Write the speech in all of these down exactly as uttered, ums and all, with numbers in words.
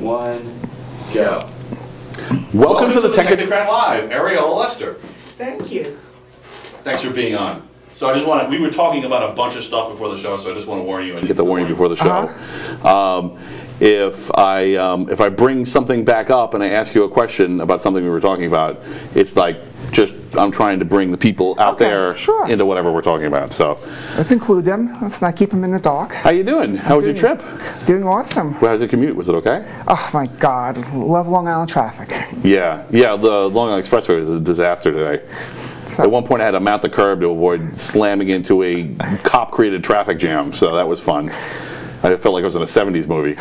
one, go. Welcome, Welcome to, to the Technocrat Live, Ariel Lester. Thank you. Thanks for being on. So I just want to, we were talking about a bunch of stuff before the show, so I just want to warn you and get the warning before the show. Uh-huh. Um, if I um, if I bring something back up and I ask you a question about something we were talking about, it's like just I'm trying to bring the people out okay, there sure. into whatever we're talking about. So let's include them. Let's not keep them in the dark. How you doing? How I'm was doing, your trip? Doing awesome. Well, how's the commute? Was it okay? Oh my God, love Long Island traffic. Yeah, yeah. The Long Island Expressway was a disaster today. So, at one point, I had to mount the curb to avoid slamming into a cop-created traffic jam. So that was fun. I felt like I was in a seventies movie.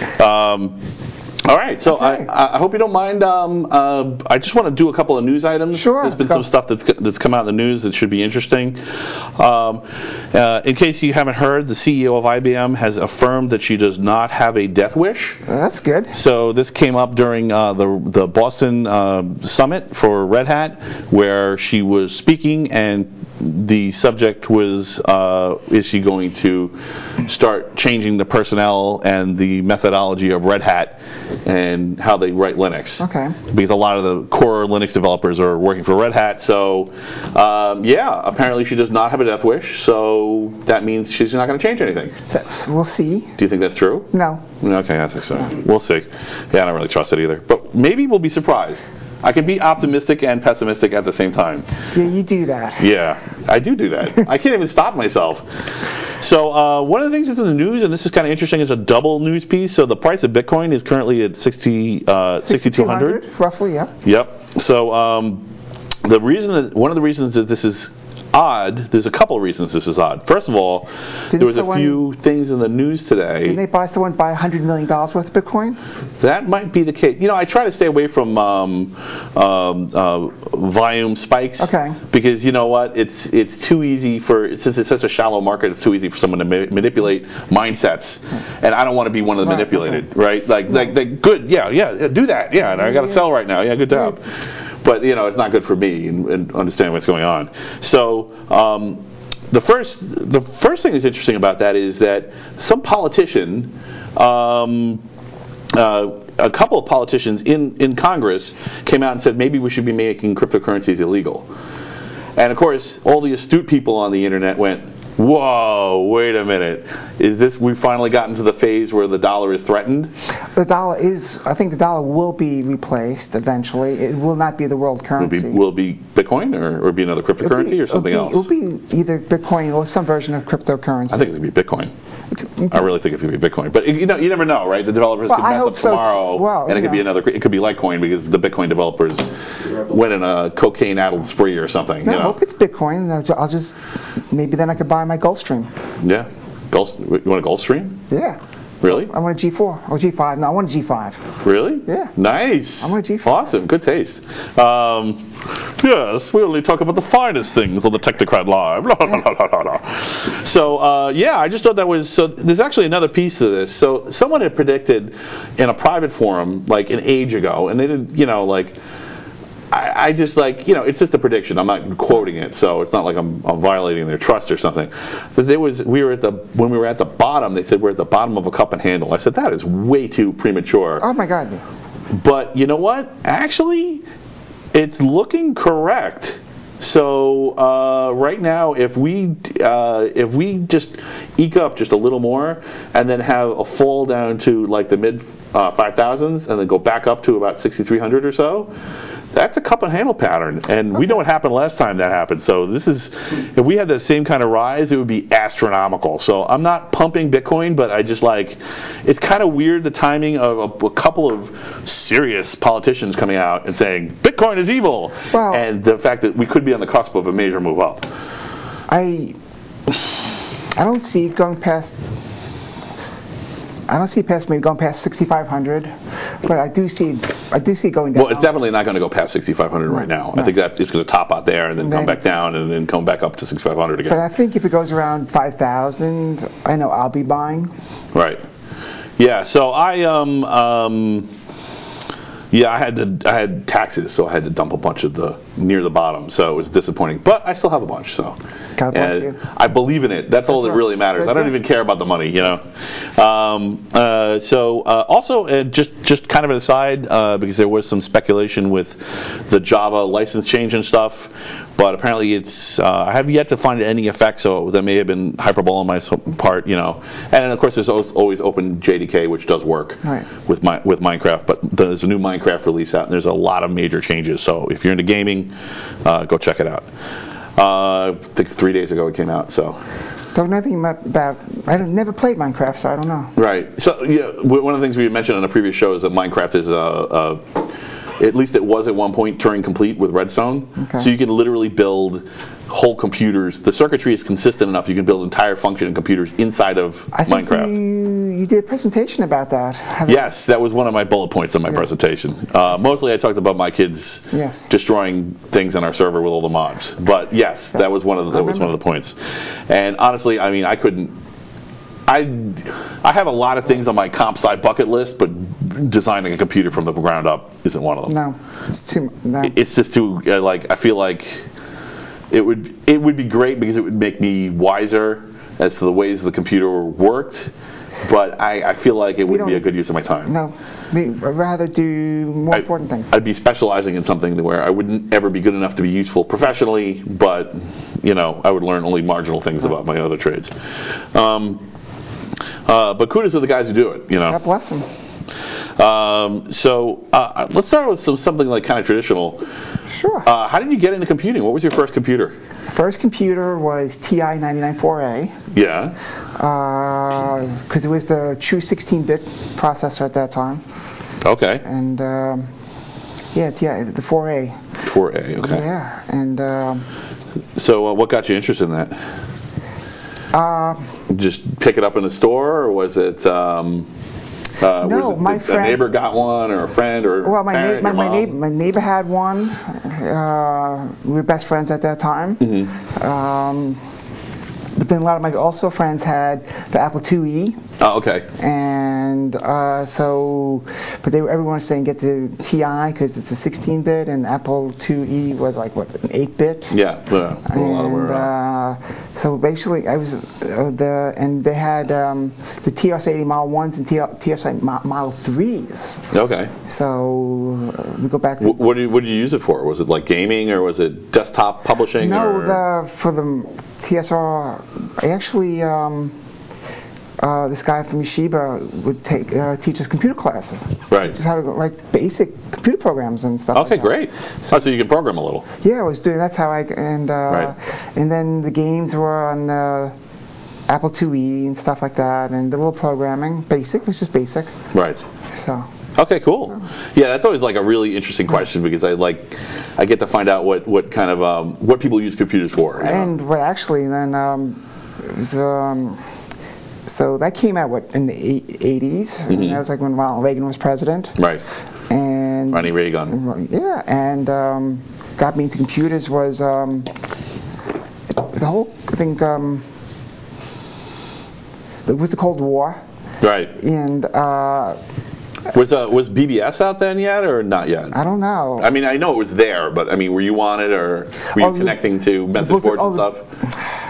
Um, all right, so okay. I, I hope you don't mind. Um, uh, I just want to do a couple of news items. Sure. There's been some stuff that's that's come out in the news that should be interesting. Um, uh, in case you haven't heard, the C E O of I B M has affirmed that she does not have a death wish. That's good. So this came up during uh, the the Boston uh, summit for Red Hat, where she was speaking, and the subject was, uh, is she going to start changing the personnel and the methodology of Red Hat and how they write Linux? Okay. Because a lot of the core Linux developers are working for Red Hat. So, um, yeah, apparently she does not have a death wish, so that means she's not going to change anything. We'll see. Do you think that's true? No. Okay, I think so. No. We'll see. Yeah, I don't really trust it either. But maybe we'll be surprised. I can be optimistic and pessimistic at the same time. Yeah, you do that. Yeah, I do do that. I can't even stop myself. So uh, one of the things that's in the news, and this is kind of interesting, is a double news piece. So the price of Bitcoin is currently at sixty, uh, sixty-two hundred. Roughly, yeah. Yep. So um, the reason that, one of the reasons that this is odd, there's a couple of reasons this is odd. First of all, didn't there was a few things in the news today. Didn't they buy someone buy one hundred million dollars worth of Bitcoin? That might be the case. You know, I try to stay away from um, um, uh, volume spikes. Okay. Because you know what, it's it's too easy for, since it's such a shallow market, it's too easy for someone to ma- manipulate mindsets, and I don't want to be one of the right, manipulated, okay. right? Like, like, like, good, yeah, yeah, do that, yeah. And I got to yeah. sell right now, yeah, good job. But, you know, it's not good for me and, and understanding what's going on. So um, the first the first thing that's interesting about that is that some politician, um, uh, a couple of politicians in, in Congress came out and said maybe we should be making cryptocurrencies illegal. And, of course, all the astute people on the Internet went, whoa, wait a minute. Is this, we've finally gotten to the phase where the dollar is threatened? The dollar is, I think the dollar will be replaced eventually. It will not be the world currency. Will it be, will it be Bitcoin or, or be another cryptocurrency be, or something it'll be, else? It'll be either Bitcoin or some version of cryptocurrency. I think it's going to be Bitcoin. I really think it's going to be Bitcoin. But, you know, you never know, right? The developers well, could mess up tomorrow, so well, and it could know. be another, it could be Litecoin because the Bitcoin developers went in a cocaine-addled spree or something. No, you know? I hope it's Bitcoin. I'll just, maybe then I could buy my Gulfstream. Yeah. Gulf, you want a Gulfstream? Yeah. Really? I want a G four or G five. No, I want a G five. Really? Yeah. Nice. I want a G five. Awesome. Good taste. Um, yes, we only talk about the finest things on the Technocrat Live. La, la, la, la, la. So, uh, yeah, I just thought that was, so there's actually another piece to this. So someone had predicted in a private forum, like an age ago, and they did, you know, like, I, I just like, you know, it's just a prediction. I'm not quoting it, so it's not like I'm, I'm violating their trust or something. Because there was, we were at the, when we were at the bottom, they said we're at the bottom of a cup and handle. I said, that is way too premature. Oh my God. But you know what? Actually, it's looking correct. So uh, right now, if we uh, if we just eke up just a little more, and then have a fall down to like the mid uh, five thousands, and then go back up to about sixty-three hundred or so, that's a cup and handle pattern. And okay. we know what happened last time that happened. So this is, if we had that same kind of rise, it would be astronomical. So I'm not pumping Bitcoin, but I just like, it's kind of weird the timing of a, a couple of serious politicians coming out and saying Bitcoin is evil, wow. and the fact that we could be on the cusp of a major move up. I I don't see it going past. I don't see past maybe going past sixty-five hundred, but I do see I do see it going down. Well, it's definitely not going to go past sixty-five hundred no, right now. No. I think that it's going to top out there and then, and then come back down and then come back up to sixty-five hundred again. But I think if it goes around five thousand, I know I'll be buying. Right. Yeah. So I um um. Yeah, I had to. I had taxes, so I had to dump a bunch of the near the bottom. So it was disappointing, but I still have a bunch. So God bless And you. I believe in it. That's, all that right. really matters. That's I don't it. even care about the money, you know. Um, uh, so uh, also, uh, just just kind of an aside, uh, because there was some speculation with the Java license change and stuff, but apparently it's. Uh, I have yet to find any effect, so that may have been hyperbole on my part, you know. And of course, there's always Open J D K, which does work Right. with my with Minecraft, but there's a new Minecraft release out, and there's a lot of major changes. So if you're into gaming, uh, go check it out. Uh, I think three days ago it came out. So. Don't know anything about. I don't- never played Minecraft, so I don't know. Right. So yeah, w- one of the things we mentioned on a previous show is that Minecraft is a. a at least it was at one point Turing complete with Redstone. Okay. So you can literally build whole computers. The circuitry is consistent enough. You can build entire functioning computers inside of I think Minecraft. You, you did a presentation about that. Have Yes, that was one of my bullet points in my Yeah. presentation. Uh, mostly I talked about my kids Yes. destroying things on our server with all the mods. But yes, that was one of the, that was one of the points. And honestly, I mean, I couldn't. I I have a lot of things on my comp sci bucket list, but designing a computer from the ground up isn't one of them. No. It's too, no. It's just too uh, like I feel like it would it would be great because it would make me wiser as to the ways the computer worked. But I, I feel like it wouldn't be a don't- good use of my time. No. We- I'd rather do more I- important things. I'd be specializing in something where I wouldn't ever be good enough to be useful professionally, but you know I would learn only marginal things about my other trades. Um, uh, but kudos to the guys who do it. You know. God bless them. Um, so uh, let's start with some, something like kind of traditional. Sure. Uh, how did you get into computing? What was your first computer? First computer was T I ninety-nine four A. Yeah. Because it was the true sixteen bit processor at that time. Okay. And um, yeah, T I, the four A. four A. Okay. Yeah, and um, So uh, what got you interested in that? uh, Just pick it up in the store, or was it? Um, uh, No, was it my did friend- a neighbor got one, or a friend, or well, my parent, na- my, your my, mom? neighbor, my neighbor had one. Uh, we were best friends at that time. Mm-hmm. Um, but then a lot of my also friends had the Apple two E. Oh, okay. And uh, so, but they were, everyone was saying get the T I because it's a sixteen bit, and Apple two E was like what, an eight bit. Yeah. yeah. A lot of And where, uh, uh, so basically, I was uh, the and they had um, the T S eighty Model ones and T S eighty Model threes. okay. So uh, we go back. To, Wh- What did you, what did you use it for? Was it like gaming, or was it desktop publishing? no, or? the for the T S R, I actually. Um, Uh, this guy from Yeshiva would take uh, teach us computer classes. Right. Just how to write basic computer programs and stuff. Okay, like that. great. Oh, so you can program a little. Yeah, I was doing. That's how I and uh, Right. and then the games were on uh, Apple two E and stuff like that, and the little programming, basic, was just basic. Right. So Okay, cool. Yeah, that's always like a really interesting question because I like I get to find out what, what kind of um, what people use computers for. You know? and what actually then um, it was. Um, So that came out what in the eighties. Mm-hmm. That was like when Ronald Reagan was president. Right. And Ronnie Reagan. yeah, and um, got me into computers was um, the whole I think um, it was the Cold War, Right. and uh, Was uh, was B B S out then yet or not yet? I don't know. I mean, I know it was there, but I mean, were you on it or were you Oh, the- connecting to message both- boards oh, and the- stuff?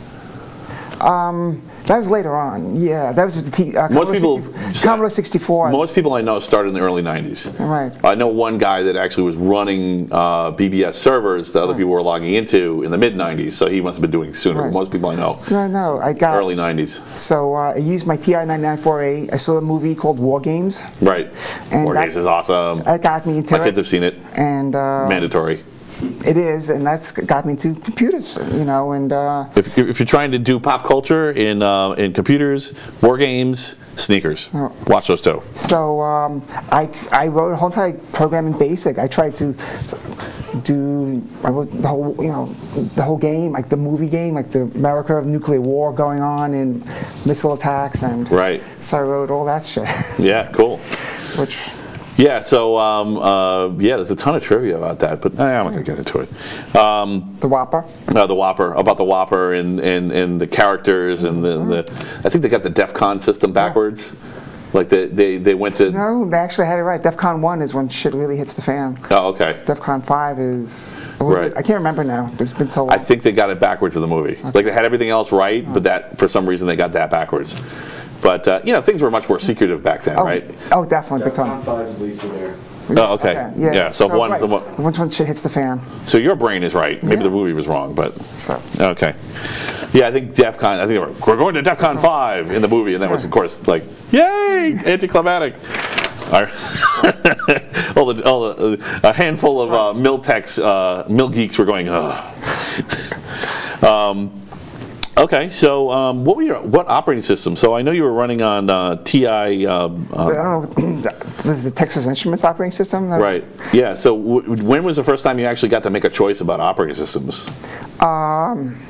Um, that was later on. Yeah, that was the T, uh, Most Commodore people- sixty, Commodore sixty-four. Most people I know started in the early nineties. Right. I know one guy that actually was running uh, B B S servers that other Right. people were logging into in the mid nineties, so he must have been doing it sooner. Right. Most people I know, No, no, I got. early nineties. So uh, I used my T I ninety-nine four A. I saw a movie called War Games. Right. And War that- Games is awesome. That got me into My it. kids have seen it. And uh, Mandatory. it is, and that's got me into computers, you know, and uh, If, if you're trying to do pop culture in uh, in computers, war games, sneakers, Oh. watch those two. so um, I I wrote a whole entire program in BASIC. I tried to do I wrote the whole you know the whole game, like the movie game, like the America of nuclear war going on and missile attacks, and Right. so I wrote all that shit, Yeah. Cool. which. Yeah. So um, uh, yeah, there's a ton of trivia about that, but eh, I'm not gonna get into it. Um, The Whopper. Uh, the Whopper, about the Whopper and, and, and the characters and the, the I think they got the DEF CON system backwards. Like they they, they went to. No, they actually had it right. DEFCON one is when shit really hits the fan. Oh, okay. DEFCON five is. Right. I can't remember now. There's been so long. I think they got it backwards in the movie. Okay. Like they had everything else right, but that for some reason they got that backwards. But uh, you know, things were much more secretive back then, oh, right? Oh, definitely, big DEFCON time. five's Lisa there. Oh, okay. okay. Yeah. yeah. So, so one, right. the one. Once when shit hits the fan. So your brain is right. Maybe Yeah. the movie was wrong, but So. okay. Yeah, I think DEFCON. I think they were, we're going to DEFCON five in the movie, and that was of course like, yay, anticlimactic. All, right. all the, all the, a handful of uh, mill techs, uh, mill geeks were going, ugh. um, okay, so um, what were your what operating system? So I know you were running on uh, T I. Uh, uh, This is the Texas Instruments operating system. That right. Yeah. So w- when was the first time you actually got to make a choice about operating systems? Um,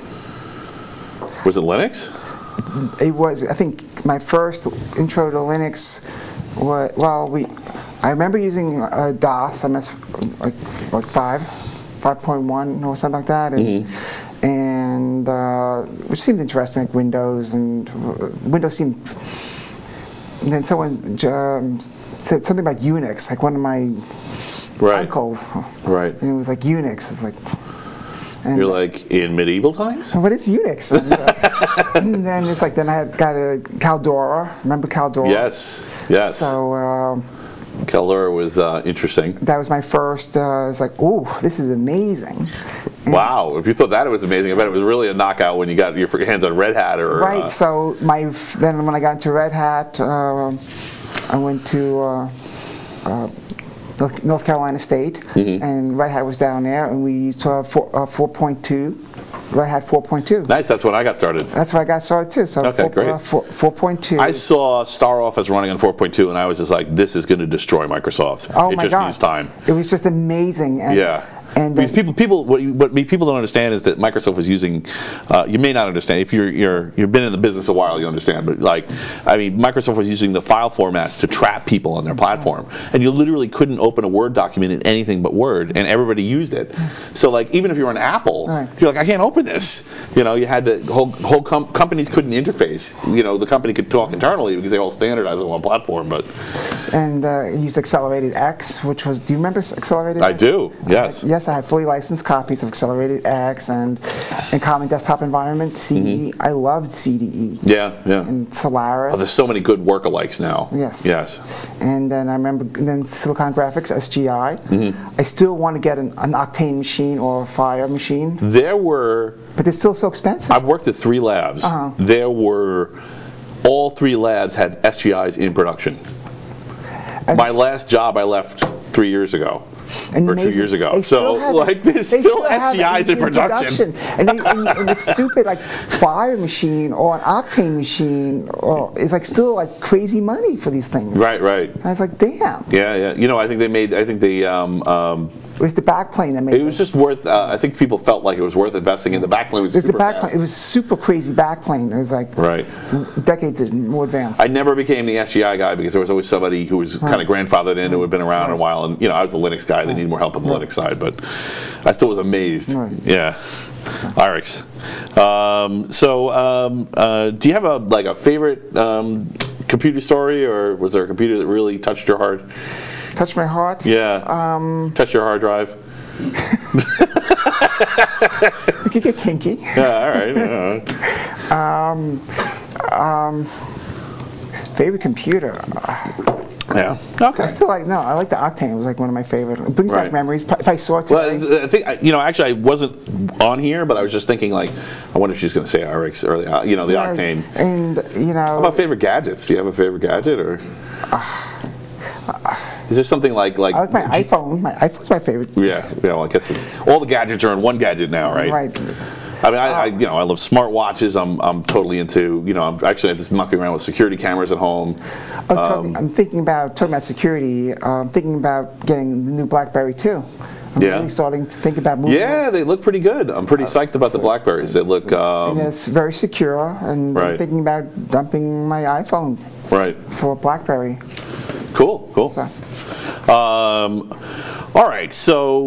Was it Linux? it was. I think my first intro to Linux was well. We. I remember using uh, DOS. M S like like five, five point one or something like that, and. Mm-hmm. And uh, which seemed interesting, like Windows and uh, Windows seemed. And then someone um, said something about Unix, like one of my Right. uncles. Right. And it was like Unix. It's like. And You're like in medieval times? So what is Unix? And, uh, and then it's like then I had got a Caldora. Remember Caldora? Yes. Yes. So. Uh, Caldera was uh, interesting. that was my first. Uh, it's like, ooh, this is amazing. And Wow, if you thought that was amazing, I bet it was really a knockout when you got your hands on Red Hat or. Right. Uh, So my then when I got into Red Hat, uh, I went to uh, uh, North- North Carolina State, Mhm. and Red Hat was down there, and we used uh, four, uh, four point two, Red Hat four point two. nice, that's when I got started. That's where I got started too. So Okay, four, great. Uh, four, four point two. I saw Star Office running on four point two, and I was just like, this is going to destroy Microsoft. Oh it my just God. needs time. It was just amazing. And, Yeah. And Because then, people, people, what, you, what people don't understand is that Microsoft was using. Uh, you may not understand if you're you're you've been in the business a while. You understand, but like, I mean, Microsoft was using the file formats to trap people on their platform, and you literally couldn't open a Word document in anything but Word, and everybody used it. So like, even if you're an Apple, Right. you're like, I can't open this. You know, you had to whole whole com- companies couldn't interface. You know, the company could talk internally because they all standardized on one platform. But and uh, used Accelerated X, which was. Do you remember Accelerated I X? do, yes. Yes, I had fully licensed copies of Accelerated X and and Common Desktop Environment, C D E. Mm-hmm. I loved C D E. Yeah, yeah. And Solaris. Oh, there's so many good workalikes now. Yes. Yes. And then I remember and then Silicon Graphics, S G I. Mm-hmm. I still want to get an, an Octane machine or a Fire machine, There were. but they're still so expensive. I've worked at three labs. Uh-huh. There were. All three labs had S G Is in production. And- My last job I left three years ago. And or two amazing. years ago. They So, still have like, it. there's They still have S G Is it in production. And, they, and, and it's stupid, like Fire machine or an Octane machine, or it's like still like crazy money for these things. Right, right. And I was like, damn. Yeah, yeah. You know, I think they made. I think they. Um, um, It was the backplane that made it was just worth. Uh, I think people felt like it was worth investing in. The backplane was It was super the backplane. fast. It was super crazy backplane. It was like Right. decades more advanced. I never became the S G I guy because there was always somebody who was kind of grandfathered in who had been around a while, and you know I was the Linux guy. They needed more help on the Linux side, but I still was amazed. Right. Yeah, Irix. Um, so, um, uh, do you have a like a favorite um, computer story, or was there a computer that really touched your heart? Touched my heart. Yeah. Um, touched your hard drive. you could get kinky. Yeah. All right. All right. Um, um, favorite computer. Yeah. I Okay. feel like no, I like the Octane. It was like one of my favorite. It brings Right. back memories. If I saw it today, Well, I think you know. Actually, I wasn't on here, but I was just thinking like, I wonder if she's going to say R X early. Uh, you know, the yeah, Octane. and you know, How about favorite gadgets? Do you have a favorite gadget, or is there something like like? I like my iPhone. My iPhone's my favorite. Yeah, yeah. Well, I guess it's all the gadgets are in one gadget now, right? Right. I mean, I, I you know I love smartwatches. I'm I'm totally into you know I'm actually just mucking around with security cameras at home. Oh, talk, Um, I'm thinking about talking about security. Uh, I'm thinking about getting the new BlackBerry too. I'm Yeah. really starting to think about moving. Yeah, they look pretty good. I'm pretty psyched about the Blackberries. They look um, And it's very secure, and Right. I'm thinking about dumping my iPhone right. for BlackBerry. Cool, cool. So, Um, all right, so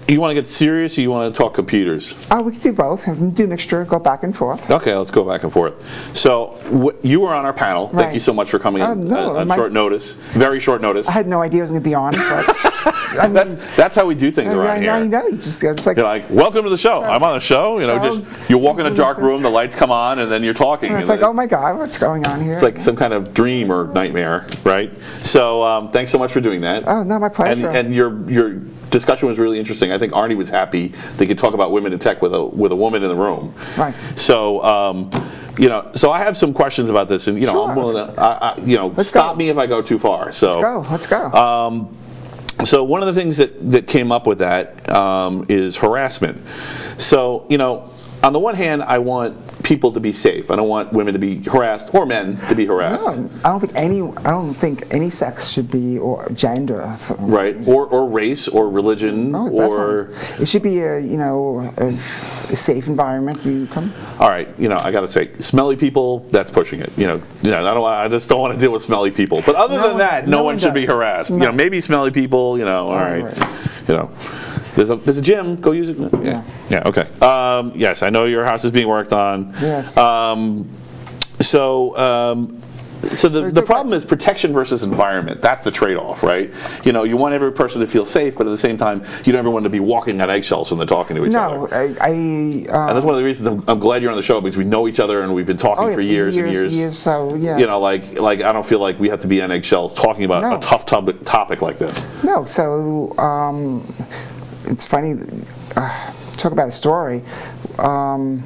you want to get serious, or you want to talk computers? Oh, we can do both. Do a mixture, go back and forth. Okay, let's go back and forth. So w- you were on our panel. Right. Thank you so much for coming Uh, in no, uh, on my- short notice, very short notice. I had no idea I was going to be on, but I mean, that's, that's how we do things I, around I, here. I know. You just it's like, You're like, welcome to the show. I'm on the show. You know, So- just you walk in a dark room, the lights come on, and then you're talking. it's And like, it- oh my God, what's going on here? It's like some kind of dream or nightmare, right? So um, thanks so much for doing that. Oh, no, my pleasure. And, and your your discussion was really interesting. I think Arnie was happy they could talk about women in tech with a with a woman in the room. Right. So um, you know, so I have some questions about this, and you know, Sure. I'm willing to, I, I, you know, Let's stop go. me if I go too far. So Let's go. Let's go. Um, so one of the things that, that came up with that um, is harassment. So, you know, on the one hand, I want people to be safe. I don't want women to be harassed or men to be harassed. No, I don't think any. I don't think any sex should be or gender. Right, or or race or religion No, or. definitely. It should be a you know a, a safe environment for you to come. All right, you know, I gotta say, smelly people, that's pushing it. You know, you know, I don't. I just don't want to deal with smelly people. But other No than one- that, no, no one one should be does. harassed. You No. know, maybe smelly people. You know, all Right, right. right. You know, there's a there's a gym. Go use it. Yeah. Yeah. Okay. Um, yes, I know your house is being worked on. Yes. Um, so. Um, So the, There's the a- problem is protection versus environment. That's the trade-off, right? You know, you want every person to feel safe, but at the same time, you don't ever want to be walking on eggshells when they're talking to each other. No, I. I uh, And that's one of the reasons I'm, I'm glad you're on the show, because we know each other and we've been talking oh, yeah, for years, and years. years. So yeah. You know, like like I don't feel like we have to be on eggshells talking about No. a tough topic, topic like this. No, so um, it's funny. Uh, talk about a story. Um,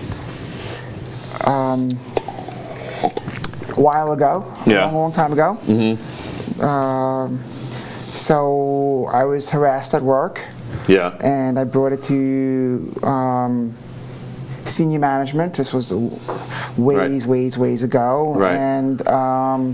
um, a while ago, Yeah. a long, long time ago. Mm-hmm. Um, so I was harassed at work, Yeah. and I brought it to um, senior management. This was ways, Right. ways, ways ago, Right. and. Um,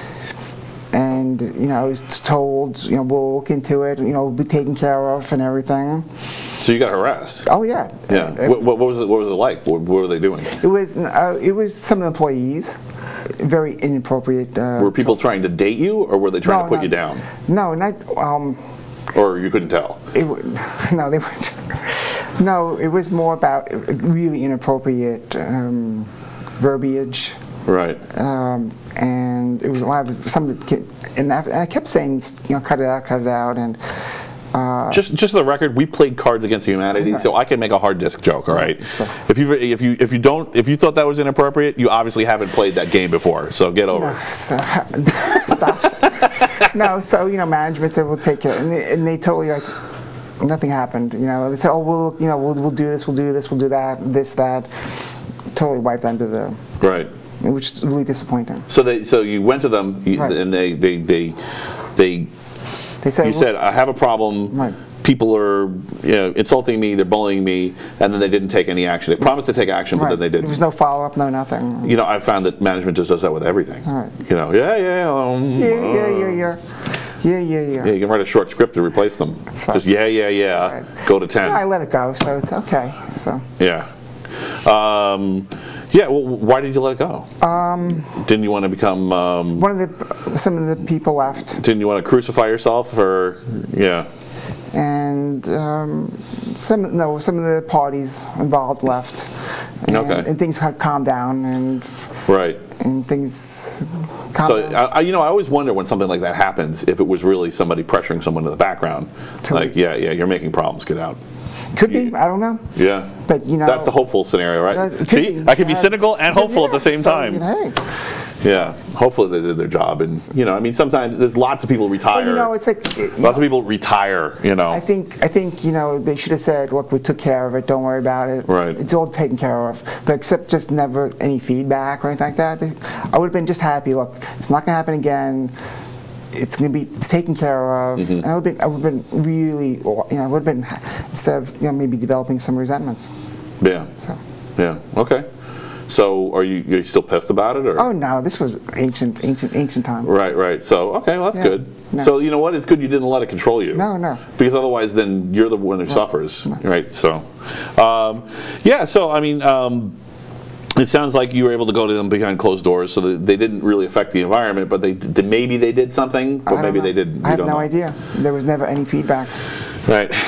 and you know, I was told, you know, we'll look into it, you know, be taken care of and everything. So you got harassed. Oh yeah. Yeah. It, What, what was it? What was it like? What, what were they doing? it was uh, it was some of the employees, very inappropriate. Uh, Were people trying to date you, or were they trying no, to put no, you down, No, not um. or you couldn't tell? It, w- no, they weren't. No, it was more about really inappropriate um, verbiage. Right. Um, and it was a lot of some of the kid, and I, and I kept saying, you know, cut it out, cut it out, and uh, Just, just for the record, we played Cards Against Humanity, so I can make a hard disk joke. All right. Sure. If you, if you, if you don't, if you thought that was inappropriate, you obviously haven't played that game before. So get over it. no, stop. No, so you know, management said we'll take care, and they, and they totally like nothing happened. You know, they said, oh, we'll, you know, we'll, we'll do this, we'll do this, we'll do that, this, that. Totally wiped under the, Right. which is really disappointing. So they, so you went to them, you, Right. and they, they, they, they. They said, You well, said, I have a problem. Right. People are, you know, insulting me. They're bullying me, and then they didn't take any action. They promised to take action, but right. then they There didn't. was no follow up, no nothing. You know, I found that management just does that with everything. Right. You know, yeah, yeah, um, Yeah, yeah, uh, yeah, yeah, yeah, yeah, yeah. Yeah, you can write a short script to replace them. Right. Just yeah, yeah, yeah. Right. Go to ten. I let it go, so it's okay. So, Yeah. Um, yeah. Well, why did you let it go? um, Didn't you want to become? Um, one of the some of the people left, didn't you want to crucify yourself, or yeah? and um, some no some of the parties involved left, and, Okay. and things had calmed down, and Right. and things calmed So, down. I, I- you know, I always wonder when something like that happens, if it was really somebody pressuring someone in the background. Totally. Like, yeah, yeah, you're making problems, get out. Could be, I don't know, Yeah. but you know. That's the hopeful scenario, right? Uh, it could See, be. I can be Uh, cynical and hopeful at the same so, time. you know, hey. Yeah. Hopefully they did their job. And, you know, I mean, sometimes there's lots of people retire. Well, you know, it's like you lots know, of people retire, you know. I think I think you know they should have said, look, we took care of it. Don't worry about it. Right. It's all taken care of. But except just never any feedback or anything like that. I would have been just happy. Look, it's not going to happen again. It's going to be taken care of. Mhm. And I would have been I would have been really you know I would have been instead of you know maybe developing some resentments. Yeah. So. Yeah. Okay. So are you are you still pissed about it, or? Oh no, this was ancient, ancient, ancient time. Right, right. So, okay, well, that's Yeah. good. No. So, you know what? It's good you didn't let it control you. No, no. Because otherwise, then you're the one who suffers, right? So, um, yeah. So, I mean, um, it sounds like you were able to go to them behind closed doors, so that they didn't really affect the environment, but they did, maybe they did something, I but don't maybe know. they didn't. I You have don't no know. idea. There was never any feedback. Right.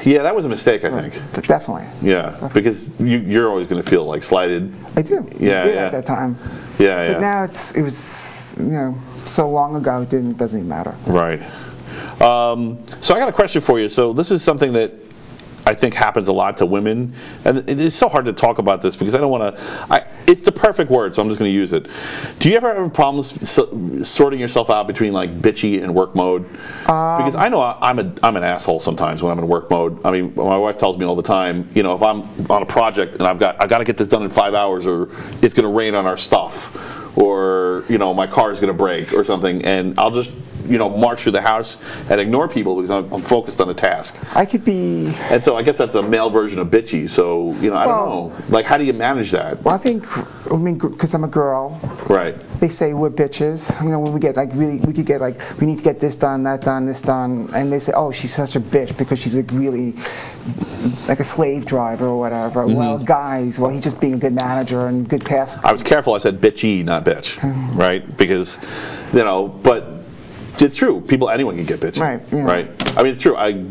Yeah, that was a mistake, I think. D- Definitely. Yeah, because you, you're always going to feel like slighted. I do. Yeah, I did yeah. at that time. Yeah, yeah. But now it's it was, you know, so long ago. It didn't doesn't even matter. Right. Um, so I got a question for you. So this is something that I think happens a lot to women, and it is so hard to talk about this because I don't want to. It's the perfect word, so I'm just going to use it. Do you ever have problems so, sorting yourself out between like bitchy and work mode? Um, because I know I, I'm a I'm an asshole sometimes when I'm in work mode. I mean, my wife tells me all the time, you know, if I'm on a project and I've got I got to get this done in five hours, or it's going to rain on our stuff, or you know, my car is going to break or something, and I'll just you know march through the house and ignore people because I'm, I'm focused on a task. I could be. And so I guess that's a male version of bitchy. So you know, I well, don't know. Like, how do you manage that? Well, I think I mean because I'm a girl. Right. They say we're bitches. You know, when we get like really, we could get like we need to get this done, that done, this done, and they say, oh, she's such a bitch because she's like really like a slave driver or whatever. Mm-hmm. Well, guys, well, he's just being a good manager and good task. I was careful. I said bitchy, not bitch. Right? Because you know, but it's true. People, anyone can get bitchy. Right. Yeah. Right. I mean, it's true. I.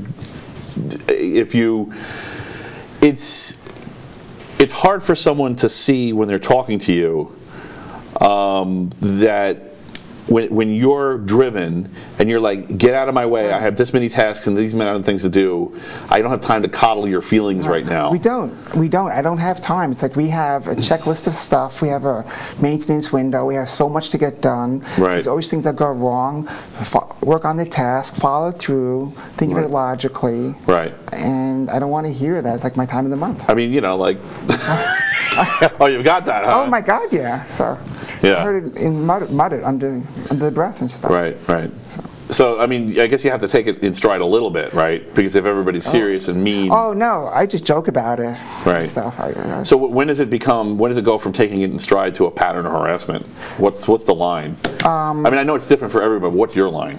If you, it's it's hard for someone to see when they're talking to you um, that when when you're driven and you're like, get out of my way, I have this many tasks and these many other things to do, I don't have time to coddle your feelings right now. We don't. We don't. I don't have time. It's like we have a checklist of stuff. We have a maintenance window. We have so much to get done. Right. There's always things that go wrong. Fo- work on the task, follow through, think right. of it logically. Right. And I don't want to hear that. It's like my time of the month. I mean, you know, like... oh, you've got that, huh? Oh, my God, yeah. So yeah. I heard it in muttered, muttered under, under the breath and stuff. Right, right. So. So, I mean, I guess you have to take it in stride a little bit, right? Because if everybody's serious oh. and mean... Oh, no, I just joke about it. Right. Stuff. I, I, so when does it become, when does it go from taking it in stride to a pattern of harassment? What's what's the line? Um, I mean, I know it's different for everybody, but what's your line?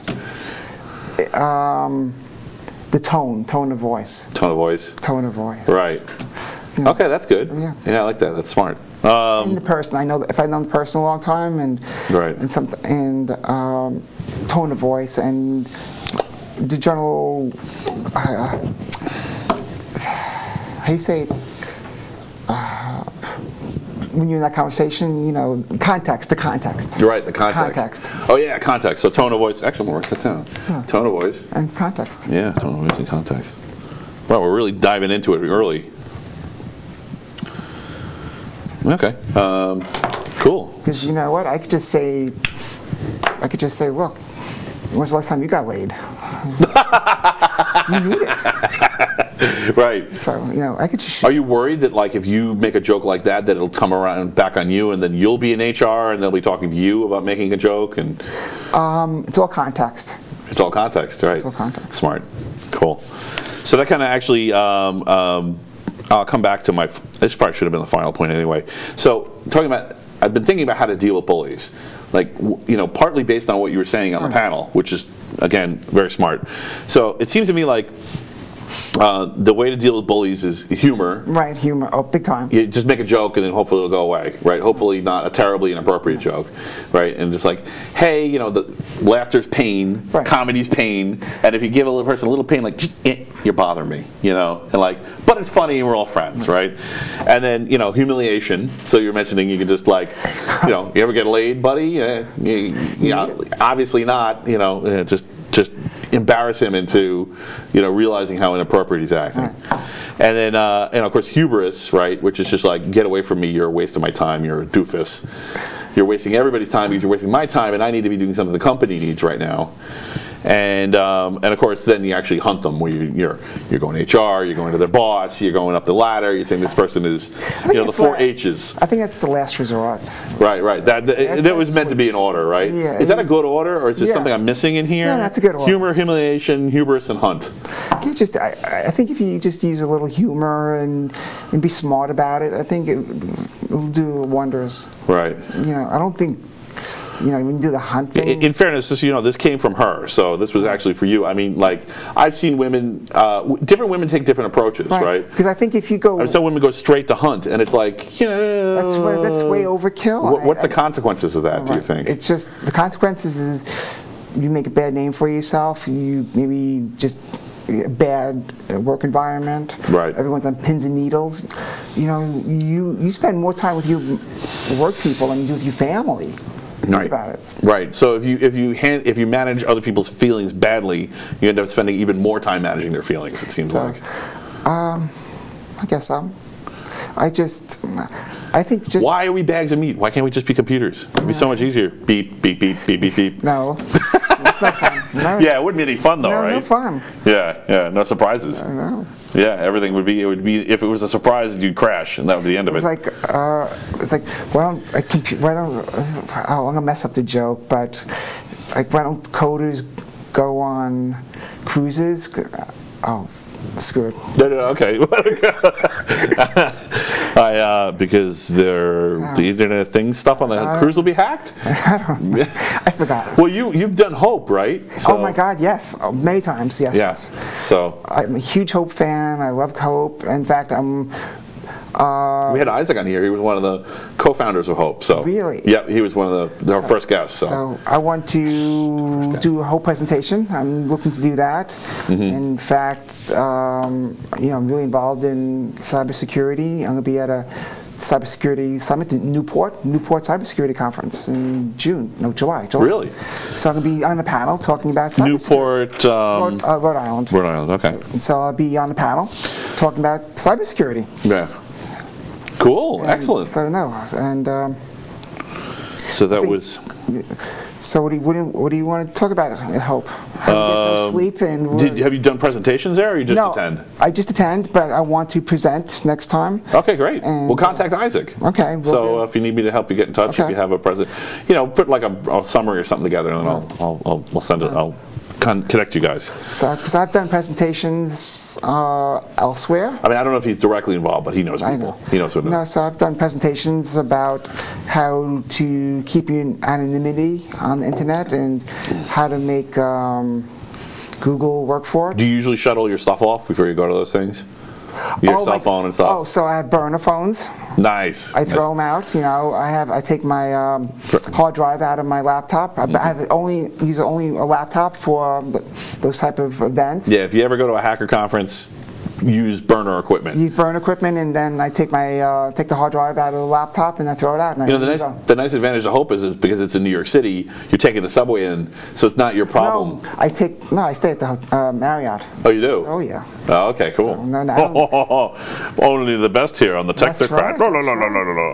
Um, the tone, tone of voice. Tone of voice? Tone of voice. Right. You know, okay, that's good. Yeah. Yeah, I like that. That's smart. Um, and the person, I know that if I've known the person a long time, and right. and some and um, tone of voice and the general, uh, how do you say it? Uh, when you're in that conversation, you know, context, the context. You're right, the context. Context. Oh yeah, context. So tone of voice. Actually, I'm gonna write that down. Yeah. Tone of voice. And context. Yeah, tone of voice and context. Wow, we're really diving into it early. Okay. Um, cool. Because you know what, I could just say, I could just say, look, when's the last time you got laid? You need it. Right. So you know, I could just. Are you worried that like if you make a joke like that, that it'll come around back on you, and then you'll be in H R, and they'll be talking to you about making a joke, and? Um, it's all context. It's all context, right? It's all context. Smart. Cool. So that kind of actually. Um, um, I'll come back to my. This probably should have been the final point anyway. So talking about, I've been thinking about how to deal with bullies, like you know, partly based on what you were saying on the panel, which is again very smart. So it seems to me like uh, the way to deal with bullies is humor. Right, humor. Oh, big time. You just make a joke and then hopefully it'll go away, right? Hopefully not a terribly inappropriate joke, right? And just like, hey, you know, the laughter's pain, right. Comedy's pain, and if you give a little person a little pain, like, eh, you're bothering me, you know, and like, but it's funny and we're all friends, right? And then, you know, humiliation. So you're mentioning you can just like, you know, you ever get laid, buddy? Uh, you, you know, obviously not, you know, uh, just just embarrass him into, you know, realizing how inappropriate he's acting. And then, uh, and of course, hubris, right, which is just like, get away from me, you're a waste of my time, you're a doofus. You're wasting everybody's time because you're wasting my time, and I need to be doing something the company needs right now. And um, and of course, then you actually hunt them, where you, you're you're going H R, you're going to their boss, you're going up the ladder, you're saying this person is, you know, the four la- H's. I think that's the last resort. Right, right. That that, that was meant to be an order, right? Yeah, is that a good order, or is there yeah. something I'm missing in here? Yeah, that's a good order. Humor, humiliation, hubris, and hunt. You just, I, I think if you just use a little humor and and be smart about it, I think it will do wonders. Right. You know, I don't think. You know, when you do the hunting. In, in fairness, this, you know, this came from her, so this was actually for you. I mean, like, I've seen women, uh, w- different women take different approaches, right? Because right? I think if you go. I mean, some women go straight to hunt, and it's like, you know. That's way, that's way overkill. What, what's I, the consequences of that, right. do you think? It's just, the consequences is you make a bad name for yourself, you maybe just bad work environment. Right. Everyone's on pins and needles. You know, you you spend more time with your work people than you do with your family. Think Right. about it. Right. So if you if you hand, if you manage other people's feelings badly, you end up spending even more time managing their feelings. It seems So, like. um, I guess so. I just, I think just. Why are we bags of meat? Why can't we just be computers? It'd be so much easier. Beep beep beep beep beep beep. No. It's not fun. No. Yeah, it wouldn't be any fun though, no, right? No fun. Yeah, yeah, no surprises. No. Yeah, everything would be. It would be if it was a surprise, you'd crash, and that would be the end of It's it. like, uh, it's like, why don't, I compu- why don't, oh, I'm gonna mess up the joke, but like, why don't coders go on cruises? Oh, screw it. No, no, okay. I uh, because they're the Internet thing stuff on the Uh, cruise will be hacked. I don't know. I forgot. Well, you you've done Hope, right? So, Oh my God, yes, oh, many times, yes. Yeah. So I'm a huge Hope fan. I love Hope. In fact, I'm. Uh, we had Isaac on here. He was one of the co-founders of Hope. So Really? Yep, he was one of the our first guests. So. So I want to do a whole presentation. I'm looking to do that. Mm-hmm. In fact, um, you know, I'm really involved in cybersecurity. I'm going to be at a cybersecurity summit in Newport, Newport Cybersecurity Conference in June, no, July. July. Really? So I'm going to be on the panel talking about cybersecurity. Newport, um, Rhode, uh, Rhode Island. Rhode Island. Okay. So I'll be on the panel talking about cybersecurity. Yeah. Cool. And Excellent. So no, and. Um, So that was. So what do you what do you, what do you want to talk about? I hope. How to get no Um, sleep and. Did, have you done presentations there, or you just no, attend? I just attend, but I want to present next time. Okay, great. And, Well, contact Isaac. Okay. We'll So do. uh, if you need me to help you get in touch, Okay. if you have a present, you know, put like a, a summary or something together, and then I'll I'll I'll, I'll send it. I'll con- connect you guys. So, because I've done presentations uh, elsewhere. I mean, I don't know if he's directly involved, but he knows I people. know. He knows what it No, is. so I've done presentations about how to keep your anonymity on the internet and how to make um, Google work for it. Do you usually shuttle your stuff off before you go to those things? Your Oh, cell like- phone and stuff. Oh, so I have burner phones. Nice. I Nice. throw them out. You know, I have I take my um, hard drive out of my laptop. I, I have only use only a laptop for um, those type of events. Yeah, if you ever go to a hacker conference, use burner equipment. Use burn equipment, and then I take my uh, take the hard drive out of the laptop and I throw it out. And You I know, the let it nice go. the nice advantage of Hope is, is because it's in New York City, you're taking the subway in, so it's not your problem. No, I take no. I stay at the uh, Marriott. Oh, you do? Oh yeah. Oh, okay, cool. So, no, no, I don't- Only the best here on the That's Technocrat. right, No, no, that's no, no, no, no,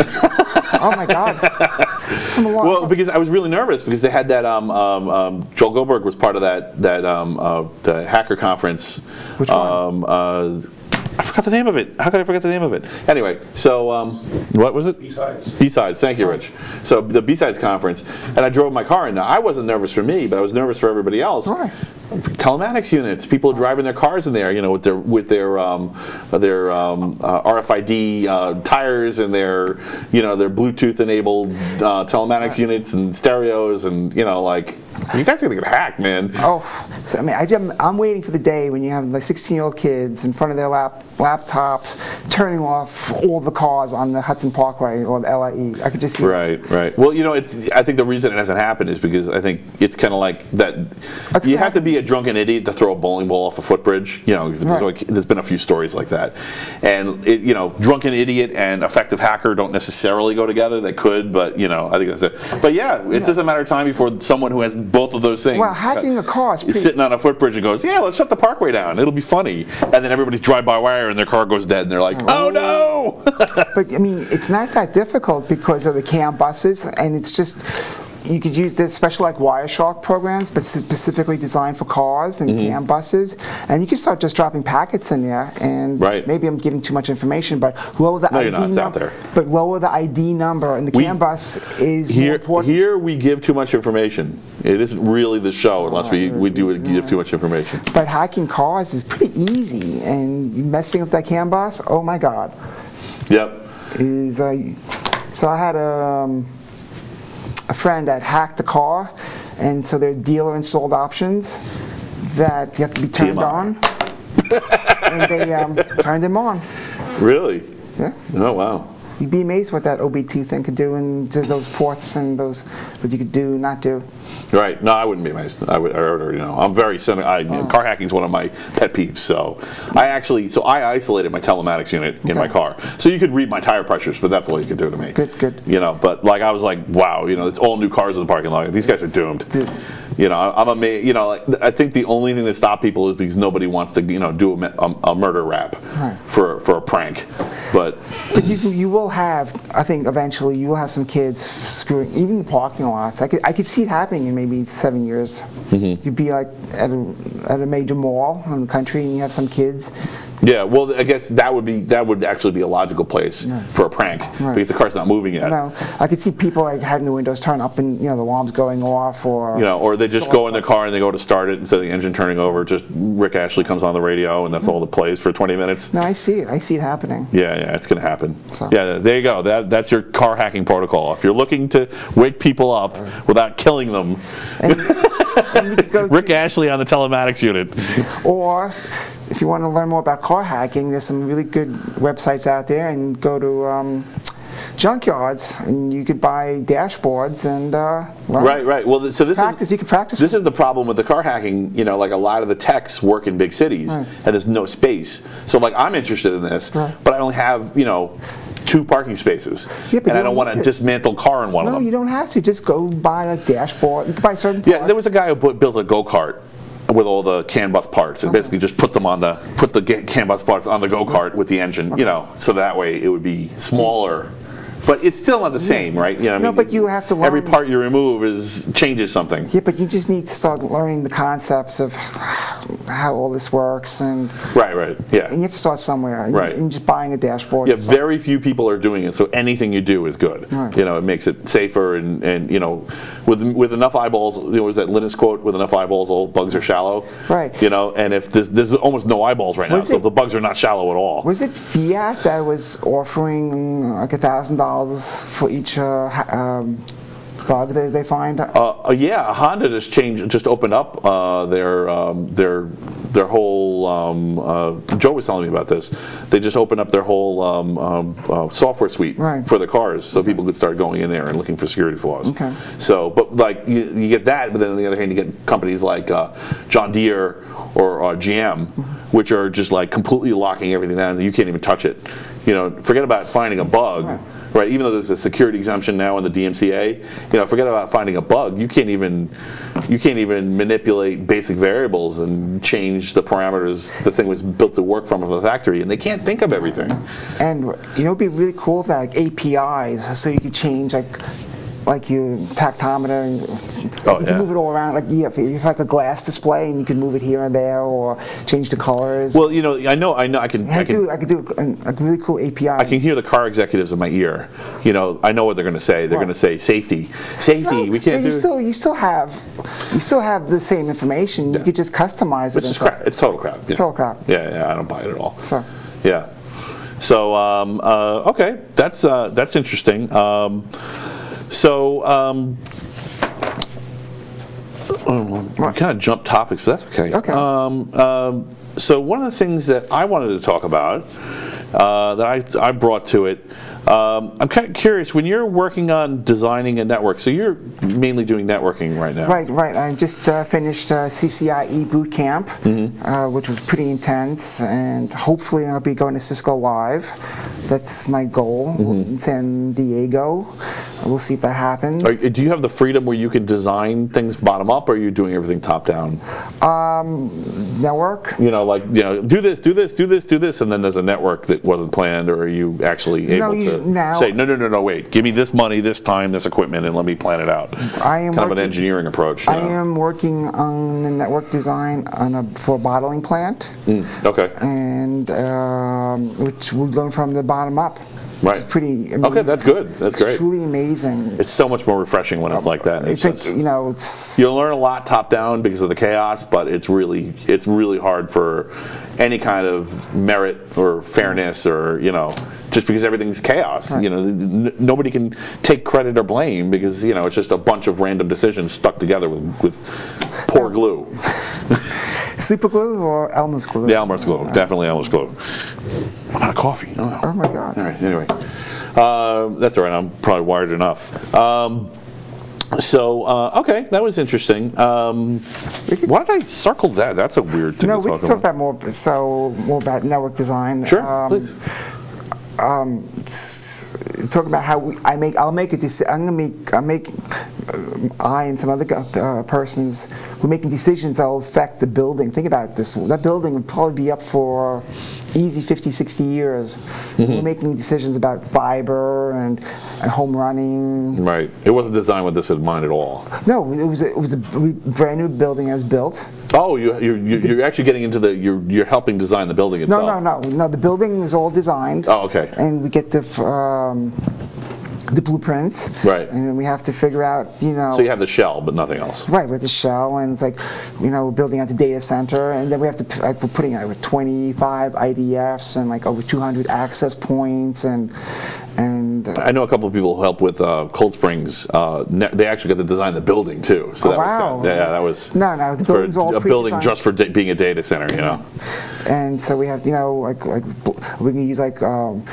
no. Oh my God. I'm a lot- Well, because I was really nervous because they had that. Um, um, um, Joel Goldberg was part of that. That um, uh, the hacker conference. Which one? Um, uh, I forgot the name of it. How could I forget the name of it? Anyway, so um, what was it? B-sides. B-sides. Thank you, Rich. So the B-sides conference, and I drove my car in. Now I wasn't nervous for me, but I was nervous for everybody else. Why? Telematics units, people driving their cars in there, you know, with their with their um, their um, uh, R F I D uh, tires and their you know their Bluetooth enabled uh, telematics units and stereos, and you know, like, you guys are gonna get hacked, man. Oh, so, I mean, I just, I'm waiting for the day when you have like sixteen-year-old kids in front of their lap, laptops turning off all the cars on the Hudson Parkway or the L I E. I could just see. Right, right. Well, you know, it's. I think the reason it hasn't happened is because I think it's kind of like that. That's You what have to be a drunken idiot to throw a bowling ball off a footbridge. You know, there's, Right. like, there's been a few stories like that, and it, you know, drunken idiot and effective hacker don't necessarily go together. They could, but you know, I think that's it. But yeah, it Yeah. doesn't matter of time before someone who has both of those things. Well, hacking a car is is pretty. sitting on a footbridge and goes, yeah, let's shut the parkway down. It'll be funny. And then everybody's drive-by-wire and their car goes dead, and they're like, oh no. But I mean, it's not that difficult because of the CAN buses, and it's just you could use this special like Wireshark programs, but specifically designed for cars and Mm-hmm. CAN buses, and you can start just dropping packets in there. And Right. maybe I'm giving too much information, but lower the No, I D you're not. It's out number. there. But lower the I D number, and the We- CAN bus is more Here, important. here we give too much information. It isn't really the show unless we, we do it, give too much information. But hacking cars is pretty easy, and messing with that CAN bus, oh my God. Yep. Is uh, so I had a, um, a friend that hacked the car, and so their dealer installed options that you have to be turned T M I. on, and they um, turned them on. Really? Yeah. Oh wow. You'd be amazed what that O B two thing could do, and do those ports and those what you could do, not do. Right. No, I wouldn't be amazed. I would. I already know. I'm very cynical. I, Oh. Car hacking is one of my pet peeves. So, I actually, so I isolated my telematics unit in Okay. my car. So you could read my tire pressures, but that's all you could do to me. Good, good. You know, but like I was like, wow, you know, it's all new cars in the parking lot. These guys are doomed. Dude. You know, I'm amazed. You know, like, I think the only thing that stops people is because nobody wants to, you know, do a, a, a murder rap Right. for for a prank. But But you you will have, I think, eventually you will have some kids screwing, even the parking lots. I could I could see it happening in maybe seven years. Mhm. You'd be like at a at a major mall in the country, and you have some kids. yeah, well, I guess that would be that would actually be a logical place Yeah. for a prank Right. because the car's not moving yet. No, I could see people like having the windows turned up and you know the alarms going off, or You know, or they just go in their car and they go to start it instead of the engine turning over. Just Rick Ashley comes on the radio and that's all that plays for twenty minutes. No, I see it. I see it happening. Yeah, yeah, it's going to happen. So- Yeah, there you go. That that's your car hacking protocol. If you're looking to wake people up without killing them, And, and you could go Rick to, Ashley on the telematics unit. or if you want to learn more about car hacking, there's some really good websites out there, and go to um, junkyards, and you could buy dashboards and uh, learn. Right, right. Well, th- so this Practice. is You can practice. this is the problem with the car hacking. You know, like a lot of the techs work in big cities, Right. and there's no space. So, like, I'm interested in this, Right. but I only have you know two parking spaces, Yeah, but and I you don't want don't to need to. dismantle a car in one of No, them. you don't have to. Just go buy a dashboard. You can buy certain Yeah, parts. there was a guy who put, built a go-kart with all the CAN bus parts and Okay. basically just put them on the put the ga- CAN bus parts on the go-kart with the engine, you know, so that way it would be smaller. But it's still not the same, right? You know, what I No, mean, but you have to learn- every part you remove is changes something. Yeah, but you just need to start learning the concepts of how all this works, and, Right, right, yeah. and you have to start somewhere. And, Right. and just buying a dashboard. Yeah, and stuff. very few people are doing it, so anything you do is good. Right. You know, it makes it safer, and, and you know, with with enough eyeballs, you know, was that Linus quote? With enough eyeballs, all bugs are shallow. Right. You know, and if there's there's almost no eyeballs right now, Was so it- the bugs are not shallow at all. Was it Fiat that was offering like a thousand dollars for each uh, ha- um, bug they, they find? Uh, uh, yeah, Honda just changed, just opened up uh, their um, their their whole. Um, uh, Joe was telling me about this. They just opened up their whole um, um, uh, software suite Right. for the cars, so people could start going in there and looking for security flaws. Okay. So, but like you, you get that, but then on the other hand, you get companies like uh, John Deere or uh, G M, which are just like completely locking everything down, so you can't even touch it. You know, forget about finding a bug. Right. Right, even though there's a security exemption now in the D M C A, you know, forget about finding a bug. You can't even, you can't even manipulate basic variables and change the parameters the thing was built to work from in the factory, and they can't think of everything. And you know, it'd be really cool if like A P Is, so you could change like like your tactometer, and Oh, you yeah. can move it all around. Like you have, you have like a glass display, and you can move it here and there, or change the colors. Well, you know, I know, I know, I can, I I could do can, I could do a, a really cool A P I. I can hear the car executives in my ear. You know, I know what they're going to say. They're What? going to say safety, safety. No, we can't but you do. still you still have you still have the same information. Yeah. You could just customize it. It's and just stuff. crap. It's total crap. Yeah. Total crap. Yeah, yeah, I don't buy it at all. So Yeah. So um, uh, okay, that's uh, that's interesting. Um, so um, um, we kind of jumped topics, but that's okay. Okay. Um, um, so one of the things that I wanted to talk about uh, that I I brought to it. Um, I'm kind of curious, when you're working on designing a network, so you're mainly doing networking right now. right, right. I just uh, finished uh, C C I E boot camp, Mhm. uh, which was pretty intense, and hopefully I'll be going to Cisco Live. That's my goal. Mhm. San Diego. We'll see if that happens. Are, do you have the freedom where you can design things bottom up, or are you doing everything top down? Um, network. You know, like, you know, do this, do this, do this, do this, and then there's a network that wasn't planned, or are you actually No, able you- to now- say, no, no, no, no, wait, give me this money, this time, this equipment, and let me plan it out? I am Kind of an working- engineering approach. You I know? am working on the network design on a, for a bottling plant, Mm, okay, and um, which we're going from the bottom up. right. It's pretty amazing. Okay, that's good. That's It's great. truly amazing. It's so much more refreshing when it's like that. It's like, you know, it's You'll learn a lot top down because of the chaos, but it's really it's really hard for any kind of merit or fairness, or, you know, just because everything's chaos. Right. You know, n- nobody can take credit or blame because, you know, it's just a bunch of random decisions stuck together with with poor glue. Super glue or Elmer's glue? Yeah, Elmer's glue. Definitely Elmer's glue. I'm out of coffee. Oh, Oh my God. All right. Anyway, uh, that's all right. I'm probably wired enough. Um, so uh, okay, that was interesting. Um, why did I circle that? That's a weird thing No, to we talk can talk about. about more. So more about network design. Sure, Um, please. Um, talk about how we, I make. I'll make a decision. I'm gonna make. I make. Uh, I and some other uh, persons. We're making decisions that will affect the building. Think about it. This that building will probably be up for easy fifty, sixty years. Mm-hmm. We're making decisions about fiber and, and home running. Right. It wasn't designed with this in mind at all. No, it was a, it was a brand new building as built. Oh, you you're, you're actually getting into the you're you're helping design the building itself. No, no, no, no. The building is all designed. Oh, okay. And we get the um, the blueprints. Right. And then we have to figure out, you know. So you have the shell, but nothing else. Right, with the shell, and it's like, you know, we're building out the data center, and then we have to, like, we're putting out with twenty-five I D Fs and like over two hundred access points, and and. Uh, I know a couple of people who help with uh, Cold Springs. Uh, ne- they actually got to design the building too. So oh, that wow. was kind of, yeah, that was. No, no, the for building's all a building pre-designed. just for da- being a data center, you know. And so we have, you know, like like we can use like um,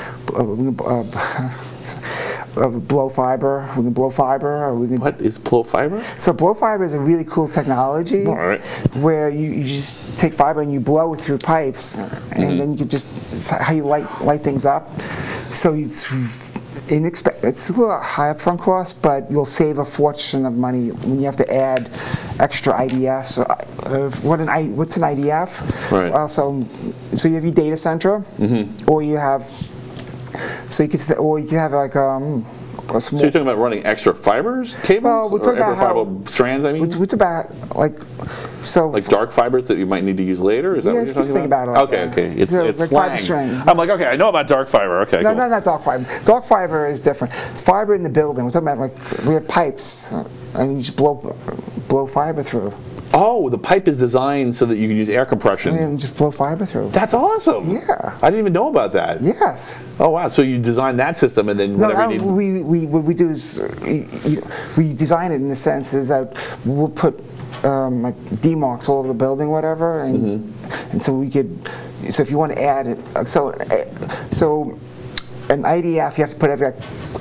uh, uh, blow fiber. We can blow fiber, or we can. What is blow fiber? So blow fiber is a really cool technology. All right. Where you, you just take fiber and you blow it through pipes, and mm-hmm. then you can just it's how you light light things up. So it's inexpe- it's a little high upfront cost, but you'll save a fortune of money when you have to add extra I D Fs. So, uh, what an I what's an I D F? Right. Uh, so so you have your data center, mm-hmm. or you have so you could or you can have like um. A small, so you're talking about running extra fibers, cables, well, we're talking or about extra how, fiber strands? I mean, it's, it's about like so like dark fibers that you might need to use later. Is that yeah, what you're talking think about? about it like okay, that. okay, it's, so, it's like slang. fiber string. I'm like, okay, I know about dark fiber. Okay, no, cool. no, not dark fiber. Dark fiber is different. Fiber in the building. We're talking about like we have pipes, uh, and you just blow blow fiber through. Oh, the pipe is designed so that you can use air compression. And just blow fiber through. That's awesome. Yeah. I didn't even know about that. Yes. Oh wow! So you design that system, and then No, whatever no, you need. we, we what we do is uh, we, we design it in the sense is that we'll put um, like D-marks all over the building, whatever, and mm-hmm. and so we could. So if you want to add it, uh, so uh, so an I D F you have to put every.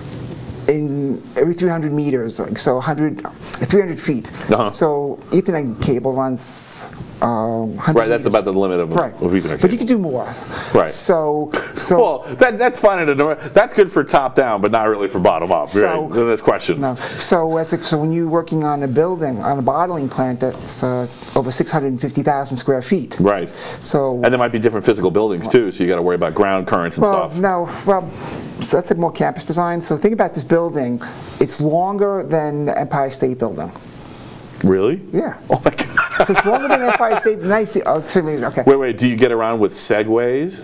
In every three hundred meters, like so, one hundred, three hundred feet. Uh-huh. So Ethernet cable runs. Um, right, that's about the limit of, right. of Ethernet. But you can do more. Right. So, so. Well, that, that's fine. In a, that's good for top down, but not really for bottom up. So, right. So there's questions. No. So, at the, so when you're working on a building, on a bottling plant that's uh, over six hundred fifty thousand square feet. Right. So. And there might be different physical buildings too, so you got to worry about ground currents and well, stuff. no. Well, so that's like more campus design. So think about this building. It's longer than the Empire State Building. Really? Yeah. Oh my God. So it's longer than Empire State. Nice. Oh, okay. Wait, wait. Do you get around with segways?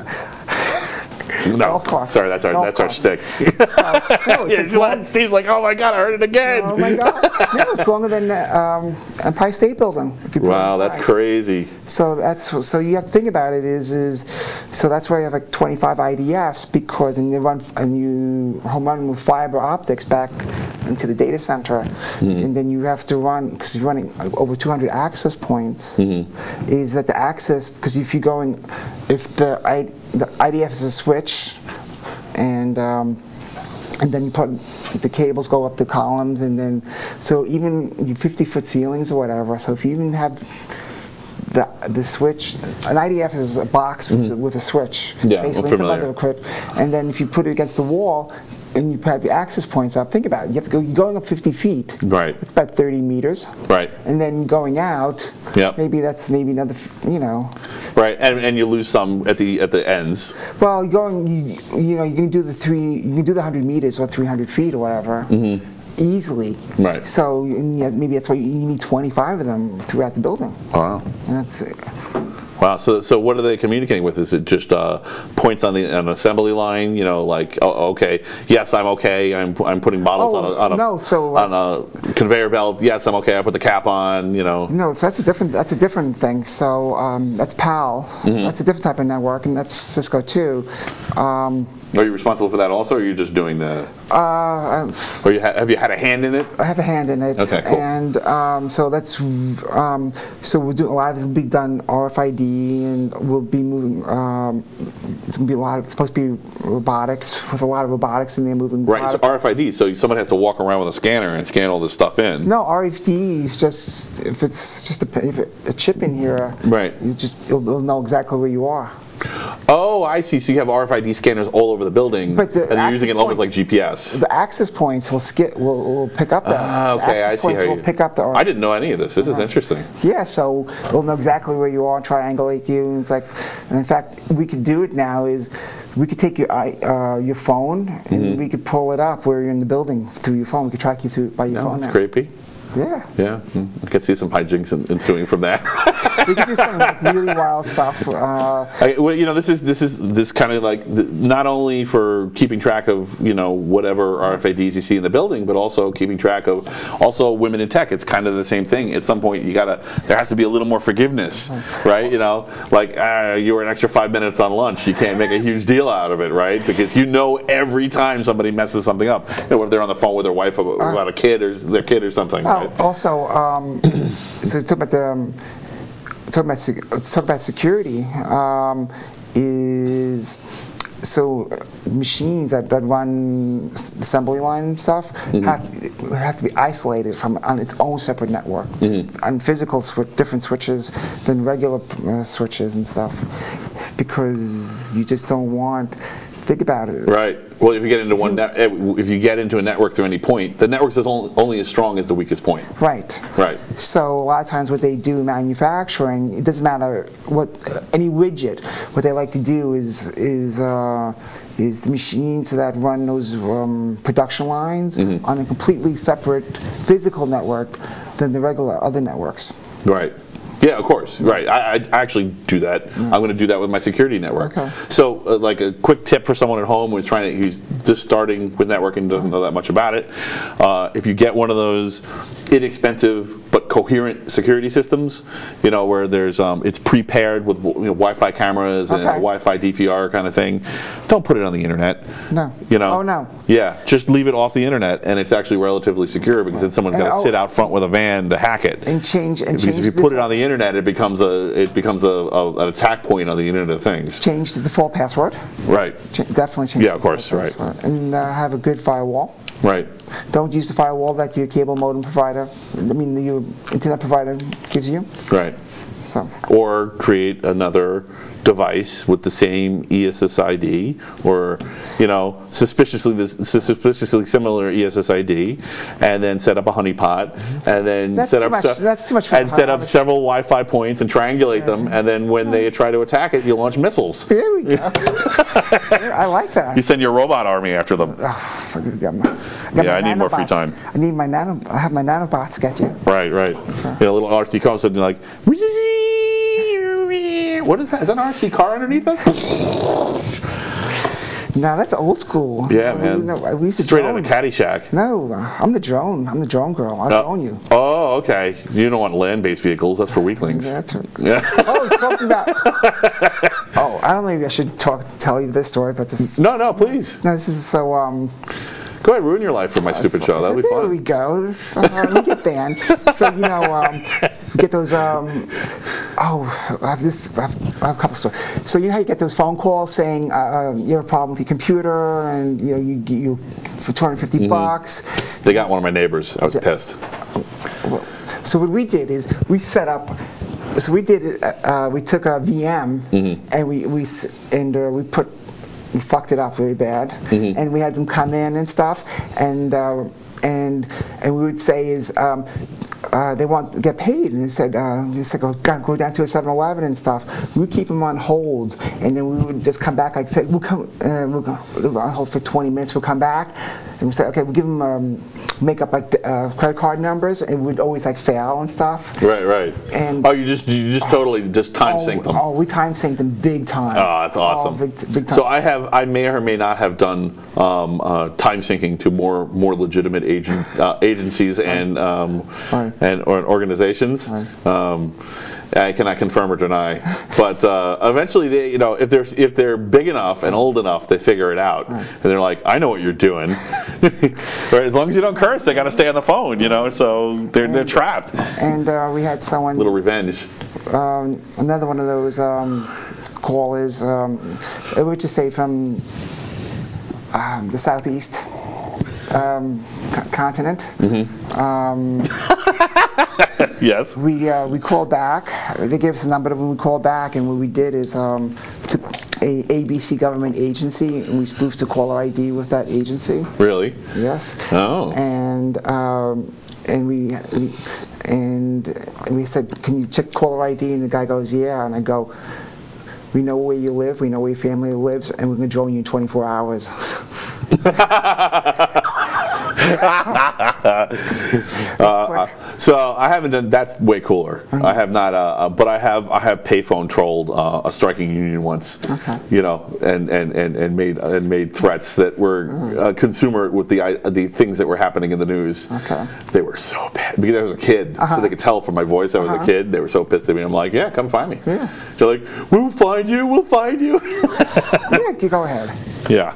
No. Golf course. Sorry, that's our Golf that's our course. stick. Uh, no, yeah, long, Steve's like, oh my God, I heard it again. Oh my God. No, it's longer than the um, Empire State Building. If you put wow, it that's aside. crazy. So that's so you have to think about it is is so that's why you have like twenty-five I D Fs because and you run and you home run with fiber optics back into the data center, mm-hmm. and then you have to run because you're running over two hundred access points. Mm-hmm. Is that the access because if you're going if the I, the I D F is a switch and um, and then you put the cables go up the columns and then so even your fifty foot ceilings or whatever. So if you even have the the switch, an I D F is a box with, mm-hmm. with a switch. Yeah, basically, I'm familiar. Equip, and then if you put it against the wall and you have the access points up, think about it. You have to go. You're going up fifty feet. Right. It's about thirty meters. Right. And then going out. Yep. Maybe that's maybe another. You know. Right, and and you lose some at the at the ends. Well, you're going. You, you know, you can do the three. You can do the hundred meters or three hundred feet or whatever. Mm-hmm. Easily. Right. So yeah, maybe that's why you need twenty-five of them throughout the building. Wow. And that's it. Wow. So so what are they communicating with? Is it just uh, points on the an assembly line? You know, like oh, okay, yes, I'm okay. I'm I'm putting bottles oh, on a on a, no, so, uh, on a conveyor belt. Yes, I'm okay. I put the cap on. You know. No, so that's a different that's a different thing. So um, that's PAL. Mm-hmm. That's a different type of network, and that's Cisco too. Um, Are you responsible for that also, or are you just doing the? Uh, Or you ha- have you had a hand in it? I have a hand in it. Okay, cool. And um, so that's um, so we'll do a lot of this will be done R F I D, and we'll be moving. Um, it's gonna be a lot. Of, it's supposed to be robotics with a lot of robotics in there moving. Right, so R F I D. So someone has to walk around with a scanner and scan all this stuff in. No, R F D is just if it's just a, if it, a chip in here. Right. You just it'll, it'll know exactly where you are. Oh, I see. So you have R F I D scanners all over the building, But the and you're using it access almost like point- G P S. The access points will skip will, will pick up that. Ah, the okay, I access see points how will you. pick up the. I didn't know any of this. This is Uh-huh. interesting. Yeah, so it'll know exactly where you are and triangulate you. And it's like, and in fact, we could do it now. Is we could take your i- uh, your phone and Mhm. we could pull it up where you're in the building through your phone. We could track you through by your No, phone that's now. creepy. Yeah. Yeah, mm, I could see some hijinks en- ensuing from that. We could do some like really wild stuff. Uh, I, well, you know, this is this is this kind of like th- not only for keeping track of you know whatever R F I Ds you see in the building, but also keeping track of also women in tech. It's kind of the same thing. At some point, you gotta there has to be a little more forgiveness, right? You know, like ah, you were an extra five minutes on lunch. You can't make a huge deal out of it, right? Because you know every time somebody messes something up, you know, if they're on the phone with their wife about, about a kid or their kid or something. oh, Right? also, um, so talk about the um, talk about sec- talk about security um, is. So uh, machines that, that run assembly line and stuff Mm-hmm. have, to, have to be isolated from on its own separate network, Mm-hmm. on physical swi- different switches than regular uh, switches and stuff, because you just don't want. Think about it. Right. Well, if you get into one, net, if you get into a network through any point, the network is only, only as strong as the weakest point. Right. Right. So a lot of times what they do in manufacturing, it doesn't matter what any widget. What they like to do is is uh, is the machines that run those um, production lines Mhm. on a completely separate physical network than the regular other networks. Right. Yeah, of course. Right. I, I actually do that. I'm going to do that with my security network. Okay. So, uh, like a quick tip for someone at home who's trying to, who's just starting with networking and doesn't know that much about it. Uh, if you get one of those inexpensive but coherent security systems, you know, where there's um, it's pre-paired with you know, Wi-Fi cameras and a Okay. Wi-Fi D V R kind of thing, don't put it on the internet. No. You know. Oh no. Yeah, just leave it off the internet, and it's actually relatively secure because then someone's And got to oh- sit out front with a van to hack it. And change and Because change if you the put it on the internet, it becomes a it becomes a, a an attack point on the Internet of Things. change the default password. Right. Ch- definitely change. Yeah, the of course, default right. password. And uh, have a good firewall. Right. Don't use the firewall that your cable modem provider, I mean your internet provider gives you. Right. So. Or create another device with the same E S S I D, or you know, suspiciously this, suspiciously similar E S S I D, and then set up a honeypot, and then That's set too up much- se- that's too much for and set up honest. several Wi-Fi points and triangulate them, and then when they try to attack it, you launch missiles. There we go. I like that. You send your robot army after them. Ah, I got my- I got Yeah, my I need more free nanobots. time. I need my nano. I have my nanobots get you. Right, right. You know, little R C car sitting like, what is that? Is that an R C car underneath us? Now that's old school. Yeah, We- man. no, we used to Straight out drone. of Caddyshack. No, I'm the drone. I'm the drone girl. I'll Uh, drone you. Oh, okay. You don't want land-based vehicles. That's for weaklings. That's right. Yeah. Oh, he's talking about. Oh, I don't know if I should talk, tell you this story, but this is. No, no, please. No, this is so. Um, Go ahead, ruin your life for my stupid show. That'll be there we fun. go. Uh, we get banned. So you know, um, you get those. Um, oh, I have this. I have, I have a couple stories. So you know how you get those phone calls saying uh, you have a problem with your computer, and you know you get you for two hundred fifty Mm-hmm. bucks. They got one of my neighbors. I was pissed. So what we did is we set up. So we did it. Uh, we took a V M Mhm. and we we s- and uh, we put we fucked it up really bad, Mhm. and we had them come in and stuff, and uh, and and we would say is um, uh, they want to get paid, and they said uh, they said go, go down to a seven eleven and stuff. We would keep them on hold, and then we would just come back. Like say we'll come uh, we'll go we'll on hold for twenty minutes. We'll come back, and we say okay, we'll give them um, make up like uh, credit card numbers, and we'd always like fail and stuff. Right, right. And oh, you just you just totally just time oh, sync them. Oh, we time sync them big time. Oh, that's awesome. Oh, big, big time. So I have, I may or may not have done um, uh, time syncing to more more legitimate agent uh, agencies and um, Right. and or organizations. Right. Um, I cannot confirm or deny. But uh, eventually, they, you know, if they're if they're big enough and old enough, they figure it out, and they're like, I know what you're doing. Right? As long as you don't curse, they got to stay on the phone, you know. So they're they're trapped. And uh, we had someone. Little revenge. Um, another one of those um, callers. Um, it would just say from um, the southeast. Um, c- continent. Mm-hmm. Um, yes. We uh, we called back. They gave us a number, and we called back, and what we did is um, took a A B C government agency, and we spoofed the caller I D with that agency. Really? Yes. Oh. And um, and we, we and we said, can you check caller I D? And the guy goes, yeah. And I go, we know where you live, we know where your family lives, and we're going to join you in twenty-four hours. uh, so I haven't done. That's way cooler. Mm-hmm. I have not, uh, uh, but I have. I have payphone trolled uh, a striking union once. Okay. You know, and, and, and, and made and made threats that were mm-hmm. uh, consumer with the uh, the things that were happening in the news. Okay. They were so bad because I was a kid, uh-huh. so they could tell from my voice I was uh-huh. a kid. They were so pissed at me. I'm like, yeah, come find me. Yeah. They're like, we'll find you. We'll find you. Yeah, you go ahead. Yeah.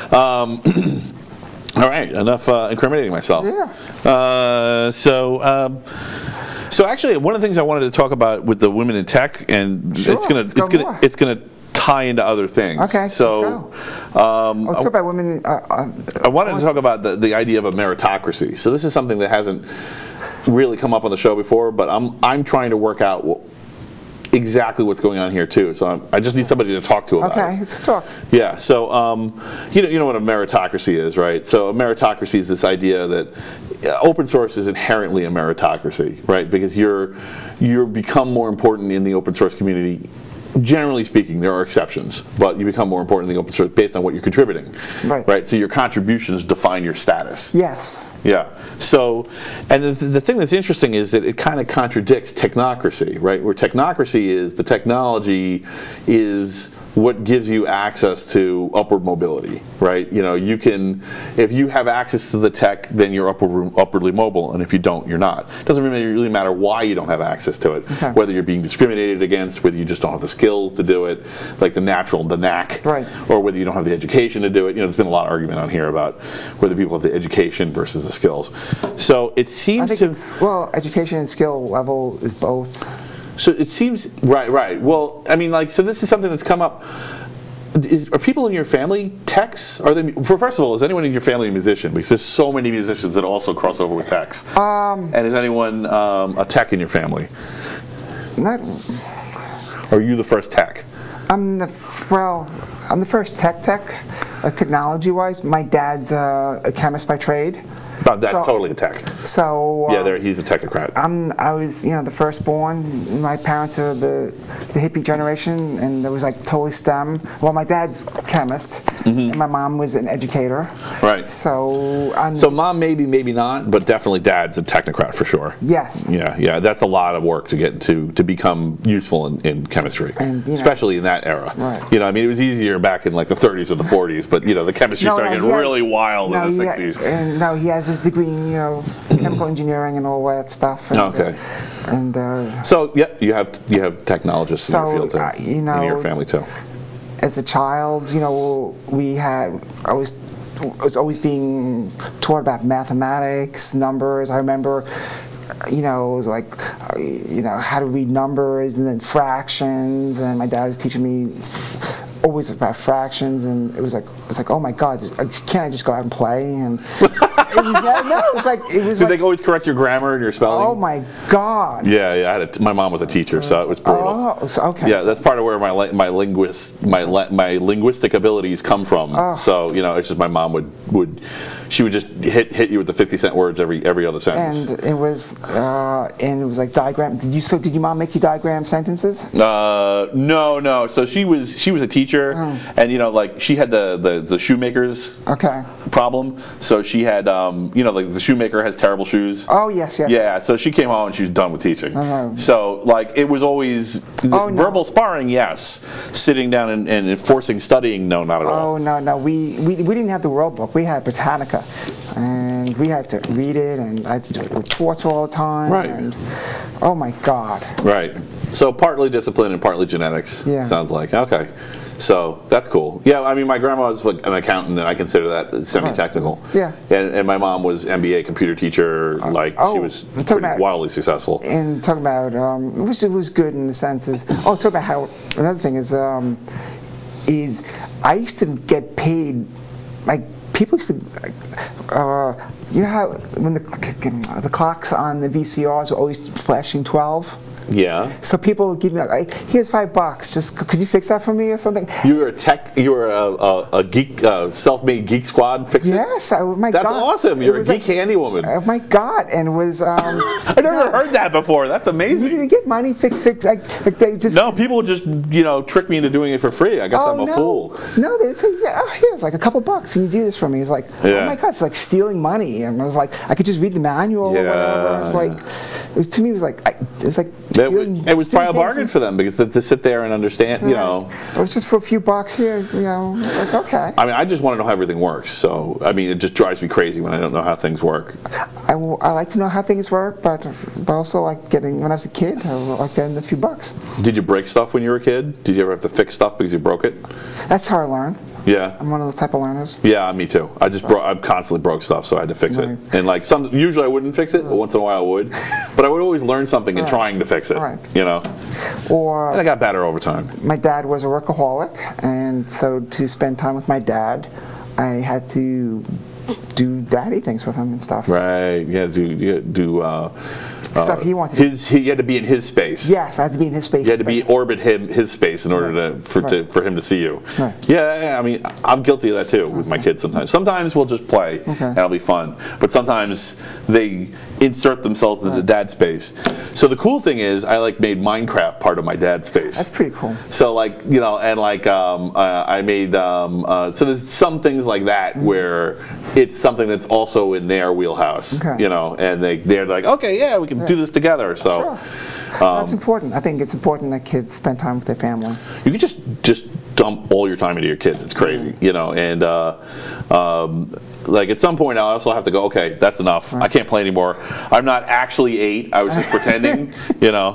Um, all right. Enough uh, incriminating myself. Yeah. Uh, so, um, so actually, one of the things I wanted to talk about with the women in tech, and sure, it's gonna, let's it's go gonna, more. it's gonna tie into other things. Okay. So, let's go. Um, Let's talk about women. Uh, uh, I wanted to talk about the, the idea of a meritocracy. So this is something that hasn't really come up on the show before, but I'm I'm trying to work out what, exactly what's going on here too. So I'm, I just need somebody to talk to about okay, it. Okay, let's talk. Yeah. So um, you know you know what a meritocracy is, right? So a meritocracy is this idea that uh, open source is inherently a meritocracy, right? Because you're you're become more important in the open source community. Generally speaking, there are exceptions, but you become more important in the open source based on what you're contributing. Right. Right. So your contributions define your status. Yes. Yeah. So, and the, the thing that's interesting is that it kind of contradicts technocracy, right? Where technocracy is the technology is what gives you access to upward mobility, right? You know, you can, if you have access to the tech, then you're upward, upwardly mobile, and if you don't, you're not. It doesn't really, really matter why you don't have access to it, okay. Whether you're being discriminated against, whether you just don't have the skills to do it, like the natural, the knack, right. Or whether you don't have the education to do it. You know, there's been a lot of argument on here about whether people have the education versus the skills. So it seems I think to... Well, education and skill level is both. So it seems right, right. Well, I mean, like, so this is something that's come up. Is, are people in your family techs? Are they? First of all, is anyone in your family a musician? Because there's so many musicians that also cross over with techs. Um, and is anyone um, a tech in your family? Not. Or are you the first tech? I'm the well. I'm the first tech tech, uh, technology-wise. My dad's uh, a chemist by trade. Oh, that's so, totally a tech. So uh, yeah, there he's a technocrat. I'm. I was, you know, the firstborn. My parents are the the hippie generation, and it was like totally STEM. Well, my dad's a chemist, mm-hmm. and my mom was an educator. Right. So I'm. So mom maybe, maybe not, but definitely dad's a technocrat for sure. Yes. Yeah, yeah. That's a lot of work to get to to become useful in, in chemistry, and, you know, especially in that era. Right. You know, I mean, it was easier back in like the thirties or the forties, but you know, the chemistry no, started no, getting has, really wild no, in the he sixties. Ha, and no, he has his degree in, you know, chemical engineering and all that stuff. And, okay. Uh, and uh, so yeah, you have you have technologists in so, your field too, uh, you know, in your family too. As a child, you know, we had I was I was always being taught about mathematics, numbers. I remember. You know, it was like, uh, you know, how to read numbers and then fractions, and my dad was teaching me always about fractions, and it was like, it was like, oh my God, can't I just go out and play? And it was, no, it was like, it was. Did like, they always correct your grammar and your spelling? Oh my God. Yeah, yeah. I had a, my mom was a teacher, so it was brutal. Oh, so, okay. Yeah, that's part of where my my linguist my my linguistic abilities come from. Oh. So you know, it's just my mom would would she would just hit hit you with the fifty cent words every every other sentence. And it was uh, and it was like diagram. Did you so did your mom make you diagram sentences? Uh, no, no. So she was she was a teacher, oh. and you know, like she had the the, the shoemakers okay. problem. So she had um, you know, like the shoemaker has terrible shoes. Oh yes, yes. Yeah. So she came home and she was done with teaching. Oh. So like it was always oh, verbal no. sparring, yes. Sitting down and, and enforcing studying, no, not at all. Oh no, no. We, we we didn't have the World Book. We had Britannica, and we had to read it, and I had to do reports all the time. Right. And oh my God. Right. So partly discipline and partly genetics. Yeah. Sounds like. Okay. So that's cool. Yeah, I mean, my grandma was like an accountant, and I consider that semi-technical. Yeah. And, and my mom was M B A computer teacher. Like oh, she was talking pretty about- wildly successful. And talking about, um, which it was good in the sense is, oh, talk about how, another thing is, um, is I used to get paid, like, people used to, uh, you know how when the, the clocks on the V C Rs were always flashing twelve? Yeah. So people would give me like, here's five bucks. Just could you fix that for me or something? You were a tech. You were a, a, a geek, uh, self-made geek squad fixer. Yes, I, my That's God. awesome. You're a It was geek like- handy woman. Oh my God! And it was. Um, I never heard that before. That's You amazing. didn't get money, fix it. Like, like they just. No, people just you know trick me into doing it for free. I guess Oh I'm a no! fool. No, they say, yeah, oh, here's like a couple bucks, and you do this for me. It's like, Yeah. oh my God, it's like stealing money. And I was like, I could just read the manual Yeah, or whatever. It's like, yeah. it was, to me, it was like, I, it was like. It, stealing- was- it was probably a stealing bargain things. for them because to, to sit there and understand, you know. It was just for a few bucks here, you know. Like, okay. I mean, I just want to know how everything works. So, I mean, it just drives me crazy when I don't know how things work. I, w- I like to know how things work, but but also like getting when I was a kid, I like getting a few bucks. Did you break stuff when you were a kid? Did you ever have to fix stuff because you broke it? That's how I learn. Yeah. I'm one of the type of learners. Yeah, me too. I just bro- I constantly broke stuff, so I had to fix Right. it. And like some, usually I wouldn't fix it, but once in a while I would. But I would always learn something in Right. trying to fix it. Right. You know. And I Or got better over time. my dad was a workaholic, and so to spend time with my dad, I had to do daddy things with him and stuff. Right. Yeah. Do you do. Uh, Stuff uh, he wanted to- His. He had to be in his space. Yes, I had to be in his space. You had to be orbit him his space in order Right. to for Right. to for him to see you. Right. Yeah, yeah, I mean, I'm guilty of that too with my kids sometimes. Sometimes we'll just play Okay. and it'll be fun, but sometimes they insert themselves into Right. dad's space. So the cool thing is, I like made Minecraft part of my dad's space. That's pretty cool. So like you know, and like um, uh, I made um, uh, so there's some things like that where it's something that's also in their wheelhouse. Okay. You know, and they they're like, okay, yeah, we can do this together. So. Sure. That's Um, important. I think it's important that kids spend time with their family. you can just just dump all your time into your kids. It's crazy, you know. And uh, um, like at some point, I also have to go. Okay, that's enough. I can't play anymore. I'm not actually eight. I was just pretending, you know.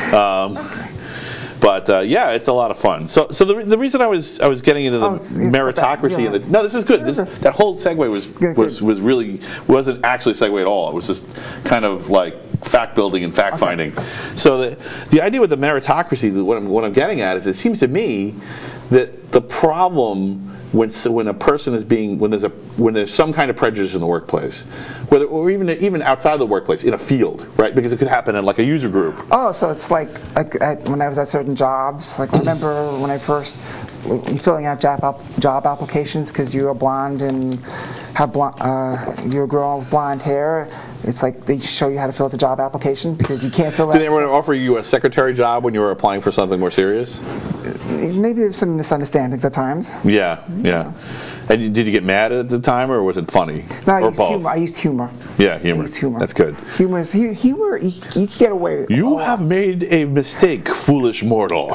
Um, But uh, yeah, it's a lot of fun. So, so the, the reason I was I was getting into the Oh, it's- it's meritocracy okay. and the no, this is good. This that whole segue was Good, was good. was really wasn't actually a segue at all. It was just kind of like fact building and fact finding. So the the idea with the meritocracy, what I'm what I'm getting at is, it seems to me that the problem when so when a person is being when there's a when there's some kind of prejudice in the workplace, whether or even even outside of the workplace in a field, right? Because it could happen in like a user group. Oh, so it's like, like at, when I was at certain jobs. Like I remember when I first w- filling out job app- job applications because you're blonde and have blonde, uh, you're a girl with blonde hair. It's like they show you how to fill out the job application because you can't fill Did out. anyone offer you a secretary job when you were applying for something more serious? Maybe there's some misunderstandings at times. Yeah, yeah. And you- did you get mad at the time, or was it funny? No, I or used both? humor. I used humor. Yeah, I humor. used humor. That's good. Humor is hu- humor. You, you can get away with. You a have lot. made a mistake, foolish mortal.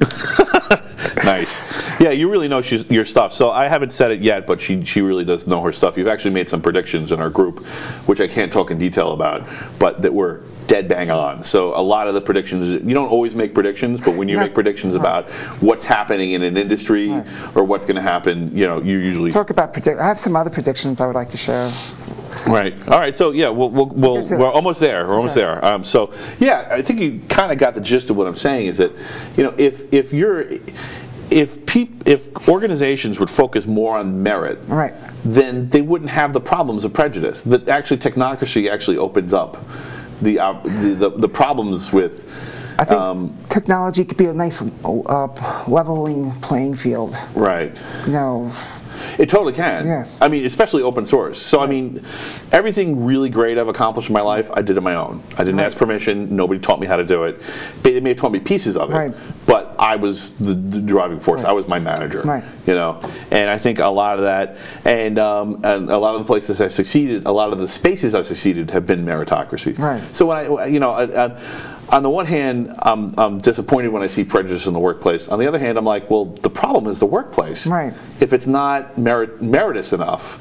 Nice. Yeah, you really know she's, your stuff. So I haven't said it yet, but she she really does know her stuff. You've actually made some predictions in our group, which I can't talk in detail about, but that were dead bang on. So a lot of the predictions, you don't always make predictions, but when you No. make predictions about what's happening in an industry Right. or what's going to happen, you know, you usually Talk about predict. I have some other predictions I would like to share. Right. All right. So yeah, we'll, we'll, we'll Okay, so- we're almost there. We're almost Okay. there. Um, so yeah, I think you kind of got the gist of what I'm saying. Is that, you know, if if you're if peop, if organizations would focus more on merit, Right. then they wouldn't have the problems of prejudice. That actually technocracy actually opens up the uh, the, the the problems with. I think Um, technology could be a nice uh, leveling playing field. right. You know, It totally can. Yes. I mean, especially open source. So, I mean, everything really great I've accomplished in my life, I did on my own. I didn't Right. ask permission. Nobody taught me how to do it. They may have taught me pieces of it, Right. but I was the, the driving force. Right. I was my manager. Right. You know, and I think a lot of that, and um, and a lot of the places I've succeeded, a lot of the spaces I've succeeded have been meritocracy. Right. So when I, you know, I, I, on the one hand, I'm, I'm disappointed when I see prejudice in the workplace. On the other hand, I'm like, well, the problem is the workplace. Right. If it's not merit, meritorious enough,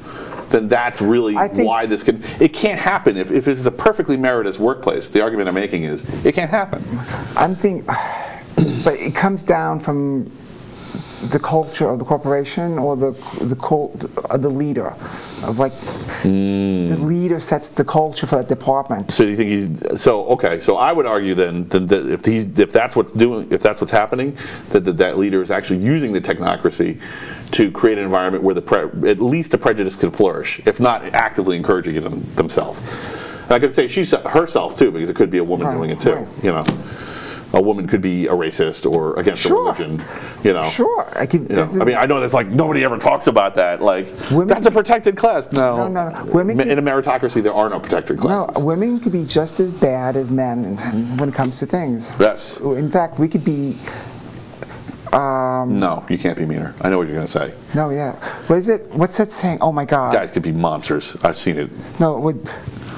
then that's really I think- why this can. It can't happen if, if it's the perfectly meritorious workplace. The argument I'm making is it can't happen. I'm think, but it comes down from the culture of the corporation or the the cult, uh, the leader of like the leader sets the culture for that department. So do you think he's so okay? So I would argue then that, that if he's if that's what's doing if that's what's happening, that that, that leader is actually using the technocracy to create an environment where the pre, at least the prejudice can flourish, if not actively encouraging it them, themselves. And I could say she herself too, because it could be a woman Right, doing it too. right. You know, a woman could be a racist or against Sure. a religion. You know, Sure, I can. You know, I mean, I know that's like nobody ever talks about that. Like Women- that's a protected class. No, No, no, no. Women Ma- can- in a meritocracy, there are no protected No, classes. women could be just as bad as men when it comes to things. Yes. In fact, we could be. Um, No, you can't be meaner. I know what you're going to say. no, yeah. What is it? What's that saying? Oh my God. Guys could be monsters. I've seen it. No, it would.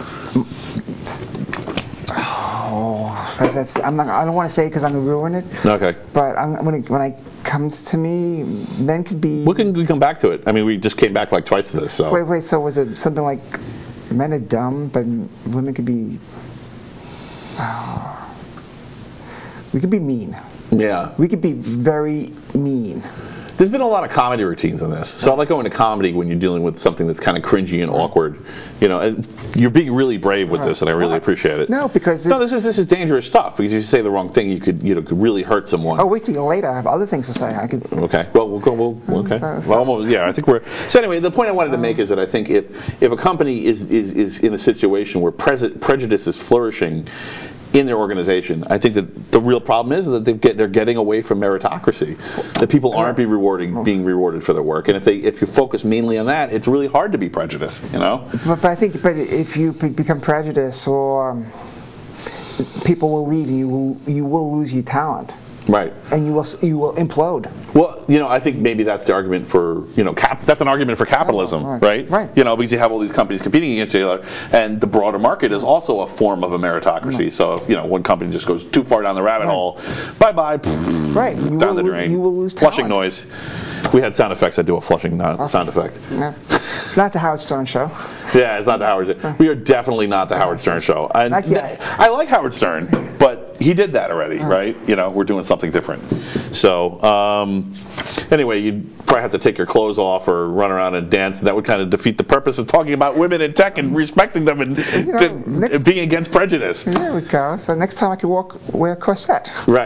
Oh, that's, that's, I'm not. I don't want to say it because I'm gonna ruin it. Okay. But I'm, when it when it comes to me, men could be. We can we come back to it. I mean, we just came back like twice to this. So Wait, wait. So was it something like men are dumb, but women could be. Oh, we could be mean. yeah, We could be very mean. there's been a lot of comedy routines in this. So I like going to comedy when you're dealing with something that's kind of cringy and awkward. You know, and you're being really brave with this, and I really Well, appreciate it. No, because No, this is this is dangerous stuff because if you say the wrong thing, you could you know could really hurt someone. oh, wait till later. I have other things to say. I could. Okay. Well, we'll go. We'll, okay. so- so- Well, almost, yeah. I think we're. So anyway, the point I wanted to make is that I think if if a company is is, is in a situation where pres- prejudice is flourishing in their organization, I think that the real problem is that they get they're getting away from meritocracy. That people aren't be rewarding being rewarded for their work, and if they if you focus mainly on that, it's really hard to be prejudiced. You know. But, but I think, but if you be- become prejudiced, or um, people will leave, you will you will lose your talent, Right. and you will you will implode. Well, you know, I think maybe that's the argument for, you know, cap- that's an argument for capitalism, Right, right? right. You know, because you have all these companies competing against each other, and the broader market is also a form of a meritocracy. So, if, you know, one company just goes too far down the rabbit Right. hole, bye-bye, Right. You down will the lo- drain. you will lose Flushing talent. noise. We had sound effects that do a flushing no- sound effect. No. It's not the Howard Stern show. Yeah, it's not the Howard Stern. We are definitely not the Howard Stern show. And Not yet. I like Howard Stern, but he did that already, right? You know, we're doing something different. So, um, anyway, you'd probably have to take your clothes off or run around and dance, and that would kind of defeat the purpose of talking about women in tech and respecting them and know, th- next- being against prejudice. There we go. So next time I could walk wear a corset. Right.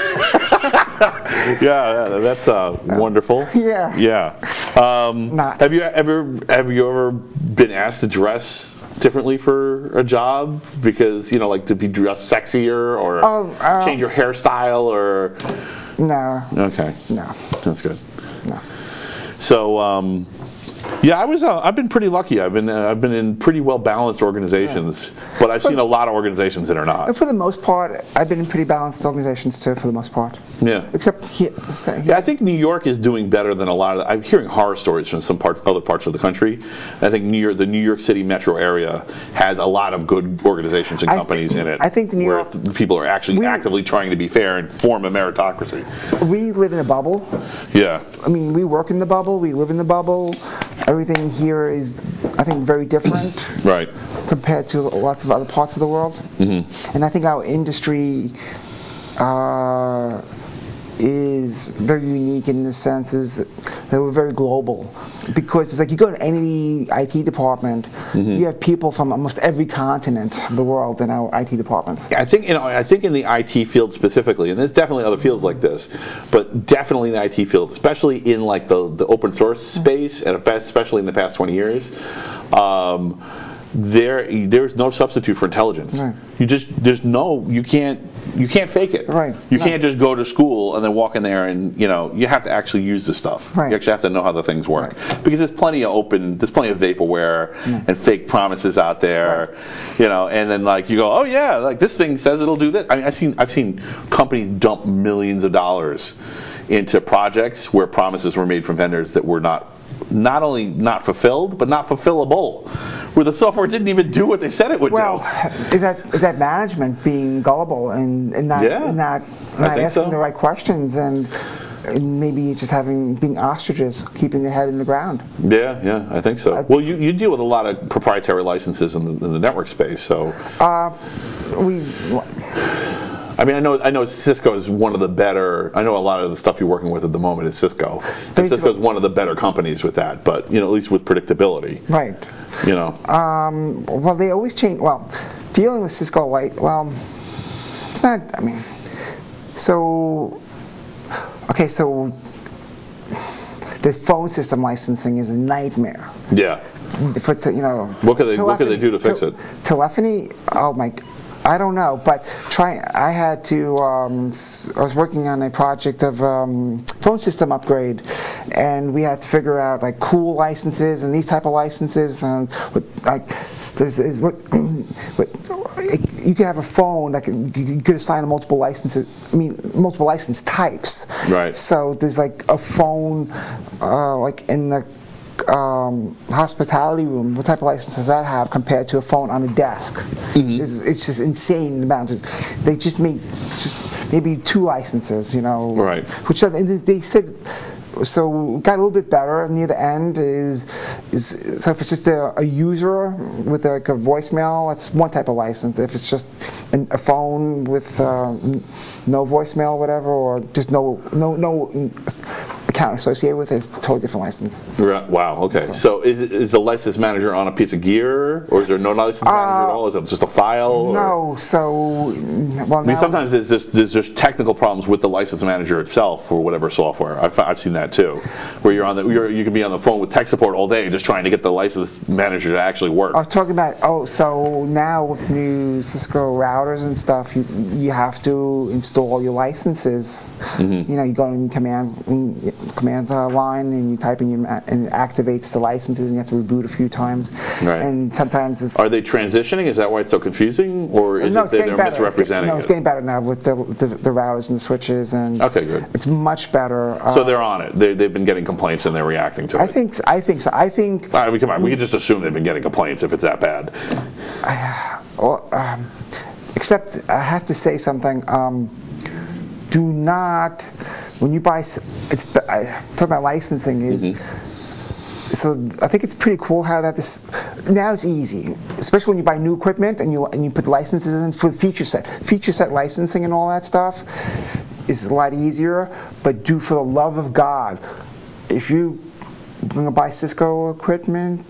yeah, yeah, that's uh, wonderful. Yeah. Yeah. Um, Not. Have you ever have you ever been asked to dress differently for a job because you know like to be dressed sexier or Oh, uh, change your hairstyle or No. okay, No. that's good. No. So um, yeah, I was uh, I've been pretty lucky. I've been uh, I've been in pretty well balanced organizations, but I've seen a lot of organizations that are And not. for the most part, I've been in pretty balanced organizations too. For the most part, Yeah. except here. Yeah, I think New York is doing better than a lot of. I'm hearing horror stories from some parts, other parts of the country. I think New York, the New York City metro area, has a lot of good organizations and I companies th- in it. I think the New where York- th- people are actually We- actively trying to be fair and form a meritocracy. We live in a bubble. Yeah, I mean, we work in the bubble. We live in the bubble. Everything here is, I think, very different right. compared to lots of other parts of the world. Mm-hmm. And I think our industry uh, is very unique in the sense is that we're very global. Because it's like you go to any I T department, you have people from almost every continent of the world in our I T departments. I think you know. I think in the I T field specifically, and there's definitely other fields like this, but definitely in the I T field, especially in like the the open source space, and especially in the past twenty years. Um, there there's no substitute for intelligence. Right. You just there's no you can't you can't fake it. Right. You No. can't just go to school and then walk in there and you know you have to actually use the stuff. Right. You actually have to know how the things work because there's plenty of open there's plenty of vaporware and fake promises out there. You know, and then like you go, oh yeah, like this thing says it'll do this. I mean, I've seen I've seen companies dump millions of dollars into projects where promises were made from vendors that were not. Not only not fulfilled, but not fulfillable, where the software didn't even do what they said it would Well, do. is that is that management being gullible and, and not Yeah, and not, I not think asking so. the right questions and maybe just having being ostriches, keeping their head in the ground. Yeah, yeah, I think so. Well, you, you deal with a lot of proprietary licenses in the, in the network space, so. Uh, we. I mean, I know I know Cisco is one of the better. I know a lot of the stuff you're working with at the moment is Cisco. And Cisco is one of the better companies with that, but you know, at least with predictability. Right. You know. Um, well, they always change. Well, dealing with Cisco Light. Well, it's not. I mean, so. Okay, so the phone system licensing is a nightmare. Yeah. For you know. What could they What could they do to fix te- it? Telephony. Oh my. I don't know, but try. I had to. Um, I was working on a project of um, phone system upgrade, and we had to figure out like cool licenses and these type of licenses, and with, like there's, there's what, what you can have a phone that can, you could assign multiple licenses. I mean, multiple license types. Right. So there's like a phone, uh, like in the. Um, hospitality room, what type of license does that have compared to a phone on a desk? Mm-hmm. It's, it's just insane the amount. Of, they just make just maybe two licenses, you know. Right. Which they said. So it got a little bit better near the end. Is is so if it's just a, a user with like a voicemail, that's one type of license. If it's just an, a phone with uh, no voicemail, or whatever, or just no no no account associated with it, it's a totally different license. Right. Wow. Okay. So, so is it, is the license manager on a piece of gear, or is there no license manager uh, at all? Is it just a file? No. Or? So well, I mean, sometimes there's just there's just technical problems with the license manager itself or whatever software. I've I've seen that too, where you're on the you're, you can be on the phone with tech support all day just trying to get the license manager to actually work. I was talking about oh, so now with new Cisco routers and stuff, you you have to install your licenses. Mm-hmm. You know, you go in command in command uh, line and you type in your and it activates the licenses and you have to reboot a few times. Right. And sometimes it's, are they transitioning? Is that why it's so confusing, or is no, it they're better. misrepresenting it's, no, it's it? getting better now with the, the the routers and the switches and. Okay, good. It's much better. Uh, so they're on it. They they've been getting complaints and they're reacting to I it. I think I think so. I think. I mean, come on. We can just assume they've been getting complaints if it's that bad. I, well, um, except I have to say something. Um, do not when you buy. It's I, talking about licensing is. Mm-hmm. So I think it's pretty cool how that this now it's easy, especially when you buy new equipment and you and you put licenses in for the feature set. Feature set licensing and all that stuff is a lot easier. But do for the love of God, if you going to buy Cisco equipment,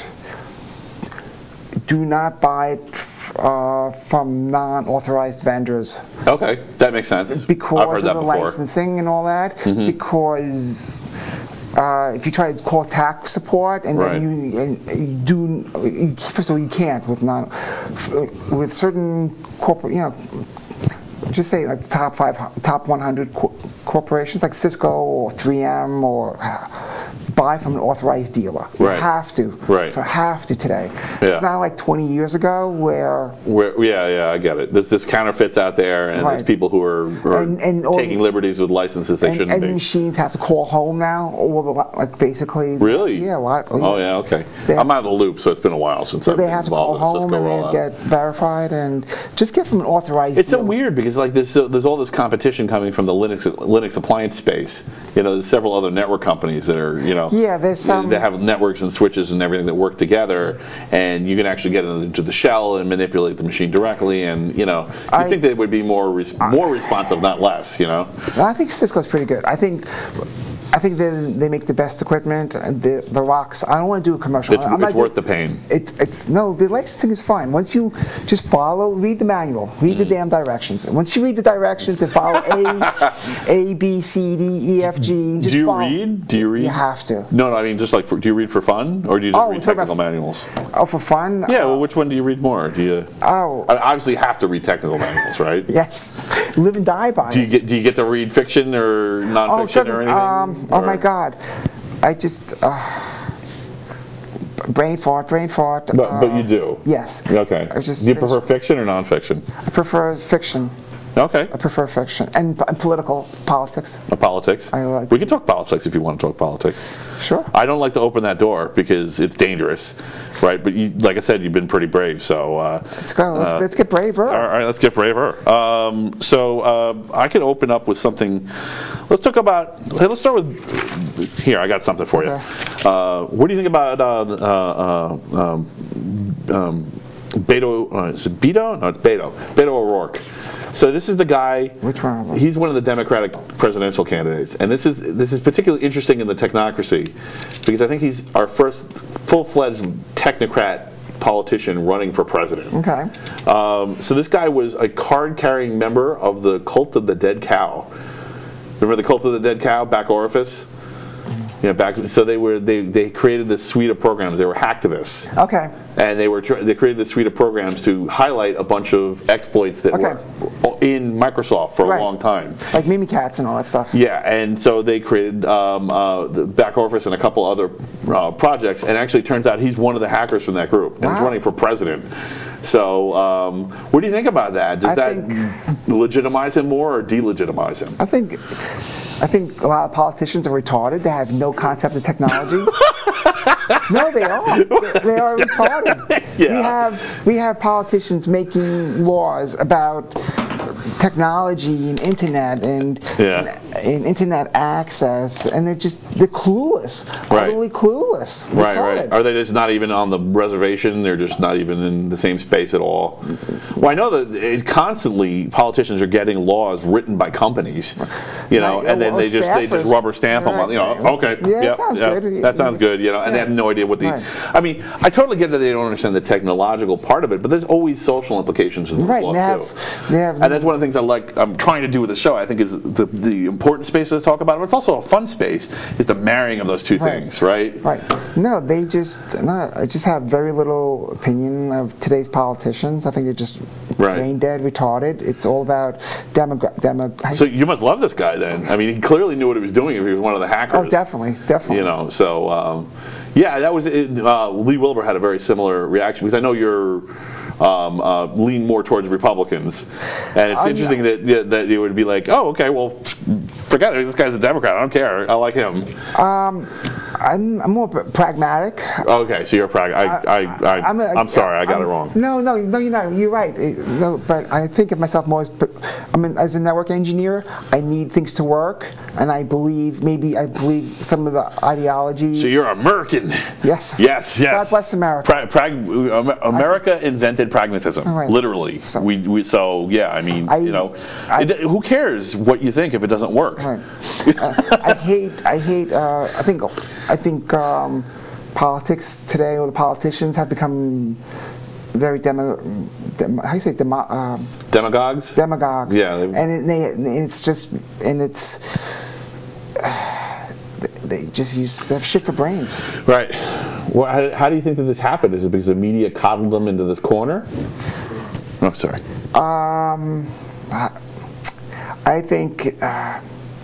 do not buy it uh, from non-authorized vendors. Okay, that makes sense. Because I've heard of that the before. Licensing and all that. Mm-hmm. Because uh, if you try to call tax support and right. then you, and you do, you, first of all, you can't with non with certain corporate, you know. Just say like the top five, top one hundred co- corporations like Cisco or three M or uh, buy from an authorized dealer. You right. have to. Right. You have to today. Yeah. It's not like twenty years ago where. Where yeah, yeah, I get it. There's this counterfeits out there, and right. there's people who are, are and, and taking all, liberties with licenses they and, shouldn't and be. And machines have to call home now, or like basically. Really? Yeah, a lot. Oh yeah, okay. They I'm out of the loop, so it's been a while since so I've been they have involved to call with home Cisco and rollout. they get verified and just get from an authorized. It's dealer. so weird because like there's so, there's all this competition coming from the Linux Linux appliance space. You know, there's several other network companies that are you know yeah, there's some they have networks and switches and everything that work together, and you can actually get into the shell and manipulate the machine directly. And you know, you I, think they would be more res- more responsive, not less. You know. I think Cisco's pretty good. I think. I think they they make the best equipment. And the the rocks. I don't want to do a commercial. It's, I'm it's worth doing, the pain. It, it's no. The licensing is fine. Once you just follow, read the manual, read mm. the damn directions. Once you read the directions and follow A, A, B, C, D, E, F, G. Just do you follow. read? Do you read? You have to. No, no. I mean, just like, for, do you read for fun, or do you just oh, read technical about, manuals? Oh, for fun? Yeah. Uh, Well, which one do you read more? Do you? Oh. I obviously, you have to read technical manuals, right? Yes. Live and die by do you it. get Do you get to read fiction or nonfiction oh, or anything? Um, or? Oh my God. I just uh, brain fart, brain fart. But uh, but you do. Yes. Okay. I just, do you prefer fiction or nonfiction? I prefer fiction. Okay. I prefer fiction and, and political politics. Uh, politics. I like- We can talk politics if you want to talk politics. Sure. I don't like to open that door because it's dangerous, right? But you, like I said, you've been pretty brave. So uh, Let's go. Let's, uh, let's get braver. All right, let's get braver. Um, so uh, I could open up with something. Let's talk about. Hey, let's start with. Here, I got something for you. Okay. Uh, what do you think about uh, uh, uh, um, um, Beto? Uh, is it Beto? No, it's Beto. Beto O'Rourke. So this is the guy. Which one of them? He's one of the Democratic presidential candidates, and this is this is particularly interesting in the technocracy because I think he's our first full-fledged technocrat politician running for president. Okay. Um, so this guy was a card-carrying member of the Cult of the Dead Cow. Remember the Cult of the Dead Cow, back orifice? Yeah, back. So they were they, they created this suite of programs. They were hacktivists, Okay. and they were tr- they created this suite of programs to highlight a bunch of exploits that Okay. were in Microsoft for Right. a long time. Like Mimikatz and all that stuff. Yeah, and so they created um, uh, the back office and a couple other uh, projects, and actually it turns out he's one of the hackers from that group, and he's Wow. running for president. So, um, what do you think about that? Does I that think- legitimize him more or delegitimize him? I think, I think a lot of politicians are retarded. They have no concept of technology. No, they are. They, they are retarded. Yeah. We have we have politicians making laws about technology and internet and, Yeah. and, and internet access, and they're just they're clueless, Right. utterly clueless. Right, retarded. right. Are they just not even on the reservation? They're just not even in the same space at all? Well, I know that it constantly politicians are getting laws written by companies, you know, Right, and then or they just they just staffers. rubber stamp them on, you know, Right. okay, Yeah, yep, sounds yep, good. that sounds good, you know, and they Yeah. have no idea what the. Right. I mean, I totally get that they don't understand the technological part of it, but there's always social implications in the Right, laws they have, too. they have And that's one of the things I like. I'm trying to do with the show. I think is the the important space to talk about, but it's also a fun space. Is the marrying of those two Right. things, right? Right. No, they just no. I just have very little opinion of today's politicians. I think they're just Right. brain dead, retarded. It's all about demogra- demo. So you must love this guy then. I mean, he clearly knew what he was doing if he was one of the hackers. oh, definitely, definitely. You know, so um, yeah, that was it. Uh, Lee Wilbur had a very similar reaction because I know you're um, uh, lean more towards Republicans, and it's Uh, interesting yeah. that yeah, that you would be like, oh, okay, well, forget it. This guy's a Democrat. I don't care. I like him. Um, I'm, I'm more pr- pragmatic. Okay, so you're a prag. I, I, I, I'm, a, I'm sorry, I got I'm- it wrong. No, no, no, you're not. You're right. It- no, but I think of myself more as, I mean, as a network engineer, I need things to work, and I believe maybe I believe some of the ideology. So you're American. Yes. Yes, yes. God bless America. Pra- prag- Am- America invented pragmatism, All right. literally. So- we, we, so yeah, I mean, I- you know, I- it, who cares what you think if it doesn't work? Right. uh, I hate. I hate. Uh, I think. I think um, politics today, or the politicians have become very demo. Dem, how do you say demo, um, Demagogues? demagogues? Yeah, they- And, it, they, and it's just. And it's. They just use they have shit for brains. Right. Well, how, how do you think that this happened? Is it because the media coddled them into this corner? Oh, sorry. Um, I, I think. Uh,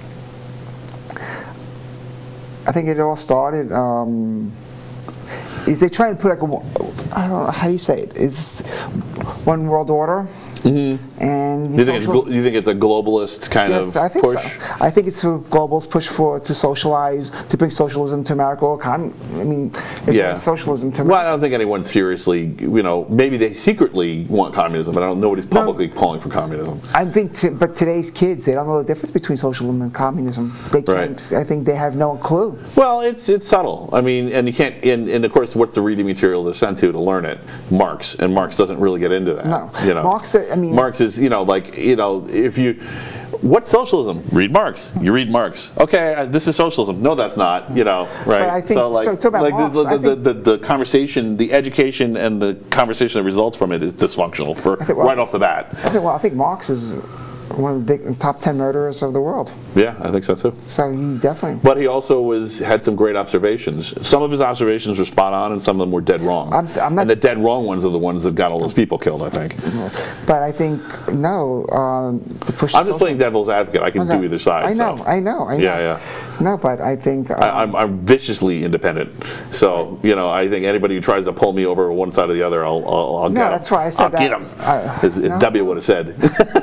I think it all started. Um, is they trying to put like a, I don't know how do you say it. It's one world order. Mm-hmm. And You think, it's, social- gl- you think it's a globalist kind Yes, of I think push? so. I think it's a globalist push for to socialize, to bring socialism to America. Or con- I mean, if Yeah. yeah. socialism to Well, America. I don't think anyone seriously, you know, maybe they secretly want communism, but I don't. Nobody's publicly calling for communism. I think, t- but today's kids, they don't know the difference between socialism and communism. They can't. Right. I think they have no clue. Well, it's it's subtle. I mean, and you can't. And, and of course, what's the reading material they're sent to to learn it? Marx, and Marx doesn't really get into that. No. You know, Marx, I mean- Marx is, you know, like, you know, if you. What's socialism? Read Marx. You read Marx. Okay, uh, this is socialism. No, that's not. You know, right? But I think- so like, so talk about like Marx, the, I the, think- the, the, the conversation, the education, and the conversation that results from it is dysfunctional for think, well, right off the bat. I think. Well, I think Marx is one of the big top ten murderers of the world. Yeah, I think so too. So he definitely. But he also was had some great observations. Some of his observations were spot on, and some of them were dead wrong. I'm- I'm not- and the dead wrong ones are the ones that got all those people killed, I think. But I think no. Um, to push. I'm the just playing social- devil's advocate. I can Okay. do either side. I know. so. I know. I know. Yeah, yeah. No, but I think um, I, I'm, I'm viciously independent. So you know, I think anybody who tries to pull me over one side or the other, I'll, I'll, I'll no, get 'em. that's why I said I'll that. get 'em, Uh, as, as no. W would have said.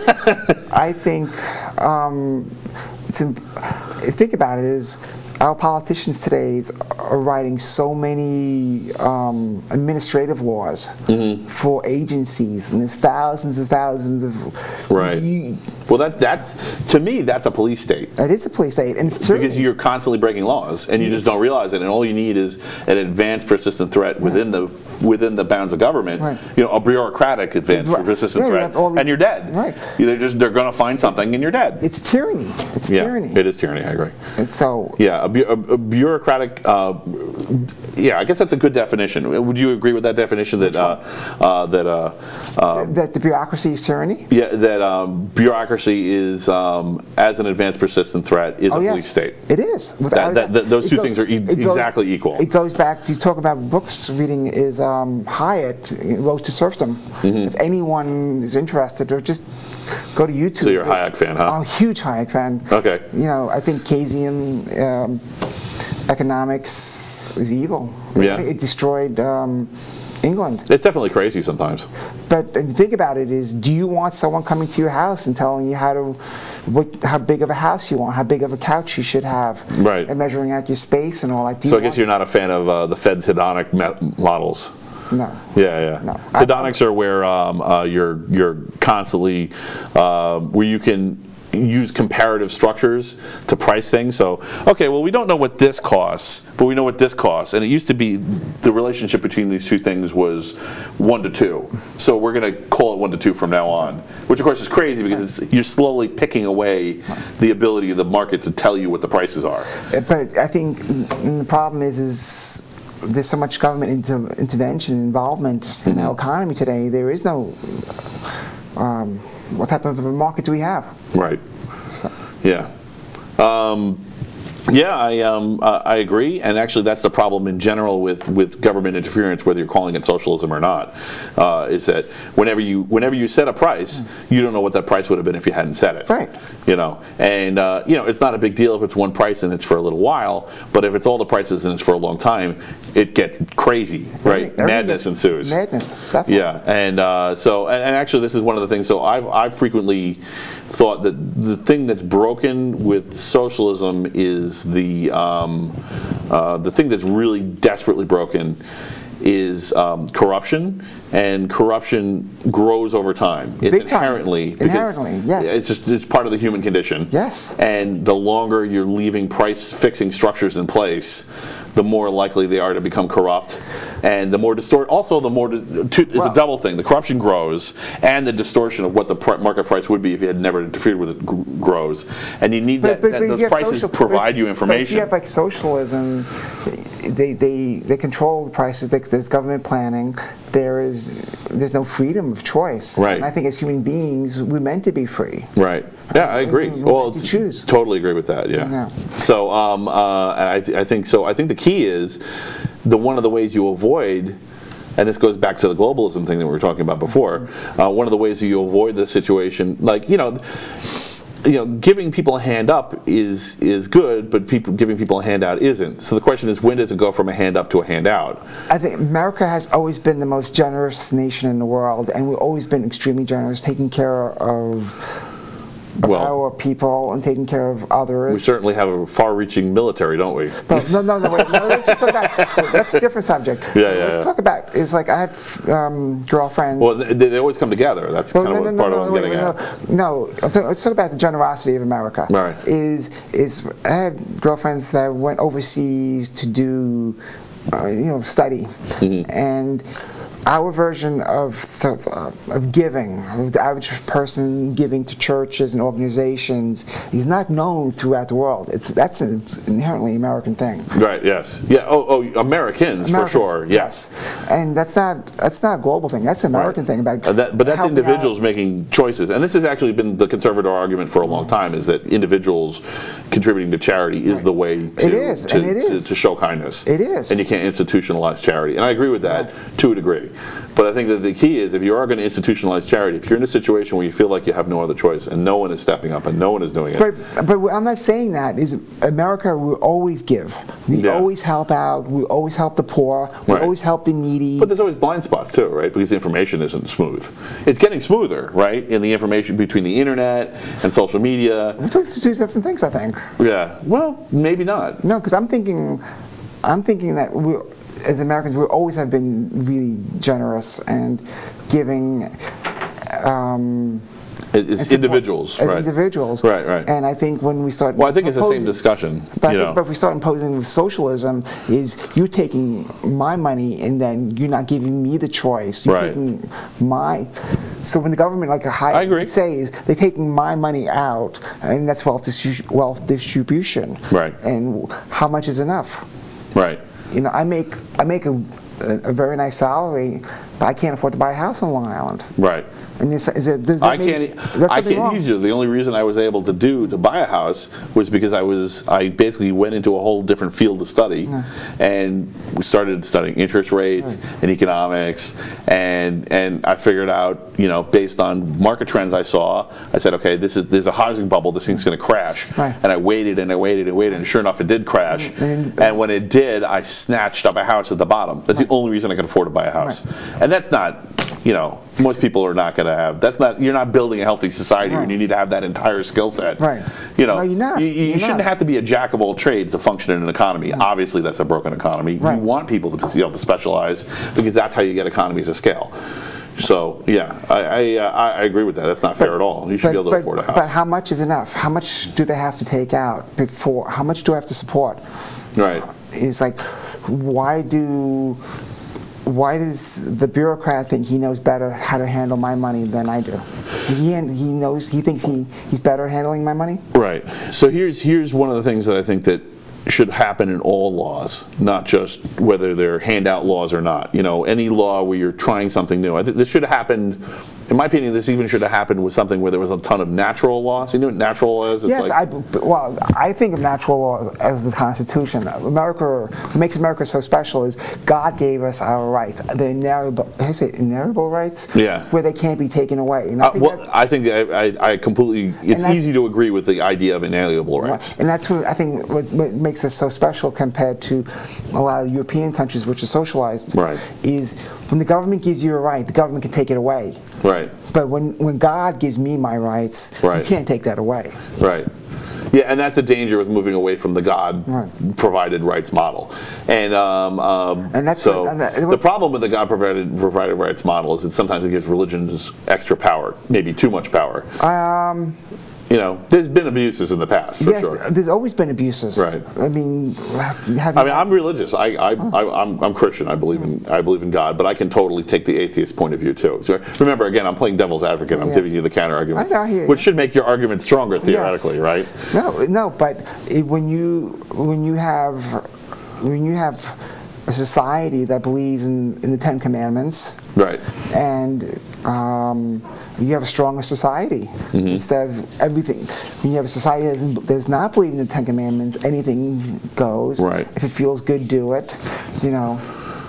I think, um, to, think about it is, our politicians today are writing so many um, administrative laws mm-hmm. for agencies, and there's thousands and thousands of. Right. You, well, that that's to me that's a police state. It is a police state, and it's because you're constantly breaking laws, and you just don't realize it. And all you need is an advanced, persistent threat within the within the bounds of government. Right. You know, a bureaucratic advanced, Right. persistent Yeah, you threat, have all these- and you're dead. Right. They're just they're going to find something, and you're dead. It's tyranny. It's yeah, tyranny. it is tyranny. I agree. And so. Yeah, a, bu- a, a bureaucratic. Uh, yeah, I guess that's a good definition. Would you agree with that definition that uh, uh, that uh, um, that the bureaucracy is tyranny? Yeah, that um, bureaucracy is um, as an advanced, persistent threat is oh, a yes. police state. It is. That, that, that, those it two goes, things are e- exactly goes, equal. It goes back to talk about books reading is um, Hyatt, Road to Serfdom. Mm-hmm. If anyone is interested, or just go to YouTube. So you're a Hayek fan, huh? I'm a huge Hayek fan. Okay. You know, I think Keynesian um, economics is evil. Yeah. It destroyed um, England. It's definitely crazy sometimes. But the thing about it is, do you want someone coming to your house and telling you how to, what, how big of a house you want, how big of a couch you should have, right? And measuring out your space and all that? Do so you I guess want, you're not a fan of uh, the Fed's hedonic me- models. No. Yeah, yeah. No. Hedonics are where um, uh, you're you're constantly uh, where you can use comparative structures to price things. So, okay, well, we don't know what this costs, but we know what this costs. And it used to be the relationship between these two things was one to two. So we're going to call it one to two from now on, which of course is crazy because it's, you're slowly picking away the ability of the market to tell you what the prices are. But I think the problem is is. There's so much government inter- intervention and involvement mm-hmm. in our economy today. There is no. Um, what type of a market do we have? Right. So. Yeah. Um, yeah, I um, uh, I agree, and actually that's the problem in general with, with government interference, whether you're calling it socialism or not, uh, is that whenever you whenever you set a price, you don't know what that price would have been if you hadn't set it. Right. You know, and uh, you know it's not a big deal if it's one price and it's for a little while, but if it's all the prices and it's for a long time, it gets crazy, right? Everything Madness gets ensues. Madness. Definitely. Yeah, and uh, so and, and actually this is one of the things. So I've I've frequently thought that the thing that's broken with socialism is the um, uh, the thing that's really desperately broken is um, corruption, and corruption grows over time. It's Big time. inherently because Inherently, yes. It's just it's part of the human condition. Yes. And the longer you're leaving price fixing structures in place, the more likely they are to become corrupt, and the more distort. Also, the more it's well, a double thing. The corruption grows, and the distortion of what the pr- market price would be if you had never interfered with it g- grows. And you need that, but, but, that but those you prices social, provide but, you information. But if you have like socialism, they they they control the prices. There's government planning. There is there's no freedom of choice. Right. And I think as human beings, we're meant to be free. Right. Yeah, I agree. We're well, meant to choose. Totally agree with that. Yeah. Yeah. So, um, uh, I, th- I think so. I think the key is the one of the ways you avoid. And this goes back to the globalism thing that we were talking about before. Uh, one of the ways that you avoid this situation, like you know, you know, giving people a hand up is is good, but people giving people a handout isn't. So the question is, when does it go from a hand up to a handout? I think America has always been the most generous nation in the world, and we've always been extremely generous, taking care of. Of well, our people and taking care of others. We certainly have a far-reaching military, don't we? No, no, no, no, wait, no let's just talk about, that's a different subject. Yeah, yeah. Let's yeah. talk about, it's like I had um, girlfriends. Well, they, they always come together. That's well, kind no, of what no, part no, of no, what I'm wait, getting no, at. No, let's talk about the generosity of America. Right. Is, is, I had girlfriends that went overseas to do, uh, you know, study. Mm-hmm. And our version of the, uh, of giving, the average person giving to churches and organizations, is not known throughout the world. It's that's an inherently American thing. Right. Yes. Yeah. Oh. Oh. Americans American, for sure. Yes. yes. And that's not that's not a global thing. That's an American right. thing about. Uh, that, but that's helping individuals out. making choices, and this has actually been the conservative argument for a long time: is that individuals contributing to charity is right. the way to it is, to, and it is. to, to show kindness. It is. And you can't institutionalize charity, and I agree with that right. to a degree. But I think that the key is if you are going to institutionalize charity, if you're in a situation where you feel like you have no other choice and no one is stepping up and no one is doing it. But, but I'm not saying that. Is America will always give. We Yeah. always help out. We always help the poor. We Right. always help the needy. But there's always blind spots too, right? Because the information isn't smooth. It's getting smoother, right? In the information between the internet and social media. It's two different things, I think. Yeah. Well, maybe not. No, because I'm thinking, I'm thinking that we, as Americans, we always have been really generous and giving. Um, It's, it's as individuals, as right? individuals. Right, right. And I think when we start. Well, I think it's the same imposing- discussion. But, I you think, know. but if we start imposing with socialism, is you taking my money and then you're not giving me the choice. You're Right. taking my. So when the government, like a high, I agree. says they're taking my money out, and that's wealth, distribu- wealth distribution. Right. And how much is enough? Right. You know, I make I make a, a, a very nice salary, but I can't afford to buy a house on Long Island. Right. And is, is it, does that I make- can't. that's I something can't wrong. either. The only reason I was able to do to buy a house was because I was. I basically went into a whole different field of study, and we started studying interest rates Right. and economics, and and I figured out, you know, based on market trends I saw, I said, okay, this is there's a housing bubble. This thing's going to crash. Right. And I waited and I waited and waited, and sure enough, it did crash. And- And when it did, I snatched up a house at the bottom. That's the only reason I could afford to buy a house. And that's not, you know, most people are not going to have. That's not. You're not building a healthy society Right. when you need to have that entire skill set. Right. You know, No, you're not. you, you You're shouldn't not. have to be a jack of all trades to function in an economy. Obviously, that's a broken economy. Right. You want people to be able to specialize because that's how you get economies of scale. So yeah, I I, uh, I I agree with that. That's not fair at all. You should But, be able to but, afford a house. but how much is enough? How much do they have to take out before? How much do I have to support? Right. It's like, why do, why does the bureaucrat think he knows better how to handle my money than I do? He he knows he thinks he, he's better at handling my money. Right. So here's here's one of the things that I think that should happen in all laws, not just whether they're handout laws or not. You know, any law where you're trying something new. I think this should have happened. In my opinion, this even should have happened with something where there was a ton of natural law. So you know what natural law is? It's Yes, like, I well, I think of natural law as the Constitution. America, what makes America so special is God gave us our rights, the inalienable, I say inalienable rights, Yeah. where they can't be taken away. And I Uh, think well, that- I think I, I, I completely. It's that's- easy to agree with the idea of inalienable rights. And that's what I think what, what makes us so special compared to a lot of European countries which are socialized. Right. Is when the government gives you a right, the government can take it away. Right. But when, when God gives me my rights, Right. you can't take that away. Right. Yeah, and that's the danger with moving away from the Right. God-provided rights model. And um, um, And that's so what- and that- the problem with the God-provided provided rights model is that sometimes it gives religions extra power, maybe too much power. Um, You know, there's been abuses in the past, for yes, sure. there's always been abuses. Right. I mean, have I you, mean, I'm religious. I, I, I, I'm, I'm Christian. I believe in, I believe in God, but I can totally take the atheist point of view too. So remember, again, I'm playing devil's advocate. I'm Yeah. giving you the counter argument, I know, I hear you. which should make your argument stronger theoretically, right? No, no, but it, when you when you have when you have a society that believes in, in the Ten Commandments, Right. and um, you have a stronger society Mm-hmm. instead of everything. When you have a society that doesn't- does not believe in the Ten Commandments, anything goes. Right. If it feels good, do it. You know.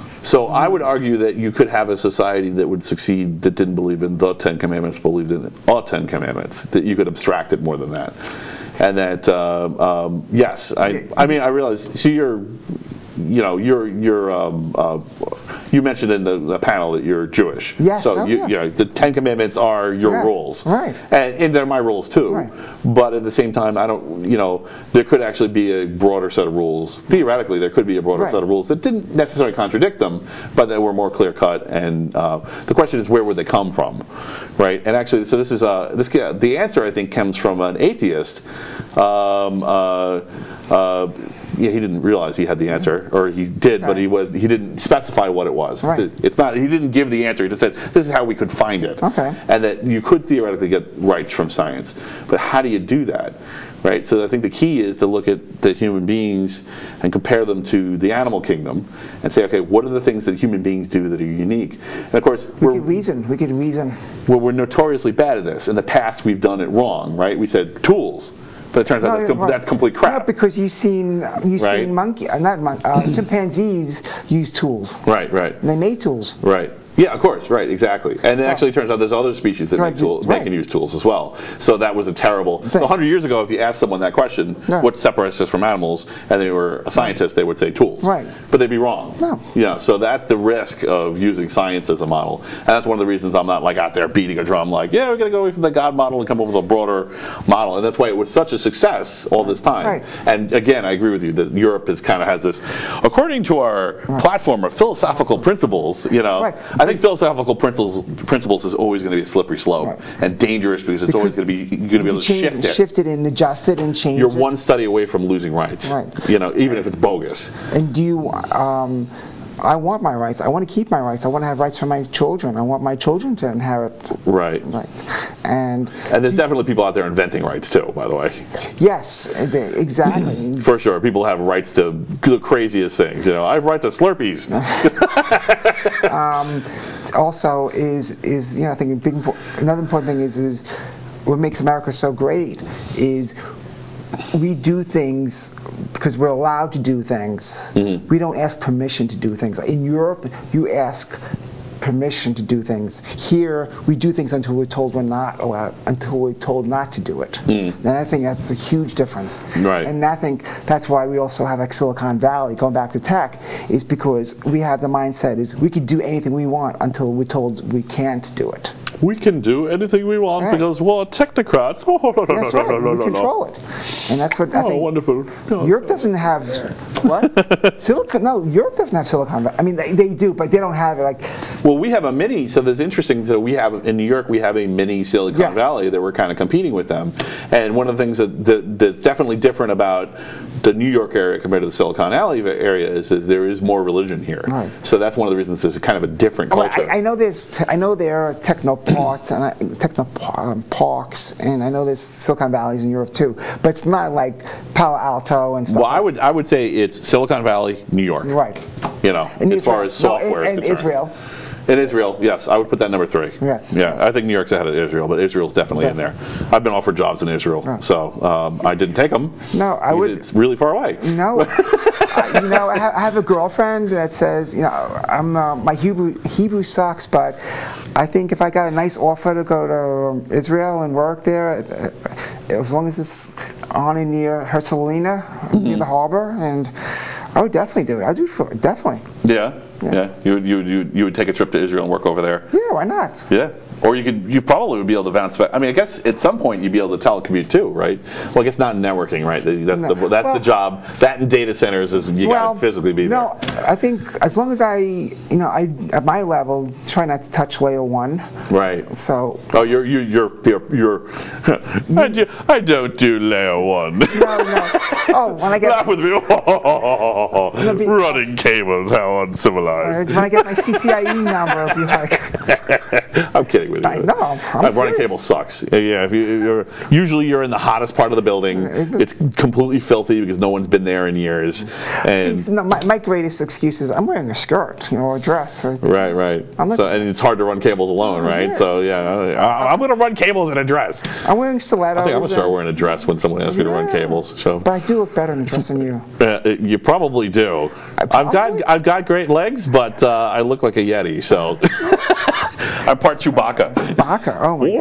So I would argue that you could have a society that would succeed that didn't believe in the Ten Commandments, believed in all Ten Commandments. That you could abstract it more than that, and that uh, um, yes, I I mean I realize. So you're, you know, you're you're um, uh, you mentioned in the, the panel that you're Jewish. Yes, So oh, you, yeah. you know the Ten Commandments are your Right, rules. right. And, and they're my rules too. Right. But at the same time, I don't. You know, there could actually be a broader set of rules. Theoretically, there could be a broader Right. set of rules that didn't necessarily contradict them, but that were more clear cut. And uh, the question is, where would they come from, right? And actually, so this is uh, this the answer I think comes from an atheist. Um, uh, uh, yeah, he didn't realize he had the answer, or he did, but Right. he was he didn't specify what it was. Right. It's not. He didn't give the answer. He just said this is how we could find it, Okay. and that you could theoretically get rights from science. But how do you do that? Right, so I think the key is to look at the human beings and compare them to the animal kingdom and say, okay, what are the things that human beings do that are unique? And of course, We we're, could reason. We could reason. we're, we're notoriously bad at this. In the past, we've done it wrong, right? We said tools, but it turns out No, that's, com- right. that's complete crap. No, because you've seen you've Right. seen monkey, uh, not mon- uh, chimpanzees use tools, Right, right, and they made tools. right. Yeah, of course, right, exactly. And it actually turns out there's other species that Right, make tools, right. they can use tools as well. So that was a terrible. So one hundred years ago, if you asked someone that question, No. what separates us from animals, and they were a scientist, they would say tools. Right. But they'd be wrong. No. Yeah. So that's the risk of using science as a model, and that's one of the reasons I'm not like out there beating a drum like, yeah, we're going to go away from the God model and come up with a broader model, and that's why it was such a success all this time. Right. And again, I agree with you that Europe is kind of has this, according to our Right. platform of philosophical principles. You know, Right. I think philosophical principles principles is always going to be a slippery slope Right. and dangerous because it's always going to be you're going to be able to Change- shift it. shift it and adjust it and change You're it. one study away from losing rights. Right. You know, even if it's bogus. And do you, um, I want my rights. I want to keep my rights. I want to have rights for my children. I want my children to inherit. Right. Right. And And there's definitely people out there inventing rights too, by the way. yes, exactly. For sure, people have rights to the craziest things. You know, I have right to Slurpees. um, also, is is you know I think a big impo- another important thing is is what makes America so great is we do things because we're allowed to do things. Mm-hmm. We don't ask permission to do things. In Europe, you ask permission to do things. Here, we do things until we're told we're not allowed, until we're told not to do it. Mm. And I think that's a huge difference. Right. And I think that's why we also have like Silicon Valley, going back to tech, is because we have the mindset is we can do anything we want until we're told we can't do it. We can do anything we want Right. because we're technocrats. Oh, no, no, no, That's no, right. no, no, We no, control no. it. And that's what I Oh, think. wonderful. No, Europe doesn't have what? Silicon? No, Europe doesn't have Silicon Valley. I mean, they, they do, but they don't have it like. Well, we have a mini, so there's interesting. So we have in New York, we have a mini Silicon Yes. Valley that we're kind of competing with them. And one of the things that, that that's definitely different about the New York area compared to the Silicon Valley area is, is there is more religion here. Right. So that's one of the reasons there's kind of a different Oh, culture. I, I know there's. I know there are techno parks and I, techno um, parks, and I know there's Silicon Valleys in Europe too. But it's not like Palo Alto and stuff. well, I would I would say it's Silicon Valley, New York. Right. You know, And as far Israel. as software no, is and, and concerned. Israel. In Israel, yes, I would put that number three. Yes. Yeah, I think New York's ahead of Israel, but Israel's definitely in there. I've been offered jobs in Israel, Right. so um, I didn't take them. No, I would. It's really far away. No, I, you know, I have, I have a girlfriend that says, you know, I'm uh, my Hebrew Hebrew sucks, but I think if I got a nice offer to go to um, Israel and work there, uh, as long as it's on and near Herzliya, Mm-hmm. near the harbor, and I would definitely do it. I do for definitely. Yeah, yeah. Yeah. You would you would you, you would take a trip to Israel and work over there. Yeah, why not? Yeah. Or you could, you probably would be able to bounce back. I mean, I guess at some point you'd be able to telecommute too, right? Well, I guess not in networking, right? That's No. the that's Well- the job. That in data centers is you well, got to physically be there. no, I think as long as I, you know, I at my level try not to touch layer one. Right. So Oh, you're you're you're you're. you're I, do, I don't do layer one. no, no. Oh, when I get Laugh with me. be- Running cables, how uncivilized. when I get my C C I E number, I'll be like, I'm kidding with you. I know, I'm Uh, running serious. cable sucks. Uh, Yeah, if you, you're, usually you're in the hottest part of the building. It's completely filthy because no one's been there in years. And no, my, my greatest excuse is I'm wearing a skirt, you know, or a dress. So right, right. I'm not- So and it's hard to run cables alone, right? Yeah. So yeah, I, I'm going to run cables in a dress. I'm wearing stilettos. I think I'm gonna start wearing a dress when someone asks me to run Yeah. cables. So. But I do look better in a dress than you. Uh, you probably do. I've got probably- I've got great legs, but uh, I look like a yeti, so I'm part Chewbacca. Baka, oh my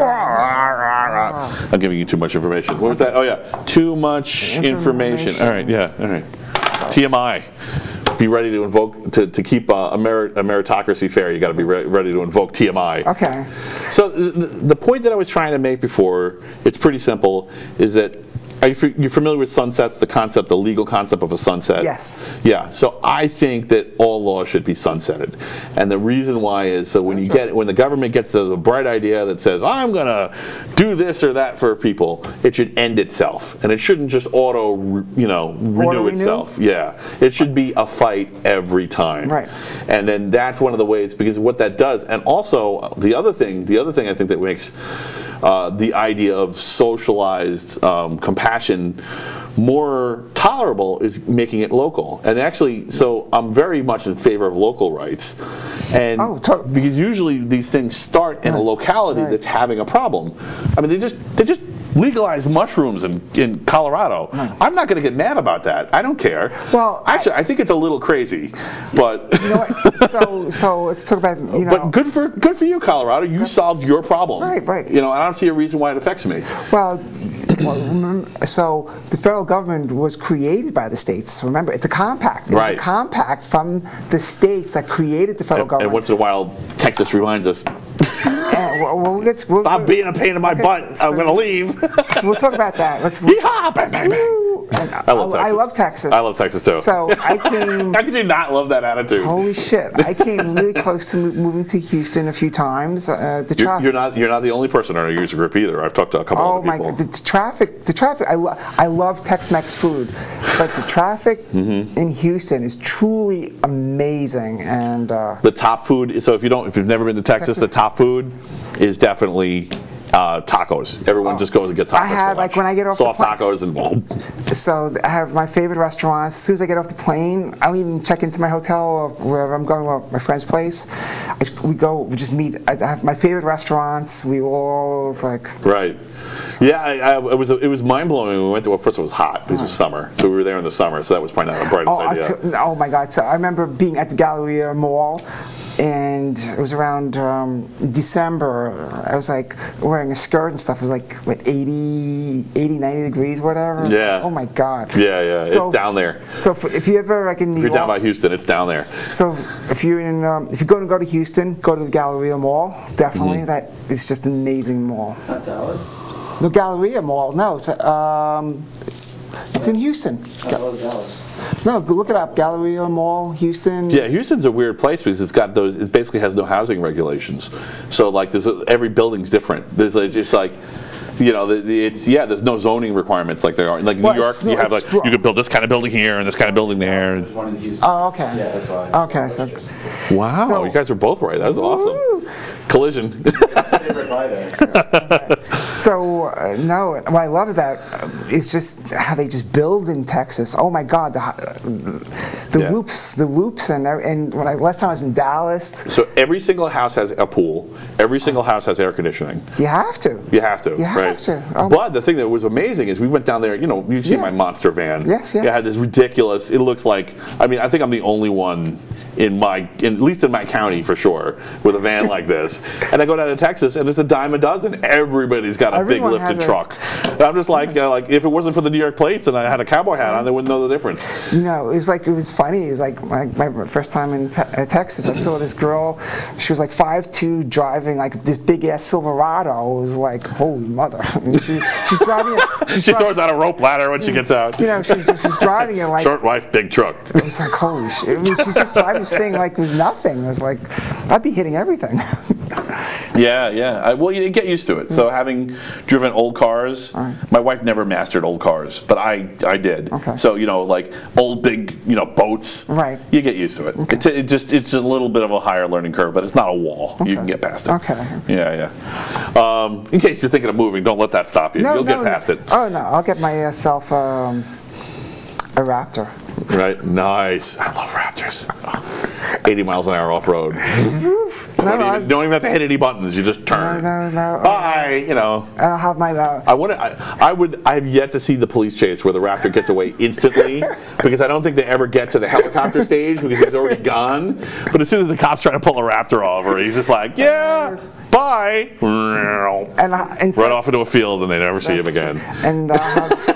god. I'm giving you too much information. What was that? Oh yeah, too much information. Information. All right, yeah, all right. T M I. Be ready to invoke to to keep uh, a, merit, a meritocracy fair. You got to be re- ready to invoke T M I. Okay. So the, the point that I was trying to make before, it's pretty simple, is that are you, f- you're familiar with sunsets, the concept, the legal concept of a sunset? Yes. Yeah. So I think that all laws should be sunsetted, and the reason why is so when you get when the government gets the, the bright idea that says I'm gonna do this or that for people, it should end itself, and it shouldn't just auto re- you know renew Auto-renew? itself. Yeah. It should be a fight every time. Right. And then that's one of the ways, because what that does, and also the other thing, the other thing I think that makes uh, the idea of socialized um, compassion more tolerable is making it local. And actually, so I'm very much in favor of local rights. And Oh, to- because usually these things start in a Right. locality Right. that's having a problem. I mean, they just they just legalize mushrooms in, in Colorado. Right. I'm not going to get mad about that. I don't care. Well, actually, I, I think it's a little crazy, but you know what? So, so let's talk about you know. But good for good for you, Colorado. You solved your problem. Right, right. You know, I don't see a reason why it affects me. Well, well remember, so the federal government was created by the states. So remember, it's a compact. It's Right. a compact from the states that created the federal And, government. and once in a while, Texas reminds us. And, well, well, let's, we'll, Stop being a pain in my okay, butt. I'm so- going to leave. We'll talk about that. Let's. Yeehaw! Bang, bang, bang. Woo! And I love Texas. I love Texas. I love Texas too. So I came. How could you not love that attitude? Holy shit! I came really close to mo- moving to Houston a few times. Uh, the You're, traffic. you're not you're not the only person in our user group either. I've talked to a couple Oh other my people. god, the traffic, the traffic, I, lo- I love Tex-Mex food, but the traffic Mm-hmm. in Houston is truly amazing, and uh, The top food. So if you don't, if you've never been to Texas, Texas. the top food is definitely uh, tacos. Everyone Oh. just goes and gets tacos. I have, for lunch. like, when I get off the soft plane- tacos and so I have my favorite restaurants. As soon as I get off the plane, I don't even check into my hotel or wherever I'm going, or my friend's place. I, we go, we just meet. I have my favorite restaurants. We all like. right. Yeah, I, I, it was it was mind blowing when we went to. Well, first it was hot because it was summer, so we were there in the summer, so that was probably not the brightest Oh, I idea. t- oh my God! So I remember being at the Galleria Mall, and it was around um, December. I was like wearing a skirt and stuff. It was like what eighty, eighty, ninety degrees, whatever. Yeah. Oh my God. yeah, yeah, So- it's down there. So if, if you ever like in New If you're down by York, Houston, it's down there. so if you're in, um, if you're going to go to Houston, go to the Galleria Mall. Definitely, Mm-hmm. that is just an amazing mall. Not Dallas. The Galleria Mall. No, it's um, it's in Houston. I love Dallas. No, go look it up. Galleria Mall, Houston. Yeah, Houston's a weird place because it's got those. It basically has no housing regulations. So like, there's a, every building's different. There's like, just like, you know, the, the, it's yeah. There's no zoning requirements like there are. Like Well, New York, it's- you have it's- like you could build this kind of building here and this kind of building there. There's one in Houston. Oh, okay. Yeah, that's why. Okay, so Wow, So- you guys are both right. That was awesome. Woo! Collision. Favorite buy there. So uh, no, what I love about uh, is just how they just build in Texas. Oh my God, the uh, the Yeah. loops, the loops, and every- and when I last time I was in Dallas, So every single house has a pool. Every single house has air conditioning. you have to. You have to, You have right? to. Oh. But the thing that was amazing is we went down there. You know, you've seen Yeah. my monster van. Yes, yes. It had this ridiculous. It looks like. I mean, I think I'm the only one in my, in, at least in my county for sure, with a van like this. And I go down to Texas, and it's a dime a dozen. Everybody's got a Everyone big lifted has a- truck. And I'm just like, uh, like if it wasn't for the New York plates and I had a cowboy hat on, they wouldn't know the difference. You know, it was like it was funny. It was like my, my first time in te- uh, Texas. I saw this girl. She was like five two, driving like this big ass Silverado. It was like, holy mother! And she, she's driving it. She's She dri- throws out a rope ladder when she gets out. You know, she's she's driving it like. Short wife, big truck. It was like, holy shit. I mean, she's just driving this thing like it was nothing. It was like, I'd be hitting everything. Yeah, yeah. I, well, you get used to it. So having driven old cars, Alright. my wife never mastered old cars, but I, I did. Okay. So you know, like old big, you know, boats. Right. You get used to it. It's it just it's a little bit of a higher learning curve, but it's not a wall. You can get past it. Okay. Yeah, yeah. Um, in case you're thinking of moving, don't let that stop you. No, You'll no, get past no. it. Oh, no. I'll get myself um, a Raptor. Right. Nice. I love Raptors. eighty miles an hour off road. No, don't, I- even, don't even have to hit any buttons. You just turn. No, no, no. Bye. You know. I'll have my. Uh, I want to. I, I would. I have yet to see the police chase where the Raptor gets away instantly, because I don't think they ever get to the helicopter stage because he's already gone. But as soon as the cops try to pull a Raptor over, he's just like, yeah, bye, and I, and right off into a field, and they never see him again. And uh,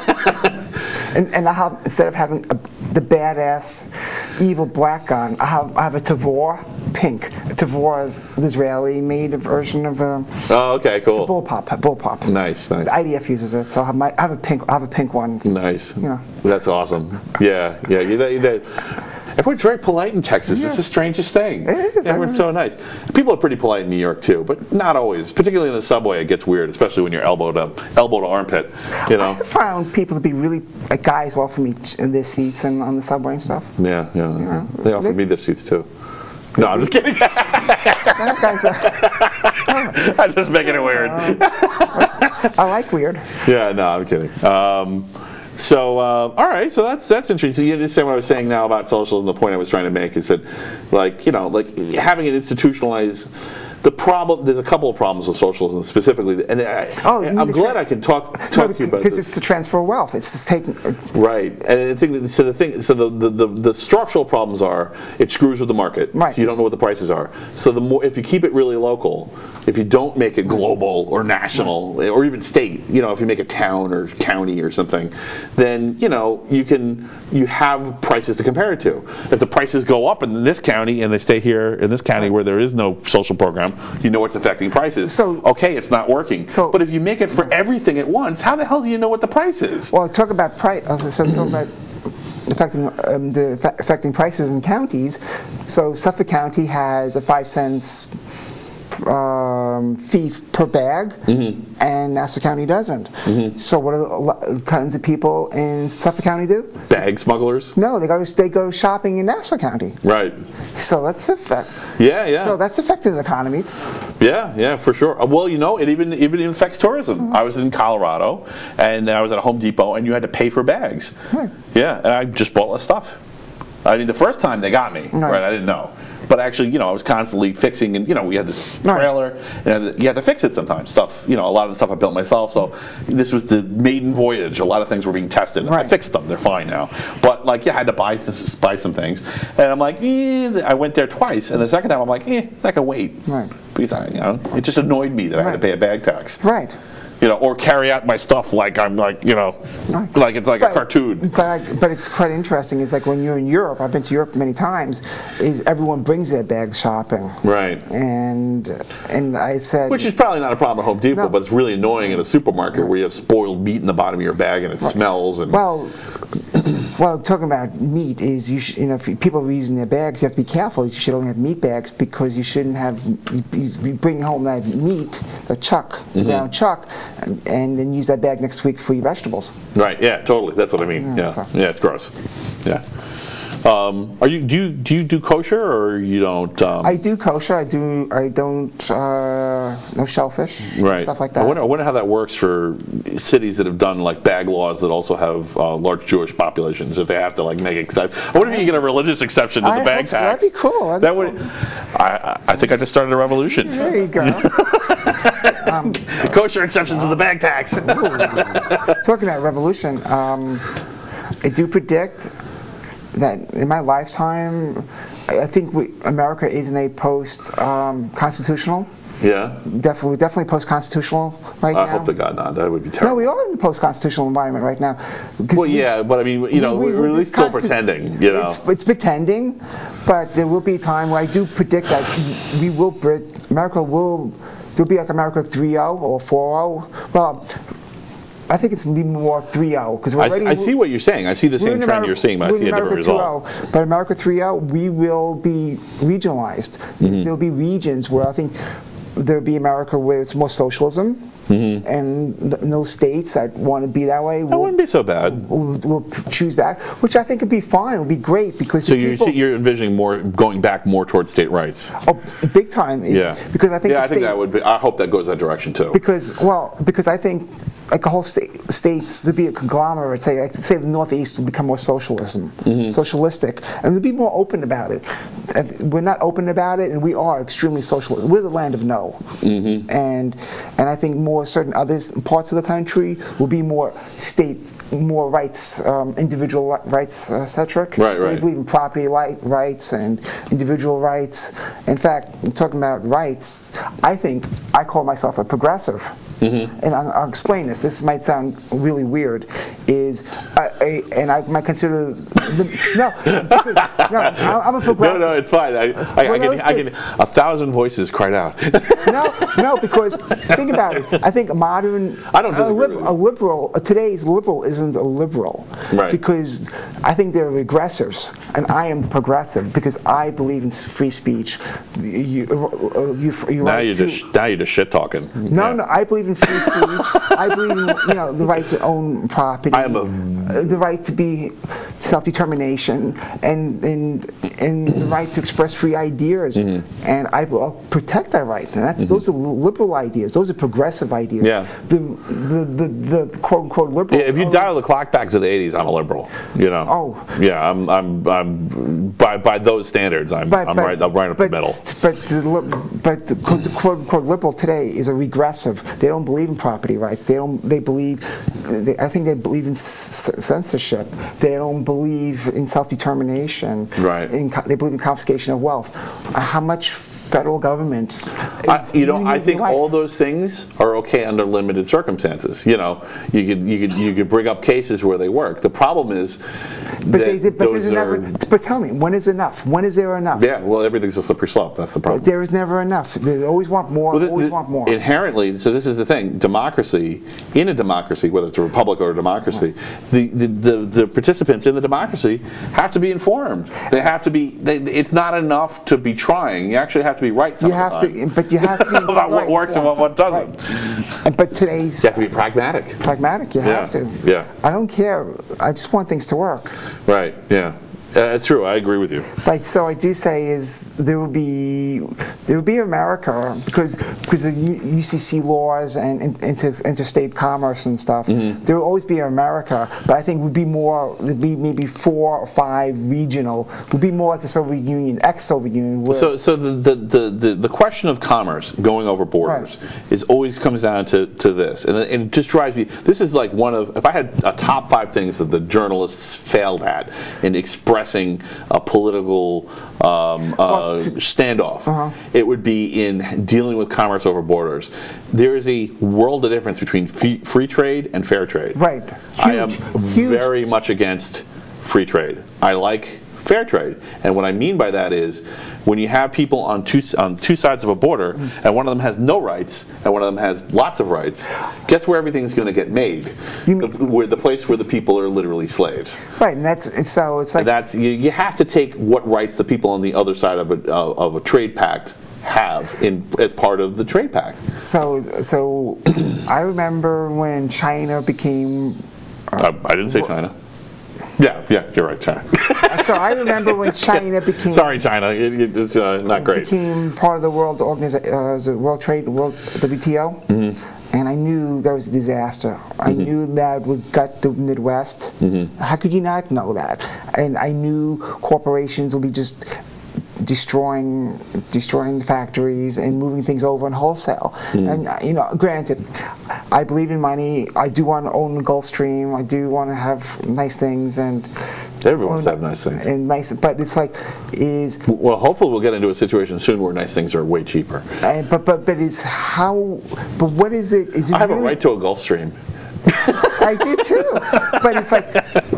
and and I have, instead of having a, the badass evil black gun, I have I have a Tavor pink. A Tavor is an Israeli-made version of a Oh, okay, cool. bullpup. A bullpup. Nice, nice, The I D F uses it, so I have, my, I have a pink. I have a pink one. nice. You know. That's awesome. Yeah, yeah. You, that, that, everyone's very polite in Texas. Yeah. It's the strangest thing. It is. Everyone's so nice. People are pretty polite in New York too, but not always. Particularly in the subway, it gets weird, especially when you're elbow to elbow to armpit. You know. I found people to be really like guys offer me in their seats and on the subway and stuff. Yeah, yeah. Yeah. They offered me their seats too. No, I'm just kidding. That guy's a- I'm just making it weird. I like weird. Yeah, no, I'm kidding. Um, so, uh, all right, so that's that's interesting. You understand what I was saying now about socialism. The point I was trying to make is that, like, you know, like having an institutionalized the problem, there's a couple of problems with socialism specifically, and I, Oh, I'm the glad tra- I can talk talk No, to you about because this. it's the transfer of wealth. It's just taking. Right, and I think that- so. The thing, so the, the, the, the structural problems are it screws with the market. Right. So you don't know what the prices are. So the more if you keep it really local, if you don't make it global or national or even state, you know, if you make a town or county or something, then you know you can you have prices to compare it to. If the prices go up in this county and they stay here in this county where there is no social program, you know it's affecting prices. So- okay, it's not working. So- but if you make it for everything at once, how the hell do you know what the price is? Well, talk about price. Uh, so talk about affecting um, the fa- affecting prices in counties. So Suffolk County has a five cents um, fee per bag, Mm-hmm. and Nassau County doesn't. So what do a lot- kinds of people in Suffolk County do? Bag smugglers. No, they go they go shopping in Nassau County. Right. So that's affect. Yeah, yeah. So that's affecting the economies. Yeah, yeah, for sure. Uh, Well, you know, it even even affects tourism. I was in Colorado, and I was at a Home Depot, and you had to pay for bags. Right. Yeah, and I just bought less stuff. I mean, the first time they got me, right? Right. I didn't know. But actually, you know, I was constantly fixing, and you know, we had this Right. trailer, and you had to fix it sometimes. Stuff, you know, a lot of the stuff I built myself. So this was the maiden voyage. A lot of things were being tested. I Right. fixed them; they're fine now. But like, yeah, I had to buy this, buy some things, and I'm like, eh. I went there twice, and the second time I'm like, eh, I can wait. Right. Because I, you know, it just annoyed me that I had to Right. pay a bag tax. Right. You know, or carry out my stuff like I'm like, you know, Right. like it's like a But- cartoon. But, I, but it's quite interesting. It's like when you're in Europe. I've been to Europe many times. Is everyone brings their bags shopping, Right. and and I said, Which is probably not a problem at Home Depot, No. but it's really annoying in a supermarket where you have spoiled meat in the bottom of your bag and it smells. And well, well, talking about meat is you sh- you know if people are using their bags, you have to be careful. You should only have meat bags because you shouldn't have you, you bring home that meat, the chuck, Mm-hmm. ground chuck, and, and then use that bag next week for your vegetables. right, yeah, totally. That's what I mean. Yeah, Yeah, so- yeah, it's gross. Yeah. Um, are you do you do you do kosher or you don't? Um, I do kosher. I do. I don't. Uh, no shellfish. Right. Stuff like I that. wonder, I wonder how that works for cities that have done like bag laws that also have uh, large Jewish populations. If they have to like make it, 'cause I, I wonder if you can get a religious exception to I the bag hope so. tax. That'd be cool. That'd that be would. cool. I, I I think I just started a revolution. There you go. um, Kosher exceptions to the bag tax. talking about revolution, um, I do predict that in my lifetime, I I think we, America is in a post-constitutional. yeah. Definitely, definitely post-constitutional right I now. hope to God not. That would be No, terrible. we are in a post-constitutional environment right now. 'Cause Well, we- yeah, but I mean, you know, we- we, we- are at we least still consti- pretending, you know. It's, it's pretending, but there will be a time where I do predict that we will, Brit- America will, there'll be like America three oh or four oh. Well, I think it's going to be more three oh because we're I, already. I see what you're saying. I see the we're same in trend Ameri- you're seeing, but I we're see in a different America result. two oh, but America three oh, we will be regionalized. Mm-hmm. There'll be regions where I think there'll be America where it's more socialism. Mm-hmm. And th- those states that want to be that way That will, wouldn't be so bad. will, will choose that, which I think would be fine. Would be great because So the you people, see, you're envisioning more going back more towards state rights. oh, big time. is- Yeah. Because I think yeah, the I think state- that would be. I hope that goes that direction too. Because well, because I think like a whole state states to be a conglomerate. Say like say the Northeast will become more socialism, Mm-hmm. socialistic, and to be more open about it. And we're not open about it, and we are extremely socialist. We're the land of no, Mm-hmm. and and I think more certain other parts of the country will be more state. More rights, um, individual li- rights uh, centric. Right, right. They believe in property li- rights and individual rights. In fact, talking about rights, I think I call myself a progressive. Mm-hmm. And I'll, I'll explain this. This might sound really weird. Is I, I, and I might consider the, no, because, no. I'm a No, progressive. no, it's fine. I, I, I, Well, can, no, I can. A thousand voices cried out. No, no, because think about it. I think a modern, I don't a, disagree lib- with you. a liberal, uh, today's liberal isn't a liberal, Right. because I think they're regressors, and I am progressive because I believe in free speech. You, uh, you, you now right you're to- just now you're just shit talking. No, Yeah. no, I believe in free speech. I believe in you know the right to own property. I am a- uh, the right to be self-determination and and and the right to express free ideas. Mm-hmm. And I will protect that right. And that's, those are liberal ideas. Those are progressive ideas. Yeah. The the the, the quote unquote liberals. Yeah, if you dial the clock back to the eighties, I'm a liberal. You know. Oh. Yeah, I'm I'm I'm by by those standards, I'm But, I'm but, right I'm right up but, the middle. But the, li- but the quote, quote unquote liberal today is a regressive. They don't believe in property rights. They don't. They believe. They, I think they believe in c- censorship. They don't believe in self-determination. Right. In, co- they believe in confiscation of wealth. Uh, how much federal government? I, you know, I think all those things are okay under limited circumstances. You know, you could you could you could bring up cases where they work. The problem is But, that they, but, those there's are. never, but tell me, when is enough? When is there enough? Yeah, well, everything's a slippery slope. That's the problem. There is never enough. They always want more. Well, the- always the- want more. Inherently, so this is the thing: democracy, in a democracy, whether it's a republic or a democracy, the, the, the, the participants in the democracy have to be informed. They have to be. They, it's not enough to be trying. You actually have to be right. Some You of the have time. to, but you have to be about what right, works and what, what doesn't. right. And- But today's You have to be pragmatic. pragmatic. You have Yeah, to. yeah. I don't care. I just want things to work. Right. Yeah. Uh, that's true. I agree with you. Like so, I do say is there will be there will be America because because the U- UCC laws and, and inter, interstate commerce and stuff. Mm-hmm. There will always be America, but I think would be more would be maybe four or five regional. Would be more like the Soviet Union, ex-Soviet Union. Where So, so the, the, the, the, the question of commerce going over borders Right. is always comes down to, to this, and it, and it just drives me. This is like one of if I had a top five things that the journalists failed at in expressing a political um, uh, Well, standoff, Uh-huh. it would be in dealing with commerce over borders. There is a world of difference between fee, free trade and fair trade. Right. I am Huge. Huge. very much against free trade. I like fair trade, and what I mean by that is when you have people on two on two sides of a border, Mm. and one of them has no rights, and one of them has lots of rights. Guess where everything's going to get made? You mean- the, where the place where the people are literally slaves. Right, and that's and so it's like And that's you, you have to take what rights the people on the other side of a of, of a trade pact have in as part of the trade pact. so so. I remember when China became. Uh, I didn't say China. Yeah, yeah, you're right, China. So I remember when China became. Sorry, China. It, it, it's uh, not great. Became part of the World Organization, uh, the World Trade, World W T O, Mm-hmm. and I knew that was a disaster. I knew that would gut the Midwest. Mm-hmm. How could you not know that? And I knew corporations would be just destroying destroying factories and moving things over in wholesale. Mm-hmm. And uh, you know, granted, I believe in money. I do want to own the Gulfstream. I do want to have nice things and. Everyone wants to have nice things. And nice, but it's like is. Well, hopefully we'll get into a situation soon where nice things are way cheaper. Uh, but but but is how? But what is it? Is it I have a really, right to a Gulfstream. I do too. But it's like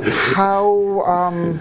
how um,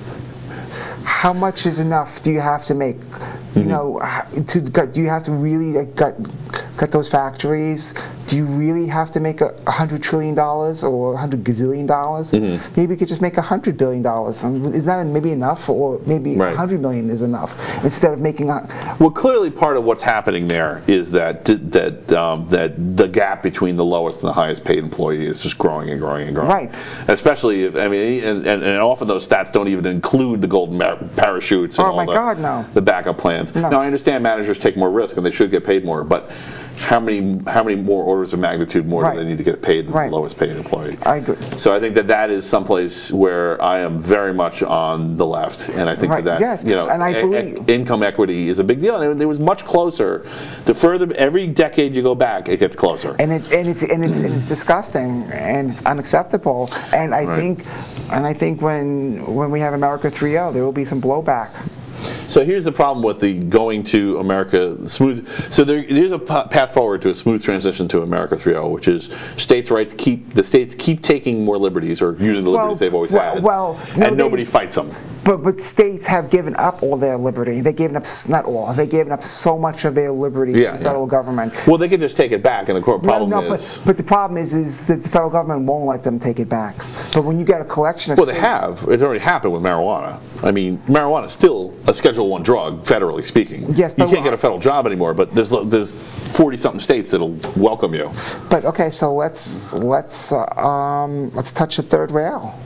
how much is enough? Do you have to make? You know, h- to gut, do you have to really like, gut gut those factories? Do you really have to make a a hundred trillion dollars or a hundred gazillion dollars? Mm-hmm. Maybe you could just make a hundred billion dollars. Is that maybe enough, or maybe a Right. hundred million is enough instead of making a. Well, clearly part of what's happening there is that that um, that the gap between the lowest and the highest paid employee is just growing and growing and growing. Right. Especially if I mean, and, and, and often those stats don't even include the golden mar- parachutes and Oh, all my the, God, no. the backup plans. No. Now I understand managers take more risk and they should get paid more, but how many how many more orders of magnitude more Right. do they need to get paid than Right. the lowest paid employee? I agree. So I think that that is someplace where I am very much on the left, and I think Right, that, that yes, you know and I e- believe- e- income equity is a big deal, and it, it was much closer. The further every decade you go back, it gets closer. And it and it's and it's, and it's disgusting and it's unacceptable. And I Right. think and I think when when we have America three point oh, there will be some blowback. So here's the problem with the going to America smooth. So there, there's a pa- path forward to a smooth transition to America three point oh, which is states' rights keep the states keep taking more liberties or using the liberties Well, they've always well, had, well, no, and they- nobody fights them. But but states have given up all their liberty. They've given up s- not all. They've given up so much of their liberty Yeah, to the federal yeah. government. Well, they can just take it back, and the core problem no, no, is. but, but the problem is, is that the federal government won't let them take it back. But when you get a collection of Well, they states- have. It's already happened with marijuana. I mean, marijuana is still a Schedule One drug, federally speaking. Yes, you but- can't get a federal job anymore, but there's there's forty-something states that'll welcome you. But okay, so let's let's uh, um, let's touch the third rail.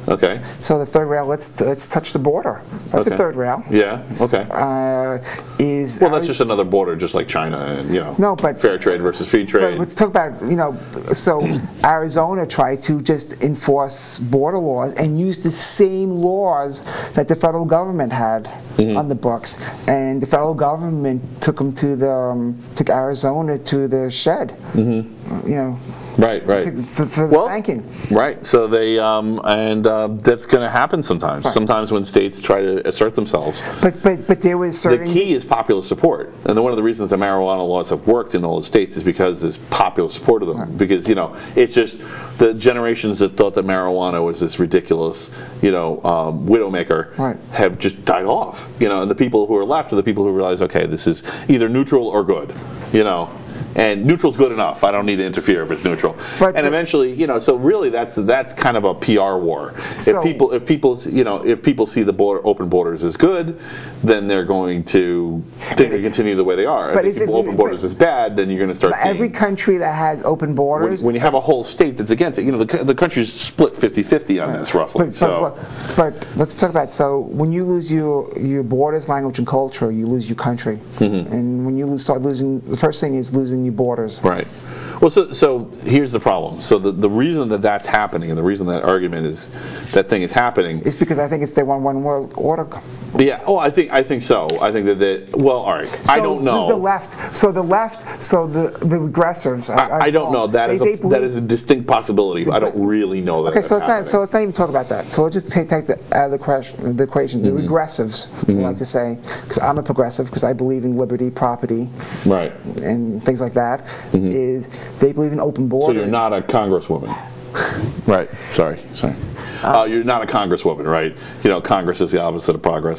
Okay. So the third rail, let's let's touch the border. That's Okay. the third rail. Yeah. Okay. Uh, is Well, that's Ari- just another border, just like China, and you know, No, but- fair trade versus free But trade. let's talk about, you know, so Arizona tried to just enforce border laws and use the same laws that the federal government had Mm-hmm. on the books, and the federal government took them to the um, took Arizona to the shed. Mm-hmm. You know, Right. Right. for, for the Well, spanking. Right. So they um, and uh, that's going to happen sometimes. Right. Sometimes when states try to assert themselves. But but but there was The certain. key is popular support, and one of the reasons the marijuana laws have worked in all the states is because there's popular support of them. Right. Because you know, it's just the generations that thought that marijuana was this ridiculous, you know, um, widowmaker, Right. have just died off. You know, and the people who are left are the people who realize, okay, this is either neutral or good. You know. And neutral's good enough. I don't need to interfere if it's neutral. But- and eventually, you know, so really that's that's kind of a P R war. So- if people if people you know if people see the border, open borders as good, then they're going to think they continue the way they are. But If is they see it- open but- borders is bad, then you're going to start But seeing. every country that has open when, borders. when you have a whole state that's against it, you know, the, the country's split fifty-fifty on this roughly. But, so but, but let's talk about, so when you lose your, your borders, language, and culture, you lose your country. Mm-hmm. And when you lose, start losing, the first thing is losing your borders. right. Well, so so here's the problem. So the the reason that that's happening, and the reason that argument is that thing is happening. It's because I think it's they want one world order. Yeah. Oh, I think I think so. I think that that. Well, all right. I So don't the- know. The left, so the left, so the the regressors. I, I don't know. That they, is a they that believe- is a distinct possibility. I don't really know that. Okay, that's so let's not, happening. so let's not even talk about that. So let's just take, take the out of the, question, the equation. The Mm-hmm. regressives, I like to say, because I'm a progressive, because I believe in liberty, property, Right. and things like that. Is they believe in open So borders. you're not a congresswoman. Right. Sorry. Sorry. Uh, you're not a congresswoman, right? You know, Congress is the opposite of progress.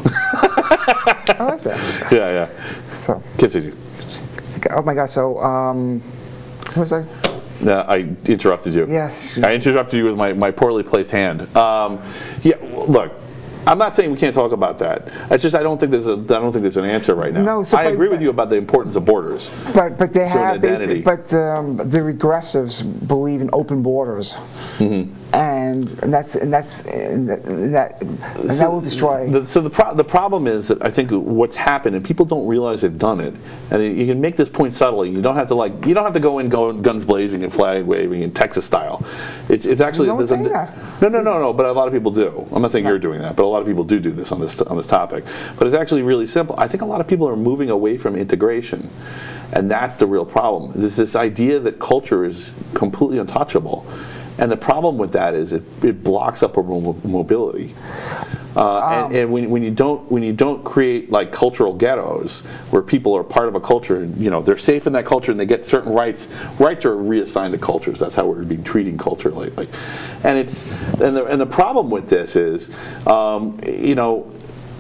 I like that. Yeah. Yeah. So, Continue. oh my God. So, um, what was I? No, I interrupted you. Yes. I interrupted you with my, my poorly placed hand. Um, yeah. Look. I'm not saying we can't talk about that. It's just I don't think there's a I don't think there's an answer right now. No, so I but- agree with you about the importance of borders. But but they have they, identity. but um, the regressives believe in open borders, Mm-hmm. and, and that's and that's and that and that, and that will destroy. The, so the pro- the problem is that I think what's happened, and people don't realize they've done it. And you can make this point subtly. You don't have to like you don't have to go in go guns blazing and flag waving in Texas style. It's it's actually No one's there's a- saying that. no no no no. But a lot of people do. I'm not saying you're doing that, but a lot of people do do this on this on this topic. But it's actually really simple. I think a lot of people are moving away from integration, and that's the real problem. There's this idea that culture is completely untouchable. And the problem with that is it, it blocks up our mo- mobility. Uh, and and when, when you don't when you don't create like cultural ghettos where people are part of a culture, and you know they're safe in that culture and they get certain rights. Rights are reassigned to cultures. That's how we're being treating culture lately. And it's and the and the problem with this is, um, you know.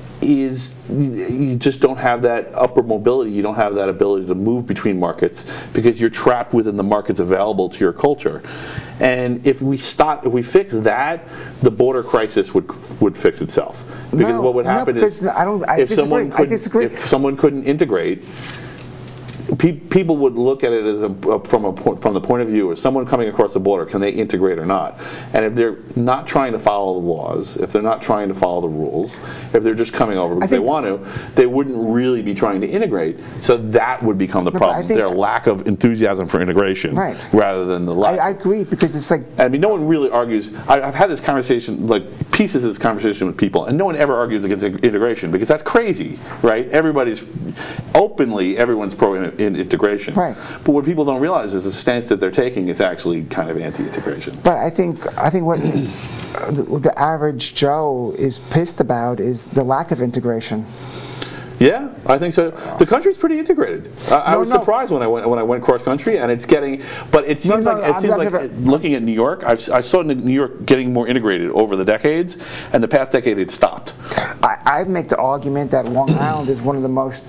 is you just don't have that upward mobility. You don't have that ability to move between markets because you're trapped within the markets available to your culture. And if we stop, if we fix that, the border crisis would would fix itself. Because No, what would no, happen is because I don't- I if disagree. someone I couldn't, disagree. if someone couldn't integrate. Pe- people would look at it as a, a, from a po- from the point of view of someone coming across the border, can they integrate or not? And if they're not trying to follow the laws, if they're not trying to follow the rules, if they're just coming over because they think- want to, they wouldn't really be trying to integrate. So that would become the No, but I problem: think- their lack of enthusiasm for integration, Right. rather than the I, lack. I agree because it's like I mean, no one really argues. I, I've had this conversation, like pieces of this conversation with people, and no one ever argues against in- integration because that's crazy, right? Everybody's openly, everyone's pro in, in integration. Right. But what people don't realize is the stance that they're taking is actually kind of anti-integration. But I think I think what the, the average Joe is pissed about is the lack of integration. Yeah, I think so. The country's pretty integrated. I, I No, was no. surprised when I went when I went cross country, and it's getting. But it seems no, like it I'm seems not like never- it- looking at New York, I've, I saw New York getting more integrated over the decades, and the past decade it stopped. I, I make the argument that Long Island is one of the most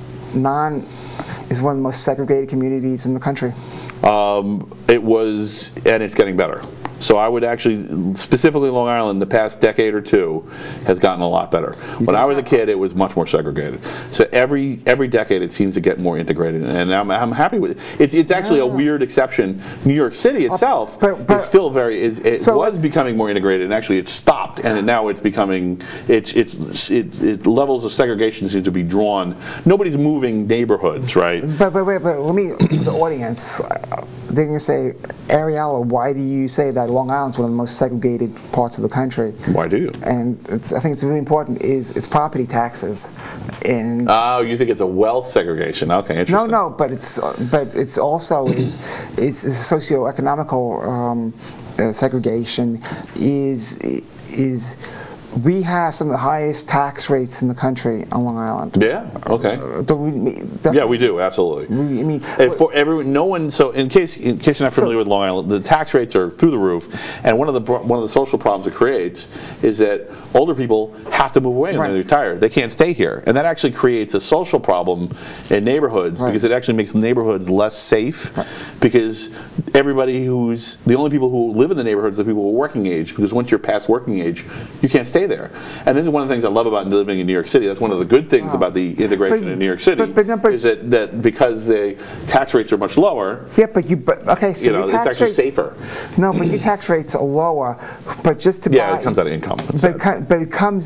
non is one of the most segregated communities in the country. Um, it was, and it's getting better. So I would actually, specifically Long Island, the past decade or two has gotten a lot better. When I was a kid, it was much more segregated. So every every decade, it seems to get more integrated, and I'm, I'm happy with it. It's, it's actually a weird exception. New York City itself but- but- is still very, is, it So was let's- becoming more integrated, and actually it stopped, and now it's becoming, it's, it's, it, it levels of segregation seem to be drawn. Nobody's moving neighborhoods, right? But, but wait, but let me, the audience, uh, they're going to say, Ariella, why do you say that Long Island's one of the most segregated parts of the country? Why do you? And it's, I think it's really important is it's property taxes. And Oh, you think it's a wealth segregation? Okay, interesting. no, no, but it's uh, but it's also is it's a socioeconomical um, uh, segregation is is we have some of the highest tax rates in the country on Long Island. Yeah. Okay. Uh, do we- that's- Yeah, we do absolutely. we- I mean, And for everyone, no one. So, in case in case you're not familiar with Long Island, the tax rates are through the roof, and one of the pro- one of the social problems it creates is that older people have to move away when Right. they retire. They can't stay here, and that actually creates a social problem in neighborhoods Right. because it actually makes neighborhoods less safe because everybody who's the only people who live in the neighborhoods are the people who are working age, because once you're past working age, you can't stay there. And this is one of the things I love about living in New York City. That's one of the good things Wow. about the integration But- in New York City but- but no, but- is that, that because the tax rates are much lower, yeah, but you but okay, so you know, your it's tax actually rate, safer. No, but your tax rates are lower, but just to Yeah, buy, it comes out of income. But it, co- but it comes,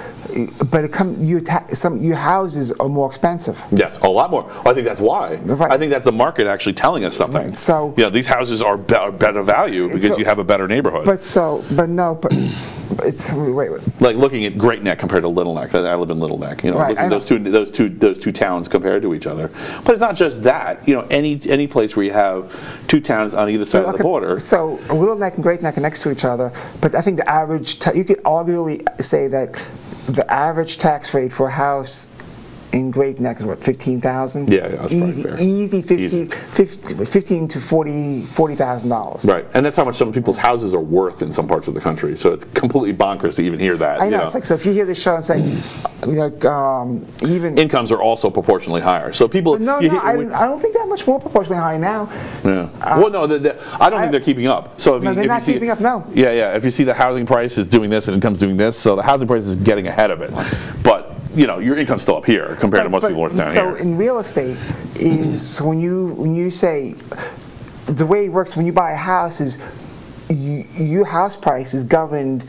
but it come your ta- some your houses are more expensive. Yes, a lot more. Well, I think that's why. Right. I think that's the market actually telling us something. Right, so- you know, these houses are, be- are better value because So- you have a better neighborhood. But so, but no, but it's wait, wait. like looking at Great Neck compared to Little Neck. I live in Little Neck. You know, Right, looking I at know. those two those two those two towns compared to each other. But it's not just that. You know, any any place where you have two towns on either side of the Okay, border. So Little Neck and Great Neck are next to each other, but I think the average ta- you could arguably say that the average tax rate for a house in Great Neck is what, fifteen thousand? Yeah, yeah, that's probably easy, fair. easy, fifteen, Easy. fifty, fifteen to forty, forty thousand dollars. Right, and that's how much some people's houses are worth in some parts of the country. So it's completely bonkers to even hear that. I you know. know. It's like so. If you hear this show and say, like, um, even Incomes are also proportionally higher. So people. no, you no, hear- I, when- I don't think that much more proportionally high now. Yeah. Uh, well, no, the, the, I don't I- think they're keeping up. So if No, you, they're if not you see, keeping up, no. Yeah, yeah. If you see the housing price is doing this and income's doing this, so the housing price is getting ahead of it. But you know, your income's still up here compared to most But- people who are down so here. in real estate, is when you when you say the way it works when you buy a house is you, your house price is governed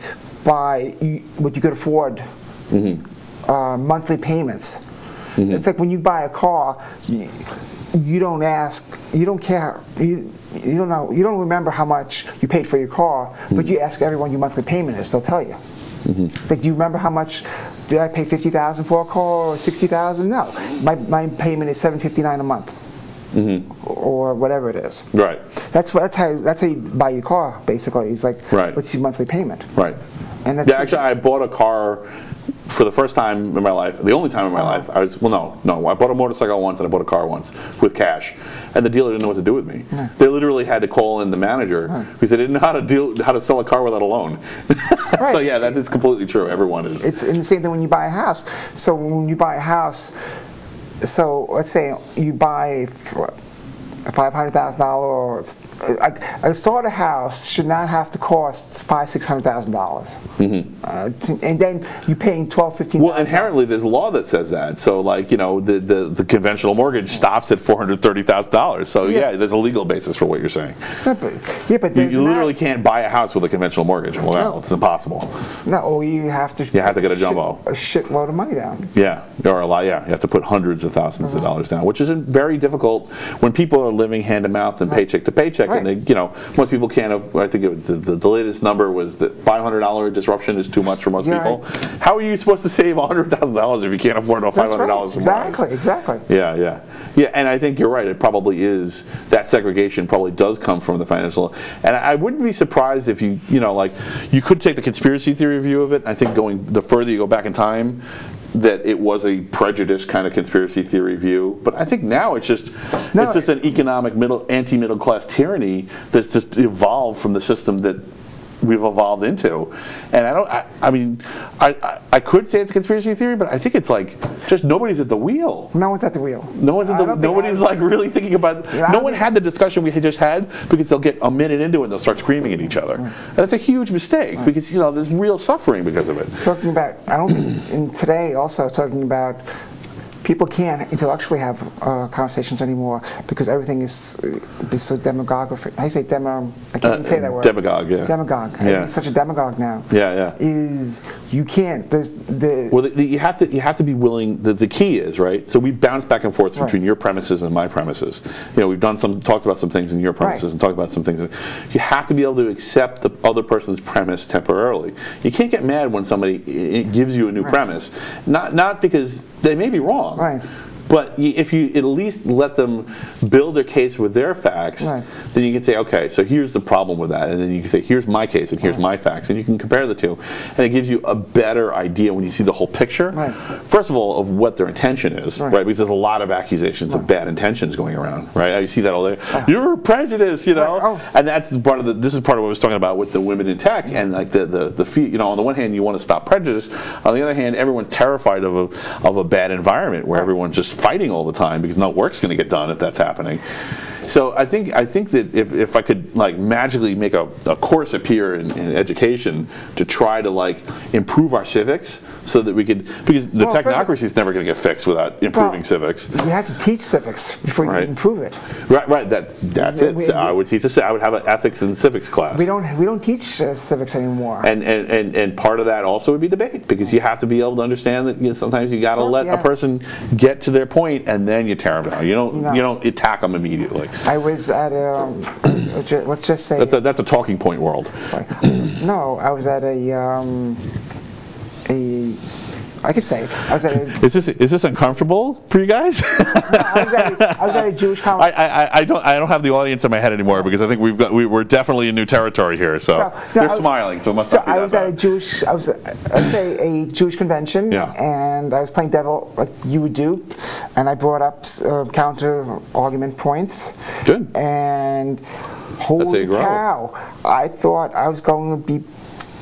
by you, what you could afford, Mm-hmm. uh, monthly payments. It's like when you buy a car, you, you don't ask, you don't care, you, you don't know, you don't remember how much you paid for your car, but you ask everyone your monthly payment is, they'll tell you. Mm-hmm. Like, do you remember how much did I pay fifty thousand for a car or sixty thousand? No, my my payment is seven fifty nine a month, Mm-hmm. or whatever it is. Right. That's what that's how that's how you buy your car basically. It's like, Right. what's your monthly payment? Right. And that's Yeah, actually, I bought a car for the first time in my life, the only time in my Uh-huh. life. I was well, no, no. I bought a motorcycle once and I bought a car once with cash, and the dealer didn't know what to do with me. They literally had to call in the manager because they didn't know how to deal, how to sell a car without a loan. So Right. yeah, that is completely true. Everyone is. It's and the same thing when you buy a house. So when you buy a house, so let's say you buy for a five hundred thousand dollar or like a starter house should not have to cost five six hundred thousand dollars. Mm-hmm. Uh, t- and then you're paying twelve fifteen. Well, inherently, there's a law that says that. So, like, you know, the the, the conventional mortgage stops at four hundred thirty thousand dollars. So, Yeah. yeah, there's a legal basis for what you're saying. Yeah, but, yeah, but You, there's you not- literally can't buy a house with a conventional mortgage. Well, no, it's impossible. No, or you have to. You have to get a jumbo. Shit, a shitload of money down. Yeah, or a lot. Yeah, you have to put hundreds of thousands of dollars down, which is very difficult when people are living hand to mouth and paycheck to paycheck, and they, Right. you know, most people can't. Have, I think it, the, the the latest number was that five hundred dollar disruption is too much for most Yeah, people. How are you supposed to save one hundred thousand dollars if you can't afford five That's hundred dollars? right. Exactly, exactly. Yeah, yeah, yeah, and I think you're right. It probably is that segregation probably does come from the financial. And I wouldn't be surprised if you, you know, like you could take the conspiracy theory view of it. I think going the further you go back in time, that it was a prejudiced kind of conspiracy theory view. But I think now it's just No, it's just an economic middle anti-middle class tyranny that's just evolved from the system that we've evolved into. And I don't. I, I mean, I, I I could say it's a conspiracy theory, but I think it's like just nobody's at the wheel. No one's at the wheel. No one's at I the, don't think nobody's I- like really thinking about. Yeah, I no don't one think- had the discussion we had just had because they'll get a minute into it and they'll start screaming at each other. And that's a huge mistake because you know there's real suffering because of it. Talking about, I don't think, in today also talking about, people can't intellectually have uh, conversations anymore because everything is, uh, is so demographic. I say demo, I can't even say that word. Demagogue, yeah. Demagogue. Yeah. Everything's such a demagogue now. Yeah, yeah. Is you can't. There's the. Well, the, the, you have to you have to be willing. The, the key is right. So we bounce back and forth Right. between your premises and my premises. You know, we've done some talked about some things in your premises Right. and talked about some things. You have to be able to accept the other person's premise temporarily. You can't get mad when somebody i- gives you a new Right. premise, not not because they may be wrong. Right. But you, if you at least let them build their case with their facts, Right. then you can say, okay, so here's the problem with that, and then you can say, here's my case and here's Right. my facts, and you can compare the two, and it gives you a better idea when you see the whole picture. Right. First of all, of what their intention is, Right. right? Because there's a lot of accusations of Right. bad intentions going around, right? I see that all day. You're prejudiced, you know, Right. Oh. and that's part of the. This is part of what I was talking about with the women in tech, and like the the the fee, you know, on the one hand, you want to stop prejudice. On the other hand, everyone's terrified of a of a bad environment where Right. everyone's just fighting all the time because no work's going to get done if that's happening. So I think I think that if, if I could like magically make a, a course appear in, in education to try to like improve our civics so that we could, because the Well, technocracy is never going to get fixed without improving Well, civics. You have to teach civics before you Right. can improve it. Right, right. That that's it. We- I would teach a, I would have an ethics and civics class. We don't. We don't teach uh, civics anymore. And, and, and, and part of that also would be debate because you have to be able to understand that you know, sometimes you got to Sure, let yeah. a person get to their point and then you tear them down. You don't No. you don't attack them immediately. I was at a. Um, ju- let's just say. That's a, that's a talking point world. No, I was at a. Um, a. I could say I was at a. Is this is this uncomfortable for you guys? I was at a, I was at a Jewish I, college. I, I don't I don't have the audience in my head anymore because I think we've got we, we're definitely in new territory here. So No, no, they're I was- smiling, so it must So not be I that was at a bad. Jewish, I was at let's say a Jewish convention, Yeah. and I was playing devil like you would do, and I brought up uh, counter argument points, Good. and holy grow. cow, I thought I was going to be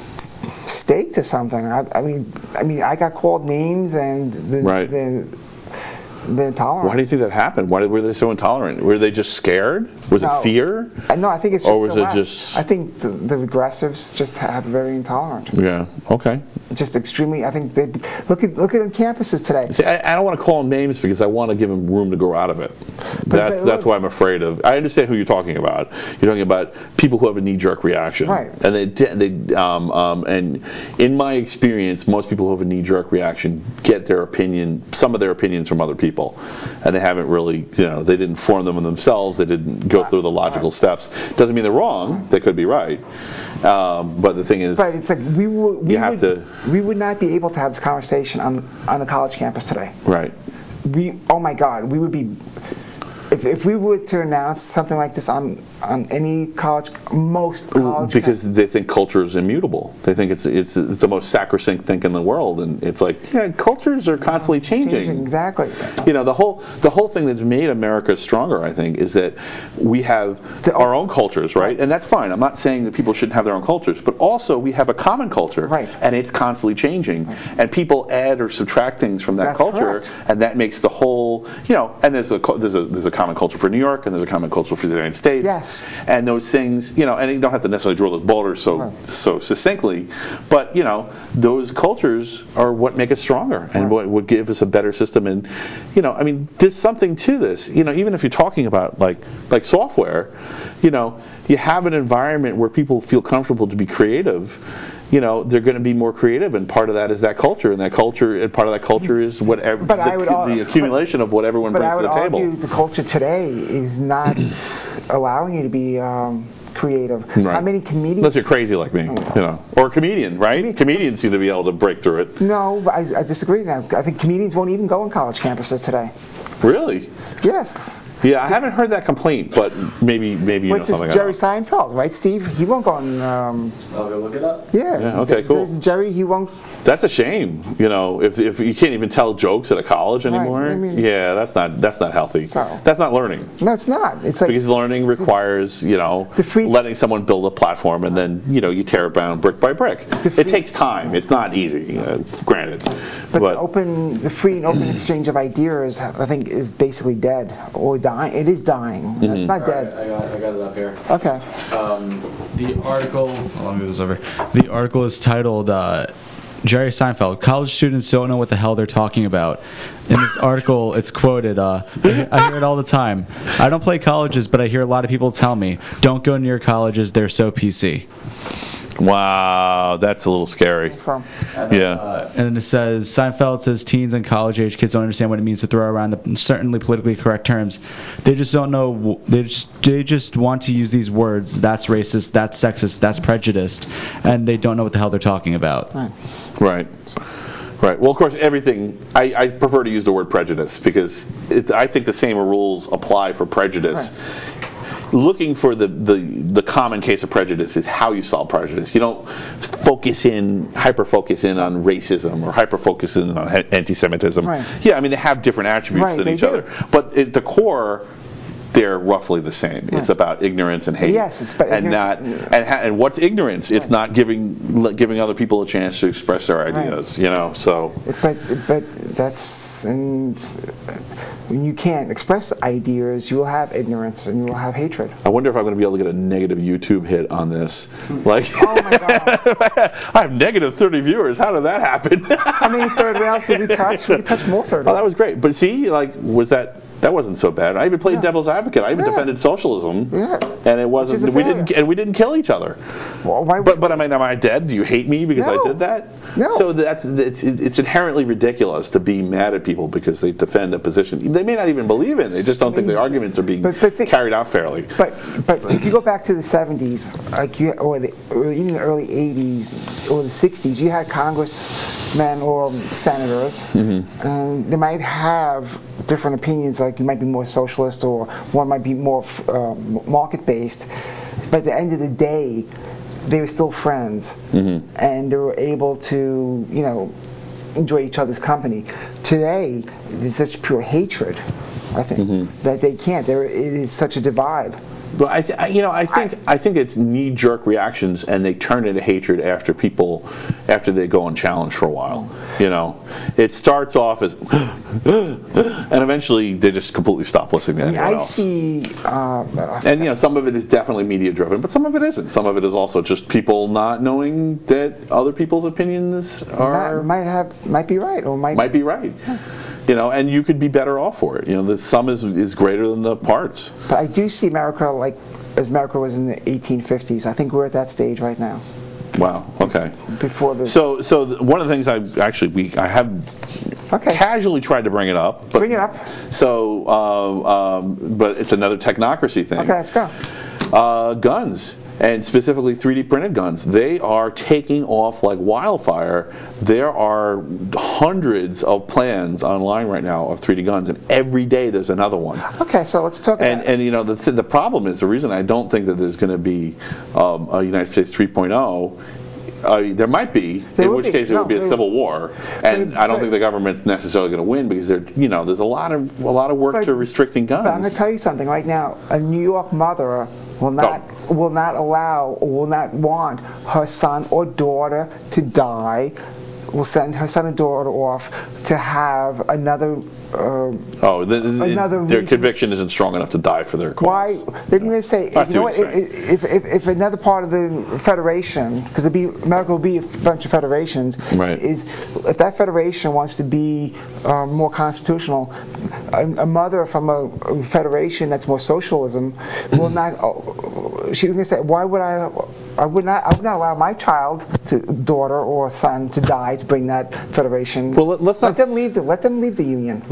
staked or something. I, I mean, I mean, I got called names and the, Right. the, the intolerant. Why do you think that happened? Why were they so intolerant? Were they just scared? Was No. it fear? Uh, no, I think it's just Or was the it left. just- I think the, the regressives just have very intolerant. Yeah. Okay. Just extremely. I think they look at look at campuses today. See, I, I don't want to call them names because I want to give them room to grow out of it. That's but that's look- why I'm afraid of. I understand who you're talking about. You're talking about people who have a knee-jerk reaction, Right. And they they um, um, and in my experience, most people who have a knee-jerk reaction get their opinion, some of their opinions from other people, and they haven't really, you know, they didn't form them themselves. They didn't go through the logical steps. Doesn't mean they're wrong. They could be right. Um, but the thing is, But it's like we would we You have would, to- we would not be able to have this conversation on on a college campus today. right. We oh my God, we would be if, if we were to announce something like this on on any college, most college Because they think culture is immutable. They think it's, it's it's the most sacrosanct thing in the world, and it's like, yeah, cultures are constantly changing. exactly. You know, the whole the whole thing that's made America stronger, I think, is that we have The- our own cultures, right? And that's fine. I'm not saying that people shouldn't have their own cultures, but also we have a common culture, Right. and it's constantly changing. And people add or subtract things from that That's culture, correct. and that makes the whole, you know. And there's a cu- there's a there's a common culture for New York, and there's a common culture for the United States. Yes. And those things, you know, and you don't have to necessarily draw those borders so Right. so succinctly, but you know, those cultures are what make us stronger and Right. what would give us a better system. And you know, I mean, there's something to this. You know, even if you're talking about like like software, you know, you have an environment where people feel comfortable to be creative. You know, they're going to be more creative, and part of that is that culture, and that culture, and part of that culture is whatever But the, I would al- the accumulation of what everyone But brings I would to the table. argue the culture today is not allowing you to be um, creative. Right. How many comedians? Unless you're crazy like me, you know, or a comedian, right? Comedians seem to be able to break through it. No, but I, I disagree now. I think comedians won't even go on college campuses today. Really? Yes. Yeah, I haven't heard that complaint, but maybe maybe you Which know something. is Jerry I don't. Seinfeld, right, Steve? He won't go on. Um, I'll go look it up. yeah. Yeah, okay, cool. There's Jerry, he won't. That's a shame, you know. If if you can't even tell jokes at a college anymore, I mean- yeah, that's not that's not healthy. So- That's not learning. No, it's not. It's like Because learning requires, you know, The free- letting someone build a platform, and then, you know, you tear it down brick by brick. free- It takes time. It's not easy, uh, granted. But, But the open, the free and open exchange of ideas, I think, is basically dead or dying. It is dying. Mm-hmm. It's not All right, dead. I got, I got it up here. Okay. Um, The article. Oh, let me move this over. The article is titled uh, "Jerry Seinfeld: College Students Don't Know What the Hell They're Talking About." In this article, it's quoted. Uh, I, I hear it all the time. I don't play colleges, but I hear a lot of people tell me, "Don't go near colleges; they're so P C." wow, that's a little scary. So, Yeah. Uh, and then it says, Seinfeld says teens and college-age kids don't understand what it means to throw around the certainly politically correct terms. They just don't know. They just, they just want to use these words. That's racist. That's sexist. That's prejudiced. And they don't know what the hell they're talking about. right. Right. Right. Well, of course, everything. I, I prefer to use the word prejudice because it, I think the same rules apply for prejudice. Looking for the, the, the common case of prejudice is how you solve prejudice. You don't focus in, hyper focus in on racism or hyper focus in on he- anti-Semitism. Right. Yeah, I mean, they have different attributes Right, than they each do. other. But at the core, they're roughly the same. It's about ignorance and hate. Yes, it's about and not ignorance. and, ha- and what's ignorance? It's Right. not giving l- giving other people a chance to express their Right. ideas. You know, so But but that's and when you can't express ideas, you will have ignorance and you will have hatred. I wonder if I'm going to be able to get a negative YouTube hit on this. Like, Oh my God. I have negative thirty viewers. How did that happen? How many third rails did we touch? We touched more third Oh, rails. that was great. But see, like, was that that wasn't so bad? I even played Yeah. devil's advocate. I even Yeah. defended socialism. Yeah. And it wasn't. Which is a We didn't. failure. And we didn't kill each other. Well, why But but am I am I dead? Do you hate me because I No. did that? No. So that's it's, it's inherently ridiculous to be mad at people because they defend a position they may not even believe in. They just don't think the arguments are being But- but think- carried out fairly. But but if you go back to the seventies, like you, or, the, or even the early eighties or the sixties, you had congressmen or senators, Mm-hmm. and they might have different opinions. Like you might be more socialist, or one might be more uh, market-based. But at the end of the day, they were still friends, Mm-hmm. and they were able to, you know, enjoy each other's company. Today, there's such pure hatred, I think, Mm-hmm. that they can't. There, it is such a divide. But I, th- I- you know, I think I think it's knee-jerk reactions, and they turn into hatred after people, after they go unchallenged for a while. You know, it starts off as, and eventually they just completely stop listening to I mean, anyone I else. see, uh, And you know, some of it is definitely media-driven, but some of it isn't. Some of it is also just people not knowing that other people's opinions are that might have, might be right, or might, might be right. You know, and you could be better off for it. You know, the sum is is greater than the parts. But I do see America like as America was in the eighteen fifties. I think we're at that stage right now. Wow. Okay. Before the So, so th- one of the things I actually we I have okay, casually tried to bring it up, but bring it up. so, uh, um, but it's another technocracy thing. Okay, let's go. Uh, guns, and specifically three D printed guns, they are taking off like wildfire. There are hundreds of plans online right now of three D guns, and every day there's another one. Okay, so let's talk And about. and you know the th- the problem is the reason I don't think that there's going to be um, a United States three point oh. Uh, there might be, There in will which be. case it No, would be a there- civil war, and But- I don't but- think the government's necessarily going to win because there, you know, there's a lot of a lot of work But- to restricting guns. But I'm going to tell you something right now. A New York mother will not Oh. will not allow or will not want her son or daughter to die. Will send her son or daughter off to have another. Uh, oh, the, the- Another their reason- conviction isn't strong enough to die for their cause. Why? They're going to say, I if, see you know what what, you're saying. if, if, if another part of the federation, because be, America will be a bunch of federations, Right. is if that federation wants to be um, more constitutional, a, a mother from a, a federation that's more socialism will not. Oh, she's going to say, why would I? I would not. I would not allow my child, to, daughter or son, to die to bring that federation. Well, let- let's let not- them leave the. Let them leave the union. Let's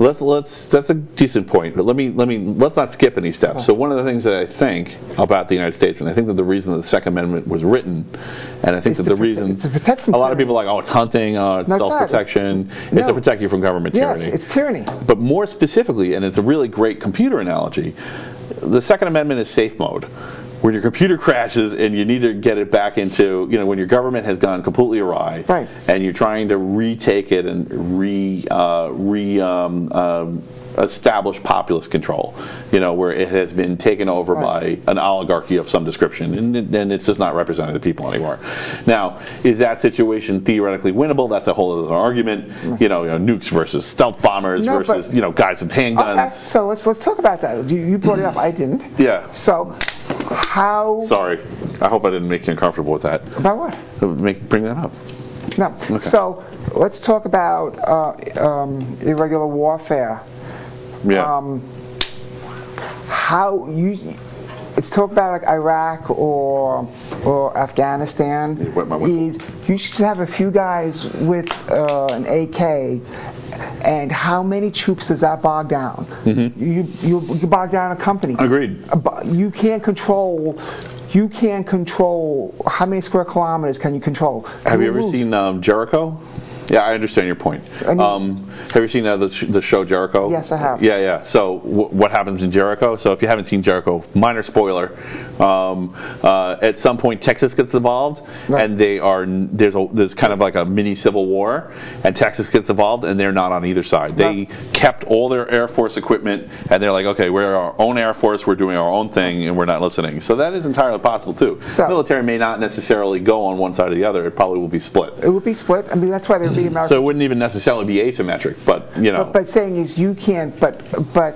let's let's that's a decent point. But let me let me let's not skip any steps. So one of the things that I think about the United States, and I think that the reason that the Second Amendment was written, and I think It's that to the prote- reason it's to protect from a lot of tyranny. people are like, oh, it's hunting, oh, it's No, it's not. self-protection, it's No. to protect you from government Yes, tyranny. it's tyranny. But more specifically, and it's a really great computer analogy, the Second Amendment is safe mode. When your computer crashes and you need to get it back into, you know, when your government has gone completely awry, Right. and you're trying to retake it and re, uh, re um, um, establish populist control, you know, where it has been taken over Right. by an oligarchy of some description, and, and it's just not representing the people anymore. Now, is that situation theoretically winnable? That's a whole other argument. You know, you know nukes versus stealth bombers No, versus, but- you know, guys with handguns. Okay, so let's let's talk about that. You, you brought it up. I didn't. Yeah. So, how? Sorry. I hope I didn't make you uncomfortable with that. About what? Make, bring that up. No. Okay. So let's talk about uh, um, irregular warfare. Yeah. Um, how you? Let's talk about like Iraq or or Afghanistan. You wet my whistle. Is you should have a few guys with uh, an A K. And how many troops does that bog down? Mm-hmm. You, you you bog down a company. Agreed. A bo- You can't control. You can't control how many square kilometers can you control? Have you You'll ever lose. seen um, Jericho? Yeah, I understand your point. I mean- um, have you seen uh, the, sh- the show Jericho? Yes, I have. Yeah, yeah. So w- what happens in Jericho? So if you haven't seen Jericho, minor spoiler. Um, uh, at some point, Texas gets involved, Right. and they are there's a there's kind of like a mini civil war, and Texas gets involved, and they're not on either side. They Right. kept all their Air Force equipment, and they're like, okay, we're our own Air Force, we're doing our own thing, and we're not listening. So that is entirely possible too. So- Military may not necessarily go on one side or the other. It probably will be split. It would be split. I mean, that's why there'd be American. So it wouldn't even necessarily be asymmetric, but you know. But, but saying is you can't. But but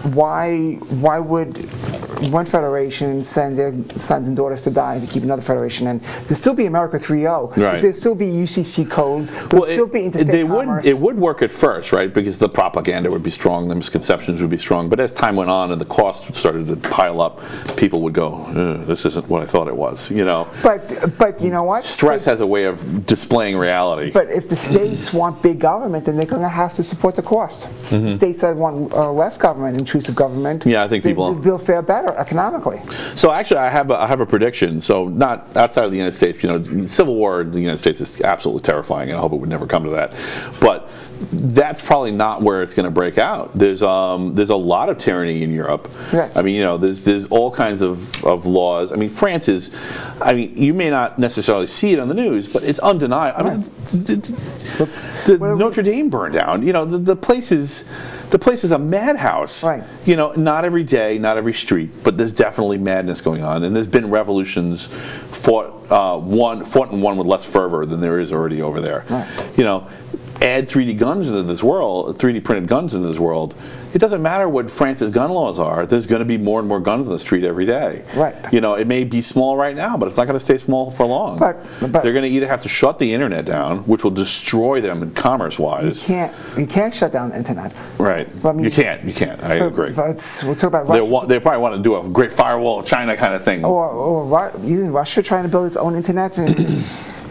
why why would one federation send their sons and daughters to die to keep another federation? And there'd still be America three oh. Right. There'd still be U C C codes. There'd well, still it, be interstate they commerce. would it would work at first, right? Because the propaganda would be strong, the misconceptions would be strong. But as time went on and the cost started to pile up, people would go, "Ugh, "This isn't what I thought it was." You know. But but you know what? Stress has a way of displaying reality. But if the states want big government, then they're going to have to support the cost. States that want uh, less government, intrusive government, Yeah, I think they, people- they'll fare better economically. So actually, I have a, I have a prediction. So not outside of the United States, you know, civil war in the United States is absolutely terrifying, and I hope it would never come to that. But that's probably not where it's going to break out. There's um there's a lot of tyranny in Europe. Right. I mean, you know, there's there's all kinds of, of laws. I mean, France is, I mean, you may not necessarily see it on the news, but it's undeniable. I mean, the, the, the Well, Notre Dame burned down. You know, the, the place is. The place is a madhouse. Right. You know, not every day, not every street, but there's definitely madness going on, and there's been revolutions fought uh, one fought and won with less fervor than there is already over there. Right. You know, add three D guns into this world, three D printed guns into this world. It doesn't matter what France's gun laws are. There's going to be more and more guns on the street every day. Right. You know, it may be small right now, but it's not going to stay small for long. But- but- they're going to either have to shut the internet down, which will destroy them commerce-wise. You can't you can't shut down the internet. Right. But I mean- you can't. You can't. I But- agree. But we'll talk about They Russia. want, they probably want to do a great firewall of China kind of thing. Or, or Ru- even Russia trying to build its own internet. And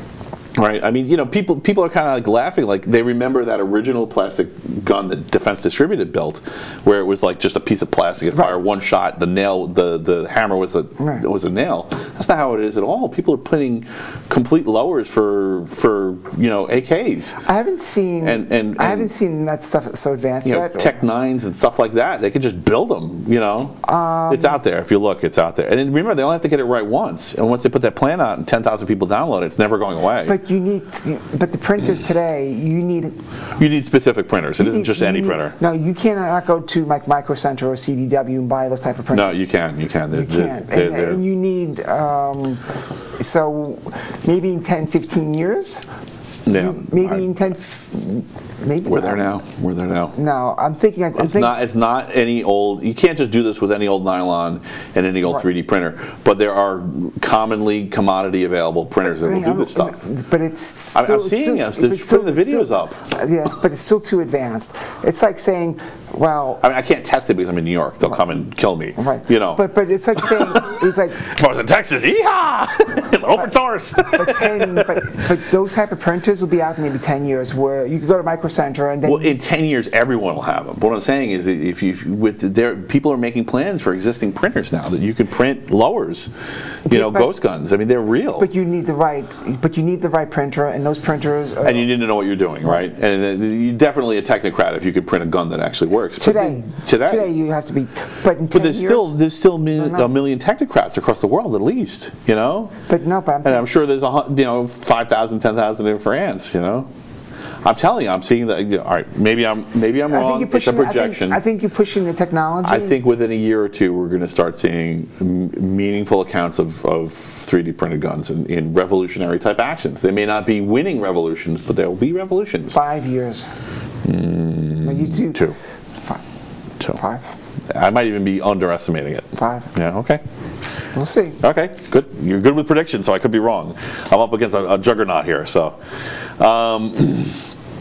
Right. I mean, you know, people people are kind of like laughing, like they remember that original plastic gun that Defense Distributed built, where it was like just a piece of plastic. It fired one shot. The nail, the, the hammer was a Right. was a nail. That's not how it is at all. People are putting complete lowers for for you know A Ks. I haven't seen. And- and- I and- haven't seen that stuff so advanced You know, yet. Tech Nines and stuff like that. They could just build them. You know, Um, it's out there. If you look, it's out there. And then remember, they only have to get it right once. And once they put that plan out and ten thousand people download it, it's never going away. But you need. But the printers today, you need. You need specific printers. It you isn't need- just you any need- printer. No, you cannot go to like Micro Center or C D W and buy those type of printers. No, you can. You can. You There's, there's, can't. they're- And, they're- and you need. Um, so maybe in ten, fifteen years. yeah, You- maybe I- in ten. Maybe. we're there now. We're there now. No, I'm thinking. I'm It's thinking, not. It's not any old. You can't just do this with any old nylon and any old Right. three D printer. But there are commonly commodity available printers that will do this stuff. But it's. I'm- I'm still- seeing still- it. They're it's putting the still- videos still- up. Yes, but it's still too advanced. It's like saying Well, I mean, I can't test it because I'm in New York. They'll come and kill me. right. You know. But but it's such a thing. It's like. If I was in Texas, yeehaw! Open source. But, ten, but, but those type of printers will be out in maybe ten years, where you can go to Micro Center and then. Well, in ten years, everyone will have them. But what I'm saying is, that if you with the, there, people are making plans for existing printers now that you can print lowers, you know, but, ghost guns. I mean, they're real. But you need the right. But you need the right printer, and those printers. Are, and you need to know what you're doing, right? And uh, you're definitely a technocrat if you can print a gun that actually works. But today, today, today you have to be. But in But ten there's years, still there's still mil- no, no. a million technocrats across the world at least, you know. But no, but I'm. And I'm sure there's a hun- you know five thousand, ten thousand in France, you know. I'm telling you, I'm seeing that. You know, all right, maybe I'm maybe I'm I wrong. think you're It's a pushing. I projection. think, I think you're pushing the technology. I think within a year or two, we're going to start seeing m- meaningful accounts of, of three D printed guns in, in revolutionary type actions. They may not be winning revolutions, but there will be revolutions. Five years. Mm, No, you two. Two. Five. Two. Five. I might even be underestimating it. Five. Yeah, okay. We'll see. Okay, good. You're good with predictions, so I could be wrong. I'm up against a, a juggernaut here, so. Um,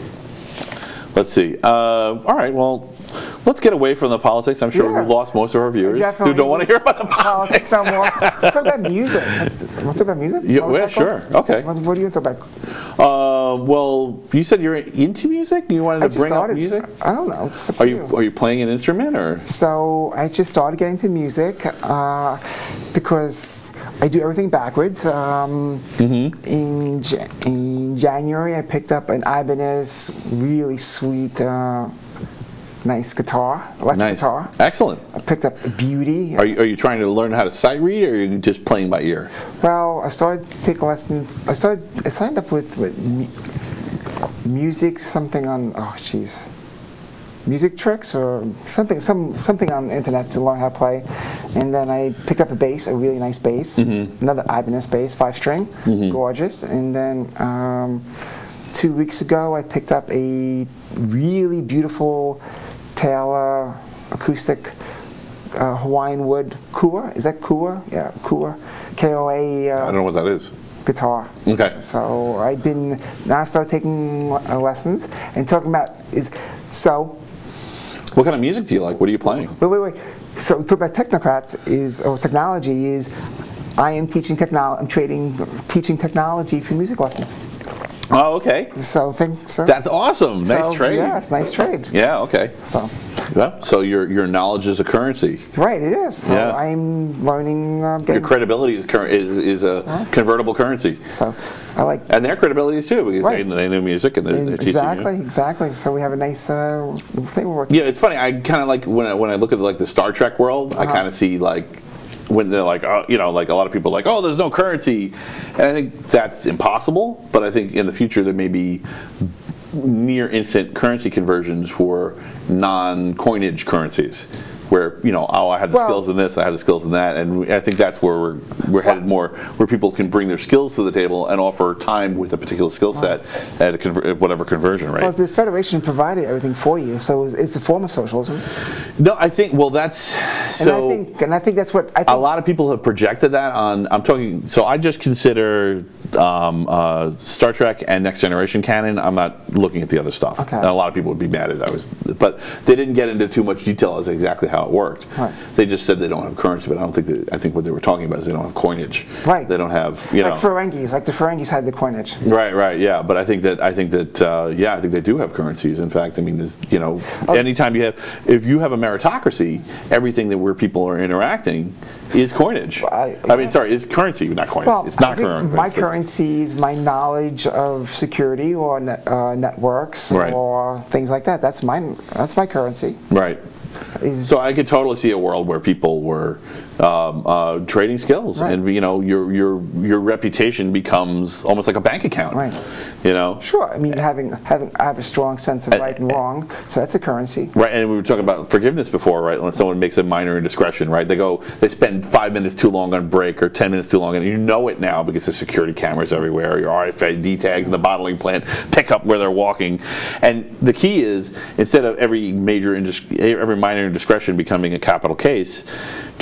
let's see. Uh, all right, well, let's get away from the politics. I'm sure Yeah. we've lost most of our viewers Definitely. who don't want to hear about the politics. Politics no more. Let's talk about music. Let's, let's talk about music. Yeah, What was well, that called? sure. Okay. What, what do you talk about? Uh, well, you said you're into music. You wanted I to just bring up started. music. I don't know. It's up Are to you are you playing an instrument or? So I just started getting into music uh, because I do everything backwards. Um, Mm-hmm. in, Ja- in January, I picked up an Ibanez really sweet, uh, nice guitar, electric Nice. guitar. Excellent. I picked up a Beauty. Are you are you trying to learn how to sight read, or are you just playing by ear? Well, I started taking lessons. I started. I signed up with, with mu- music something on. Oh, jeez. Music tricks or something, some something on the internet to learn how to play, and then I picked up a bass, a really nice bass, Mhm. another Ibanez bass, five string, Mhm. gorgeous. And then um, two weeks ago, I picked up a really beautiful Taylor acoustic uh, Hawaiian wood Kua. Is that Kua? Yeah, Kua. K O A. Uh, I don't know what that is. guitar. Okay. So I've been now I started taking uh, lessons and talking about is so. What kind of music do you like? What are you playing? Wait, wait, wait. So talk about technocrats is or technology is. I am teaching technology. I'm trading teaching technology for music lessons. Oh, okay. So think so. That's awesome. Nice so, trade. Yeah, it's nice trade. Yeah. Okay. So Yeah. So your your knowledge is a currency. right, it is. So Yeah. I'm learning. Um, Your getting, credibility is cur- is is a Huh? convertible currency, so I like. and their credibility is too because Right. they, they know music and they're, they're teaching you. Exactly, exactly. So we have a nice uh, thing we're working. Yeah, it's funny. I kind of like when I, when I look at like the Star Trek world, I Uh-huh. kind of see like when they're like, oh, you know, like a lot of people are like, oh, there's no currency, and I think that's impossible. But I think in the future there may be near instant currency conversions for non-coinage currencies, where you know, oh, I have the Well- skills in this, I have the skills in that, and we, I think that's where we're we're headed more, where people can bring their skills to the table and offer time with a particular skill set at a conver- at whatever conversion rate. Well, the Federation provided everything for you, so it's, it's a form of socialism. No, I think well that's And so. I think, and I think that's what I think. A lot of people have projected that on. I'm talking. So I just consider um, uh, Star Trek and Next Generation canon. I'm not looking at the other stuff. Okay. And a lot of people would be mad if I was, but they didn't get into too much detail as exactly how it worked. Right. They just said they don't have currency, but I don't think that. I think what they were talking about is they don't have coinage. Right. They don't have you like know. Ferengis, like the Ferengis had the coinage. Right, right, yeah, but I think that I think that uh, yeah, I think they do have currencies. In fact, I mean, there's, you know, Oh. anytime you have, if you have a meritocracy, everything that where people are interacting is coinage. I- I mean, sorry, it's currency, not coinage. Well, it's not I think current. my currency is my knowledge of security or net, uh, networks Right. or things like that. That's my that's my currency. Right. Is- So I could totally see a world where people were um, uh, trading skills, Right. and you know, your your your reputation becomes almost like a bank account. Right. You know. Sure, I mean having having I have a strong sense of Uh, right and wrong, so that's a currency. Right, and we were talking about forgiveness before, right? When someone makes a minor indiscretion, right? They go, they spend five minutes too long on break or ten minutes too long, and you know it now because the security cameras everywhere, your R F I D tags in the bottling plant pick up where they're walking, and the key is instead of every major indis- every minor indiscretion becoming a capital case, just let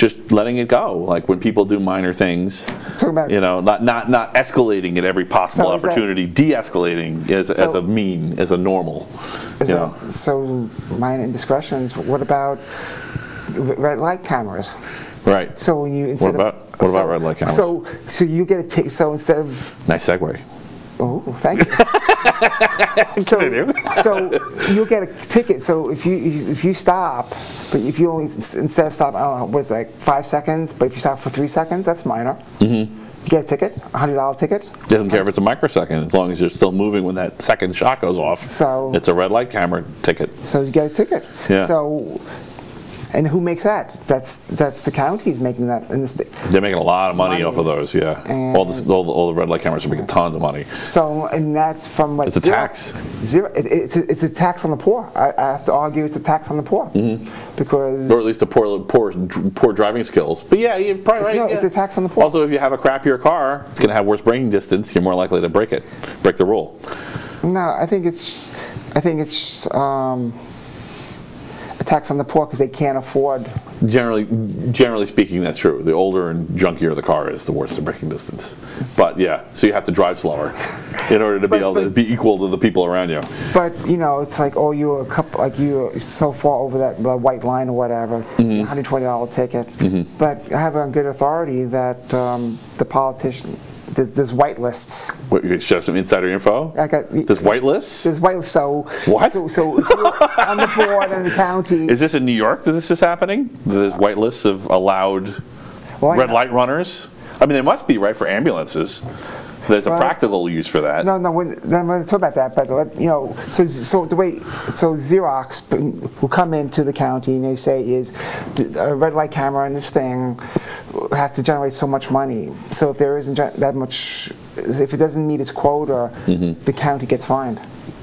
letting it go. Like when people do minor things, Talking about- you know, not not not escalating at every possible So is that- opportunity, de-escalating as as So- a mean, as a normal. Is You that- know, So minor indiscretions. What about r- red light cameras? right? So when you instead What about- of, what about so- red light cameras? So so you get a ticket. So instead of Nice segue. oh, thank you. Continue. so, so you'll get a ticket. So if you if you stop, but if you only instead of stop, I don't know, what's it, like five seconds. But if you stop for three seconds, that's minor. Mm-hmm. You get a ticket, a hundred dollar ticket. Doesn't care if it's a microsecond, as long as you're still moving when that second shot goes off. So It's a red light camera ticket. so you get a ticket. Yeah. So. And who makes that? That's that's the county's making that. In this, They're making a lot of money, Money. off of those, yeah. And- all, the, all, the, all the red light cameras are making tons of money. so and that's from what It's a zero, tax. Zero. It, it's a, it's a tax on the poor. I, I have to argue it's a tax on the poor Mm-hmm. because Or at least the poor, poor, poor driving skills. But yeah, you're probably right. no, yeah. it's a tax on the poor. Also, if you have a crappier car, it's going to have worse braking distance. You're more likely to break it, break the rule. No, I think it's, I think it's um, a tax on the poor because they can't afford. Generally, generally speaking, that's true. The older and junkier the car is, the worse the braking distance. But yeah, so you have to drive slower in order to be But- able to but- be equal to the people around you. But you know, it's like oh, you're a couple, like you're so far over that the white line or whatever, Mhm. one hundred twenty dollar ticket. Mhm. But I have on good authority that um, the politician, th- there's white lists. What, you should have some insider info? I got There's white lists? There's white lists. So What? So, so if you're on the board in the county. Is this in New York that this is happening? There's white lists of allowed well, I red know- light runners? I mean, they must be, right, for ambulances. There's a Well, practical use for that. No, no, when, I'm going to talk about that, but let- you know, so so the way, so Xerox will come into the county and they say is a red light camera and this thing has to generate so much money. So if there isn't gen- that much, if it doesn't meet its quota, Mhm. the county gets fined.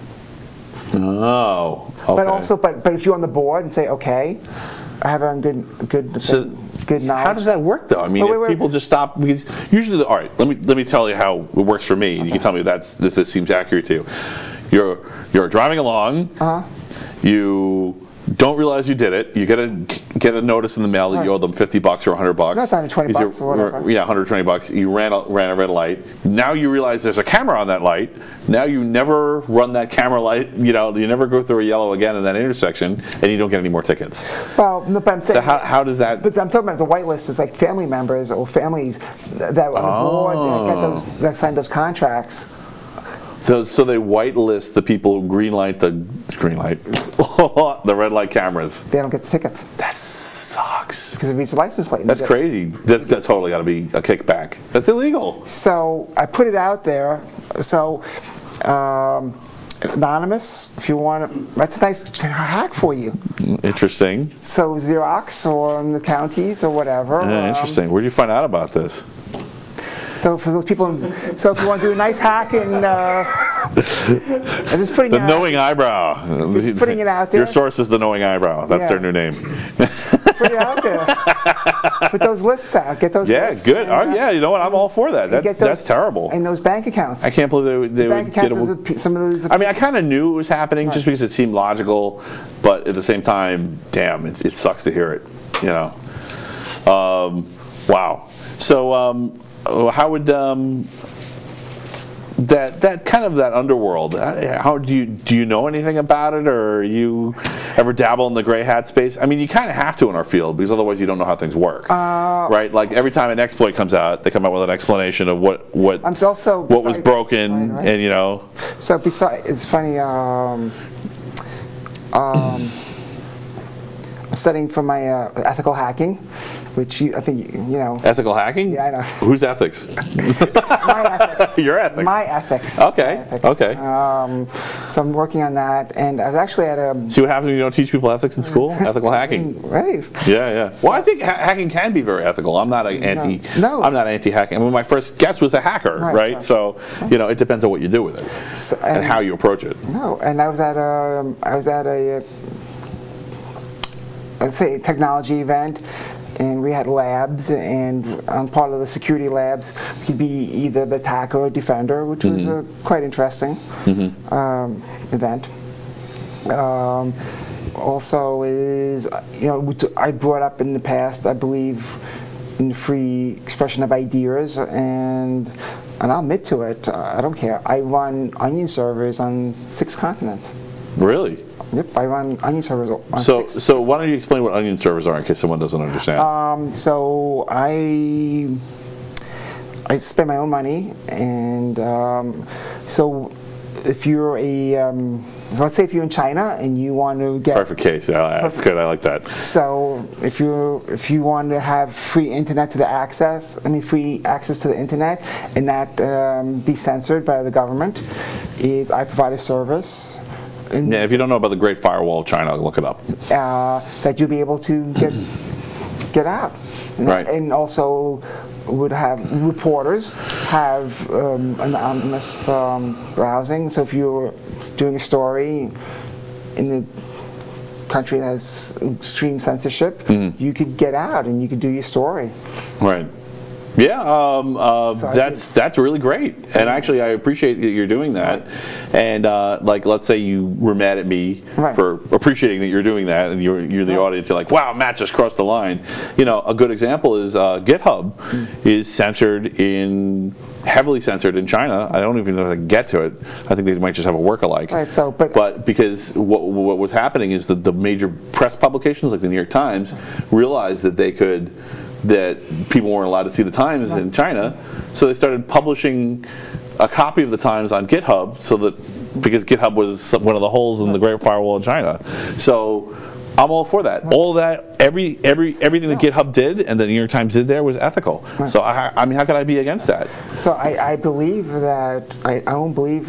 Oh, okay. But also, but but if you're on the board and say, okay, I have it on good good So, good knowledge. How does that work, though? I mean, Oh, wait, if wait. people just stop because usually, the, all right. Let me let me tell you how it works for me. and You can tell me if that's if this seems accurate to you. You're you're driving along. Uh huh. You don't realize you did it. You get a get a notice in the mail that you Right. owe them fifty bucks or a hundred bucks. No, it's one hundred twenty Because bucks you- or whatever. Yeah, one hundred twenty bucks. You ran a, ran a red light. Now you realize there's a camera on that light. Now you never run that camera light. You know, you never go through a yellow again in that intersection, and you don't get any more tickets. Well, no, but I'm saying. So how how does that? But I'm talking about the white list is like family members or families that are on the board that get those that sign those contracts. So, so they whitelist the people who green light the green light, the red light cameras. They don't get the tickets That sucks. because it reads the license plate. That's crazy. That's, that's totally got to be a kickback. That's illegal. So I put it out there. So um, anonymous, if you want, to, that's a nice hack for you. Interesting. So Xerox or in the counties or whatever. Yeah, um, interesting. Where did you find out about this? So for those people, so if you want to do a nice hack and uh, I'm just putting The it out- knowing eyebrow. Just putting it out there. Your source is the knowing eyebrow. That's Yeah. their new name. Put it out there. Put those lists out. Get those. Yeah, lists good. and, Oh, uh, yeah, you know what? I'm all for that. and That, get those- that's terrible. And those bank accounts. I can't believe they, would- they bank would get accounts. a. of the pe- some of those. I mean, I kind of knew it was happening just Right. because it seemed logical, but at the same time, damn, it, it sucks to hear it. You know. Um, wow. So, um, how would um, that that kind of that underworld? uh, How do you do you know anything about it, or you ever dabble in the gray hat space? I mean, you kind of have to in our field because otherwise you don't know how things work, Uh, right? Like every time an exploit comes out, they come out with an explanation of what what I'm also. what was besides- broken, right, right. and you know. So besides, it's funny. Um, um, I'm studying for my uh, ethical hacking, which you, I think you know. Ethical hacking? Yeah, I know. Whose ethics? My ethics. Your ethics. My ethics. Okay, My ethics. okay. Um, so I'm working on that, and I was actually at a. See what happens when you don't teach people ethics in school? Ethical hacking. Right. Yeah, yeah. Well, I think ha- hacking can be very ethical. I'm not an anti. No. I'm not anti-hacking. I mean, my first guest was a hacker, right? Right, right. So, you know, it depends on what you do with it So- and how you approach it. No, and I was at a. I was at a. Let's say a technology event, and we had labs, and on part of the security labs, he'd be either the attacker or defender, which was a quite interesting Mm-hmm. um, event. Um, also, is you know which I brought up in the past, I believe, in free expression of ideas, and and I'll admit to it. Uh, I don't care. I run onion servers on six continents. Really? Yep, I run onion servers on So, six. so why don't you explain what onion servers are in case someone doesn't understand? Um, so I I spend my own money, and um, so if you're a um, let's say if you're in China and you want to get Perfect case. Yeah, that's good. I like that. so if you if you want to have free internet to the access, I mean free access to the internet, and not um, be censored by the government, is I provide a service. And, Yeah, if you don't know about the Great Firewall of China, look it up. uh, that you'll be able to get get out, and, Right. and also would have reporters have um, anonymous um, browsing. So if you're doing a story in a country that has extreme censorship, Mhm. you could get out and you could do your story. Right. Yeah, um, uh, So I that's think- that's really great, and actually I appreciate that you're doing that. And uh, like, let's say you were mad at me Right. for appreciating that you're doing that, and you're you're the Right. audience. You're like, wow, Matt just crossed the line. You know, a good example is uh, GitHub is censored in heavily censored in China. I don't even know how to get to it. I think they might just have a work-alike. Right, so, but- but because what what was happening is that the major press publications like the New York Times realized that they could. that people weren't allowed to see the Times in China, so they started publishing a copy of the Times on GitHub, so that because GitHub was some- one of the holes in the Great Firewall in China. So I'm all for that. All that, every every everything that GitHub did and the New York Times did there was ethical. So I, I mean, how could I be against that? So I, I believe that I, I don't believe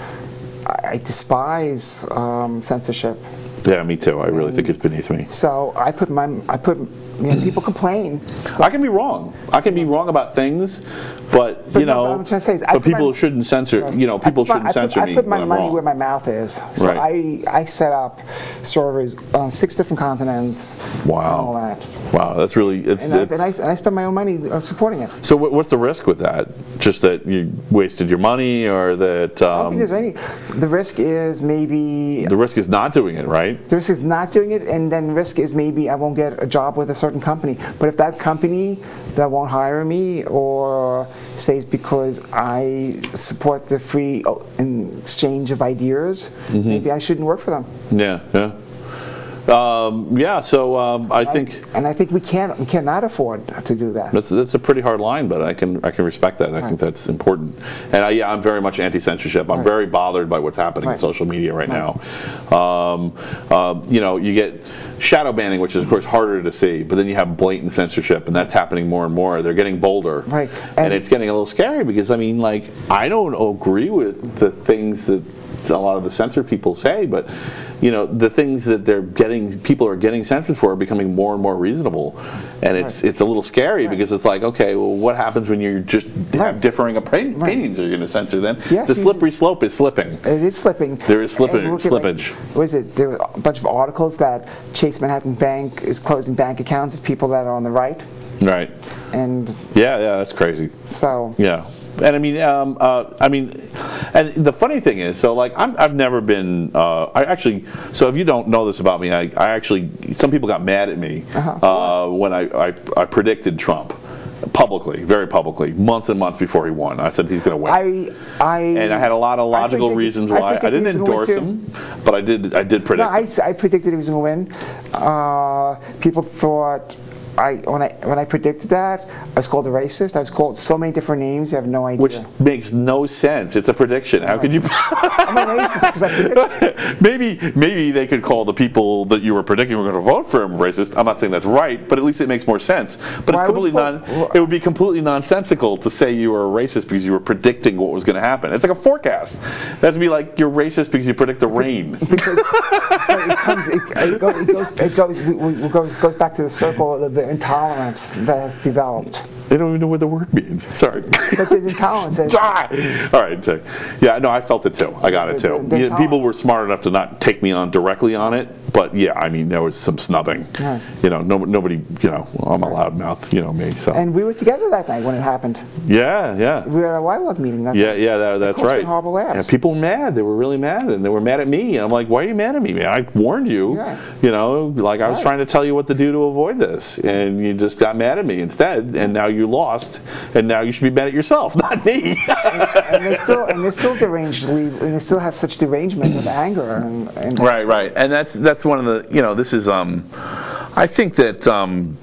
I, I despise um, censorship. Yeah, me too. I really think it's beneath me. So I put my I put you know, people complain. I can be wrong. I can be wrong about things, but But you no, know, what I'm trying to say is I but put people my- shouldn't censor. You know, people I put my- shouldn't censor I put, me I put my when I'm money wrong. where my mouth is. So Right. I I set up servers on six different continents. Wow. And all that. Wow, that's really. It's, And I, it's, and, I, and I spend my own money uh, supporting it. so what, what's the risk with that? Just that you wasted your money, or that I don't think um, there's any. The risk is maybe the risk is not doing it, right? the risk is not doing it, and then the risk is maybe I won't get a job with a certain company. But if that company that won't hire me, or says because I support the free oh, in exchange of ideas, Mm-hmm. maybe I shouldn't work for them. Yeah, yeah. Um, yeah, so um, I think And I think we can't we cannot afford to do that. that's that's a pretty hard line, but I can I can respect that. And I think Right. that's important. And I, yeah, I'm very much anti-censorship. I'm Right. very bothered by what's happening in Right. social media right, Right. now. Um, uh, you know, you get shadow banning, which is of course harder to see, but then you have blatant censorship, and that's happening more and more. They're getting bolder, Right. And, And- it's getting a little scary because I mean, like, I don't agree with the things that a lot of the censored people say, but you know, the things that they're getting, people are getting censored for, are becoming more and more reasonable, and it's Right. it's a little scary because it's like, okay, well, what happens when you just have Right. differing opin- Right. opinions? Are you going to censor them? Yes, the you- slippery slope is slipping. It is slipping. There is slippage- And look at, like, slippage. what is it? There were a bunch of articles that Chase Manhattan Bank is closing bank accounts of people that are on the right, Right? and Yeah, yeah, that's crazy. so Yeah, and I mean, um, uh, I mean, and the funny thing is, so like, I'm, I've never been. Uh, I actually, so if you don't know this about me, I, I actually, some people got mad at me Uh-huh. uh, when I, I, I predicted Trump publicly, very publicly, months and months before he won. I said he's going to win. I I and I had a lot of logical predicted- reasons I why I, predicted didn't he was endorse gonna win, him, but I did. I did No, predict. I, him. I predicted he was going to win. Uh, people thought I when I when I predicted that I was called a racist. I was called so many different names. You have no idea. Which makes no sense. It's a prediction. How could you? I'm a racist because I predicted. maybe, maybe they could call the people that you were predicting were going to vote for him racist. I'm not saying that's right, but at least it makes more sense. But Why it's would completely you- non. It would be completely nonsensical to say you were a racist because you were predicting what was going to happen. It's like a forecast. That'd be like you're racist because you predict the rain. Because it, comes, it, it, goes, it, goes, it goes, it goes, goes back to the circle of the intolerance that has developed. They don't even know what the word means. Sorry. But there's intolerance. There's- Ah! All right. so- Yeah, no, I felt it too. I got it too. They're You know, people intolerant. were smart enough to not take me on directly on it, but yeah, I mean, there was some snubbing. Right. You know, no, nobody, you know, well, I'm a loudmouth, you know me, so. And we were together that night when it happened. yeah, yeah. We were at a Y LOG meeting. That Yeah, yeah, that, that's Coastal right. Harbor Labs. Yeah, people were mad. They were really mad, and they were mad at me. And I'm like, why are you mad at me, man? I warned you. Yeah. You know, like I was Right. trying to tell you what to do to avoid this, and you just got mad at me instead. And now you lost, and now you should be mad at yourself, not me. and they still and they still deranged, and they still have such derangement of anger. And, and Right, right, and that's that's one of the you know this is um, I think that um,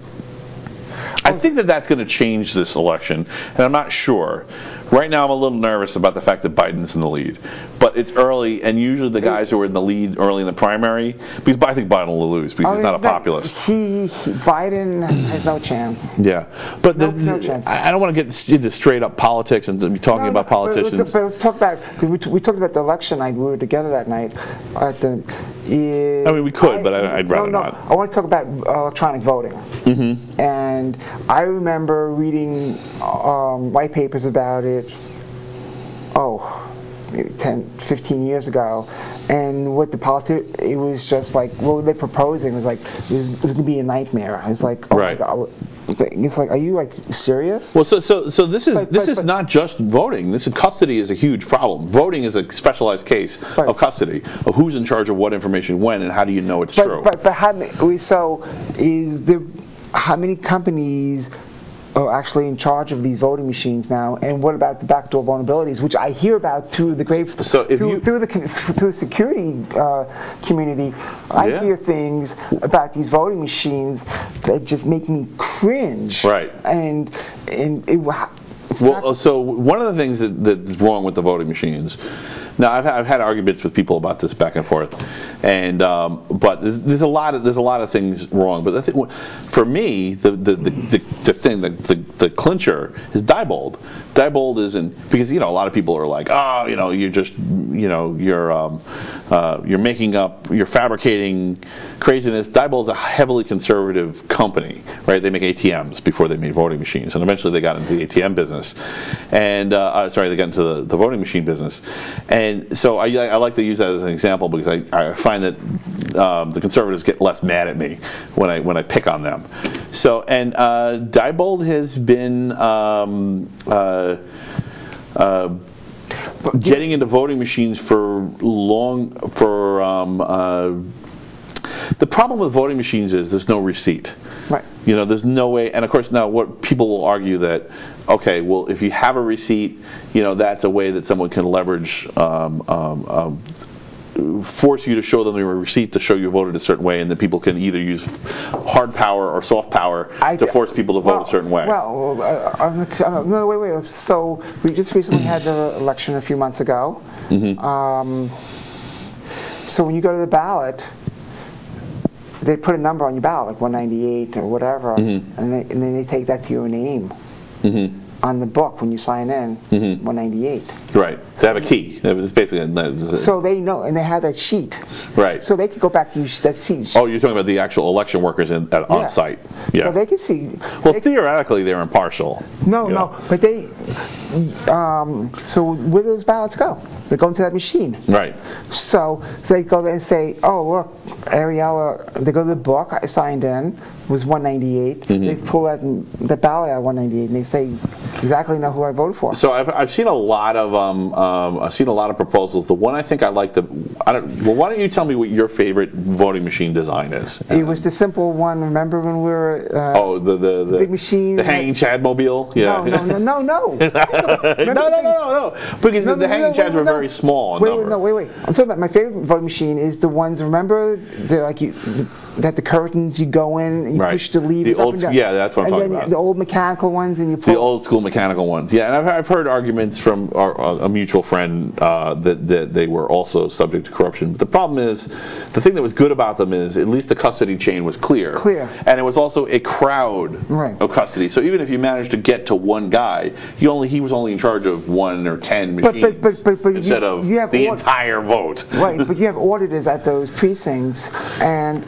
I think that that's going to change this election, and I'm not sure. Right now, I'm a little nervous about the fact that Biden's in the lead, but it's early, and usually the guys who are in the lead early in the primary, because I think Biden will lose because Oh, he's not a no, populist. He, he Biden has no chance. Yeah, but No- the, no chance. I I don't want to get into straight up politics and be talking No, about no, but politicians. let's, but let's talk about because we, t- we talked about the election night. We were together that night. At the, is, I mean, we could, but I- I'd rather no, no, not. I want to talk about electronic voting. Mm-hmm. And I remember reading um, white papers about it. Oh, maybe ten, fifteen years ago, and what the politi- it was just like what they proposing was like it was, it was going to be a nightmare. It's like, oh Right. my God. It's like, are you like serious? Well, so so so this is But- this but- is but- not just voting. This is custody is a huge problem. Voting is a specialized case Right. of custody of who's in charge of what information when and how do you know it's But true. but but how many? So is the how many companies are actually in charge of these voting machines now? And what about the backdoor vulnerabilities, which I hear about through the grave So if through, you- through the con- through the security uh, community? I Yeah. hear things about these voting machines that just make me cringe. Right. And and it. wa- Well, so one of the things that, that's wrong with the voting machines. Now, I've, I've had arguments with people about this back and forth, and um, but there's, there's a lot of there's a lot of things wrong. But the thing, for me, the the, the, the, the thing, the, the the clincher is Diebold. Diebold isn't because you know a lot of people are like, oh, you know, you're just you know you're um, uh, you're making up, you're fabricating craziness. Diebold's a heavily conservative company, right? They make A T Ms before they made voting machines, and eventually they got into the A T M business, and uh, uh, sorry, they got into the, the voting machine business. And so I, I like to use that as an example because I, I find that um, the conservatives get less mad at me when I when I pick on them. So and uh, Diebold has been um, uh, uh, getting into voting machines for long for. Um, uh, the problem with voting machines is there's no receipt. Right. You know, there's no way, and of course now what people will argue that, okay, well if you have a receipt, you know, that's a way that someone can leverage, um, um, um, force you to show them your receipt to show you voted a certain way, and then people can either use hard power or soft power I- to force people to vote well, a certain way. Well, uh, uh, no, wait, wait. So we just recently had the election a few months ago. Mm-hmm. Um, so when you go to the ballot, they put a number on your ballot, like one ninety-eight or whatever, Mm-hmm. and, they, and then they take that to your name Mm-hmm. on the book when you sign in, Mhm. one ninety-eight. Right. They have a key. It's basically a, So they know, and they have that sheet. right. So they could go back to use that sheet. Oh, you're talking about the actual election workers in, at, Yeah. on site. Yeah. So they can see. well, they- theoretically, they're impartial. No, you no, know. but they. Um, so where do those ballots go? They go into that machine. Right. So they go there and say, "Oh, look, Ariella." They go to the book. I signed in. Was one ninety-eight. Mhm. They pull that the ballot out one ninety-eight, and they say exactly know who I voted for. So I've, I've seen a lot of um, um, I've seen a lot of proposals. The one I think I like the I don't, well, why don't you tell me what your favorite voting machine design is? It was the simple one. Remember when we were? Uh, Oh, the the, the big machine the that- hanging Chad mobile. Yeah. No, no, no, no, no. no, no, no, no, no, Because No, the no, no, hanging no, Chads no, were no. very small in Wait, number. wait, no, wait, wait. I'm talking about my favorite voting machine is the ones. Remember, they're like you, that the curtains you go in and you Right. push the levers The up old- and down. yeah, that's what I'm and talking then about. The old mechanical ones, and you pull. The old school mechanical ones, yeah, and I've, I've heard arguments from our, a mutual friend uh, that, that they were also subject to corruption. But the problem is, the thing that was good about them is at least the custody chain was clear. Clear. And it was also a crowd Right. of custody. So even if you managed to get to one guy, you only he was only in charge of one or ten But- machines but- but- but- but instead you- of you have the all- entire vote. Right, but you have auditors at those precincts, and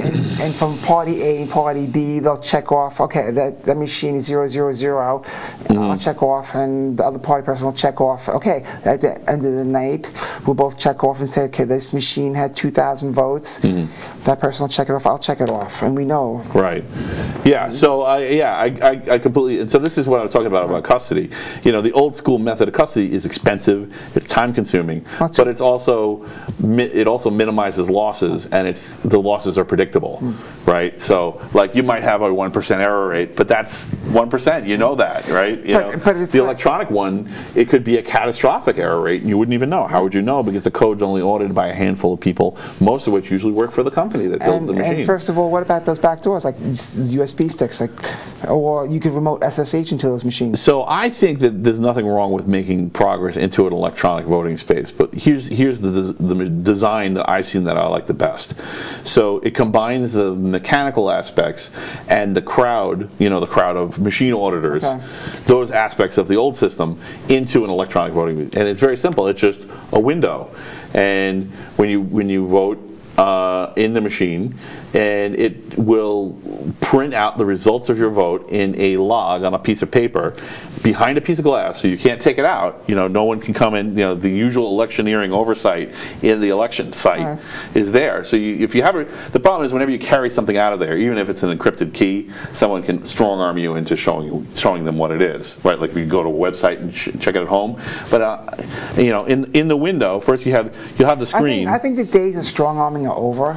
and, and from party A and party B, they'll check off, okay, that, that machine is zero, zero, zero. Mm-hmm. I'll check off, and the other party person will check off. Okay, at the end of the night, we'll both check off and say, okay, this machine had two thousand votes. Mm-hmm. That person will check it off, I'll check it off, and we know. Right. Yeah, so, I, yeah, I, I, I completely, and so this is what I was talking about, about custody. You know, the old school method of custody is expensive, it's time consuming, That's but right. it's also, it also minimizes losses, and it's, the losses are predictable, mm. right? So, like, you might have a one percent error rate, but that's one percent, you know that, right? You but, know, but it's the like, electronic one, it could be a catastrophic error rate, and you wouldn't even know. How would you know? Because the code's only audited by a handful of people, most of which usually work for the company that builds and, the machine. and first of all, what about those back doors, like U S B sticks, like, or you could remote S S H into those machines? So I think that there's nothing wrong with making progress into an electronic voting space, but here's here's the the design that I've seen that I like the best. So it combines the mechanical aspects and the crowd, you know, the crowd of machine auditors, Okay. those aspects of the old system into an electronic voting, and it's very simple. It's just a window, and when you when you vote. Uh, in the machine, and it will print out the results of your vote in a log on a piece of paper behind a piece of glass, so you can't take it out. You know, no one can come in. You know, the usual electioneering oversight in the election site Right. is there. So you, if you have a, the problem is whenever you carry something out of there, even if it's an encrypted key, someone can strong arm you into showing you, showing them what it is. Right, like you go to a website and ch- check it at home. But uh, you know, in in the window, first you have you have the screen. I think, I think the days of strong arming are over.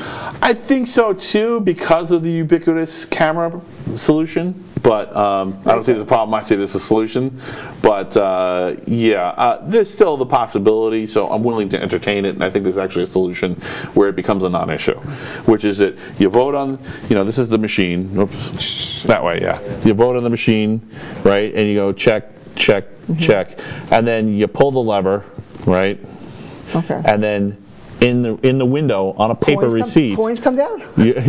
I think so too, because of the ubiquitous camera solution. But um, I don't see there's a problem. I see there's a solution. But uh, yeah, uh, there's still the possibility. So I'm willing to entertain it, and I think there's actually a solution where it becomes a non-issue, which is that you vote on. You know, this is the machine. Oops, that way, yeah. You vote on the machine, right? And you go check, check, Mm-hmm. check, and then you pull the lever, right? Okay. And then. In the in the window on a paper coins receipt. Come, coins come down? Yeah,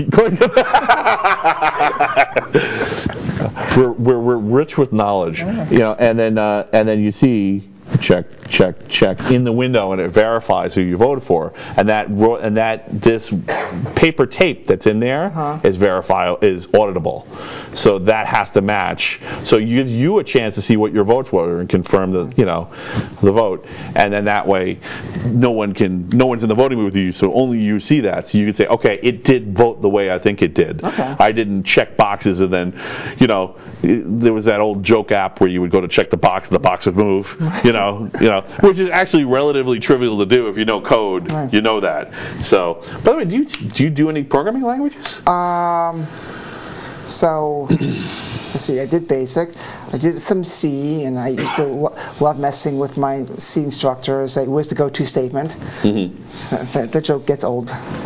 we're, we're we're rich with knowledge, you know, and then uh, and then you see check check check in the window, and it verifies who you voted for, and that ro- and that this paper tape that's in there Uh-huh. is verifiable, is auditable, so that has to match. So it gives you a chance to see what your votes were and confirm the you know the vote, and then that way no one can no one's in the voting booth with you, so only you see that. So you can say, okay, it did vote the way I think it did. Okay. I didn't check boxes, and then you know there was that old joke app where you would go to check the box and the box would move. You know, you know, which is actually relatively trivial to do if you know code. Right. You know that. So, by the way, do you do you do any programming languages? Um, so, let's see, I did BASIC. I did some C, and I used to lo- love messing with my C instructors. Like, where's the go-to statement? Mm-hmm. So, that joke gets old. Yeah,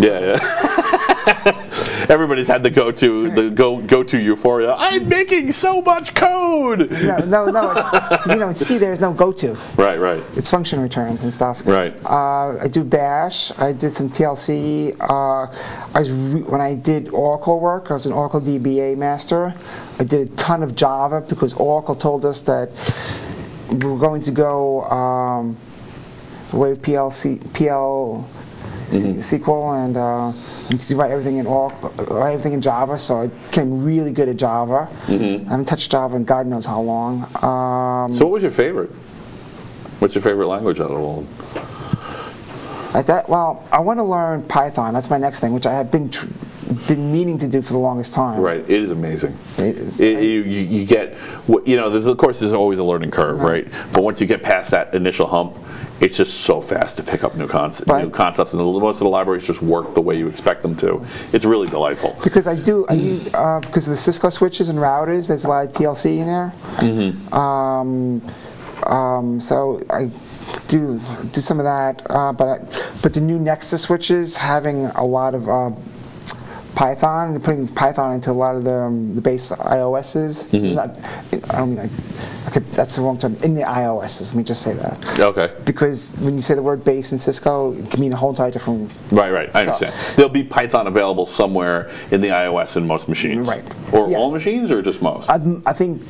yeah. Everybody's had the go-to, the go go-to euphoria. I'm making so much code. No, no, no. It's, you know, in C there's no go-to. Right, right, It's function returns and stuff. right. Uh, I do Bash. I did some T L C. Uh, I was re- when I did Oracle work, I was an Oracle D B A master. I did a ton of Java because Oracle told us that we were going to go um, with P L C, P L Mm-hmm. S Q L, and uh, and to write everything in Oracle, write everything in Java. So I became really good at Java. Mm-hmm. I haven't touched Java in God knows how long. Um, So, what was your favorite? What's your favorite language out of all? Like that, well, I want to learn Python. That's my next thing, which I have been tr- been meaning to do for the longest time. Right, it is amazing. It is, It, you, you you get, what- you know, there's of course there's always a learning curve, right? But once you get past that initial hump, it's just so fast to pick up new concepts, Right. new concepts, and most of the libraries just work the way you expect them to. It's really delightful. because I do, I use, uh, because of the Cisco switches and routers, there's a lot of T L C in there. Mm-hmm. Um, um, so I do do some of that, uh, but I, but the new Nexus switches having a lot of uh, Python, and putting Python into a lot of the, um, the base iOSs. Mm-hmm. Not, I don't mean, I, okay, that's the wrong term. In the iOSs, let me just say that. Okay. Because when you say the word base in Cisco, it can mean a whole entire different. Right, right. I understand. There'll be Python available somewhere in the iOS in most machines. Right. Or Yeah. all machines, or just most? I, I think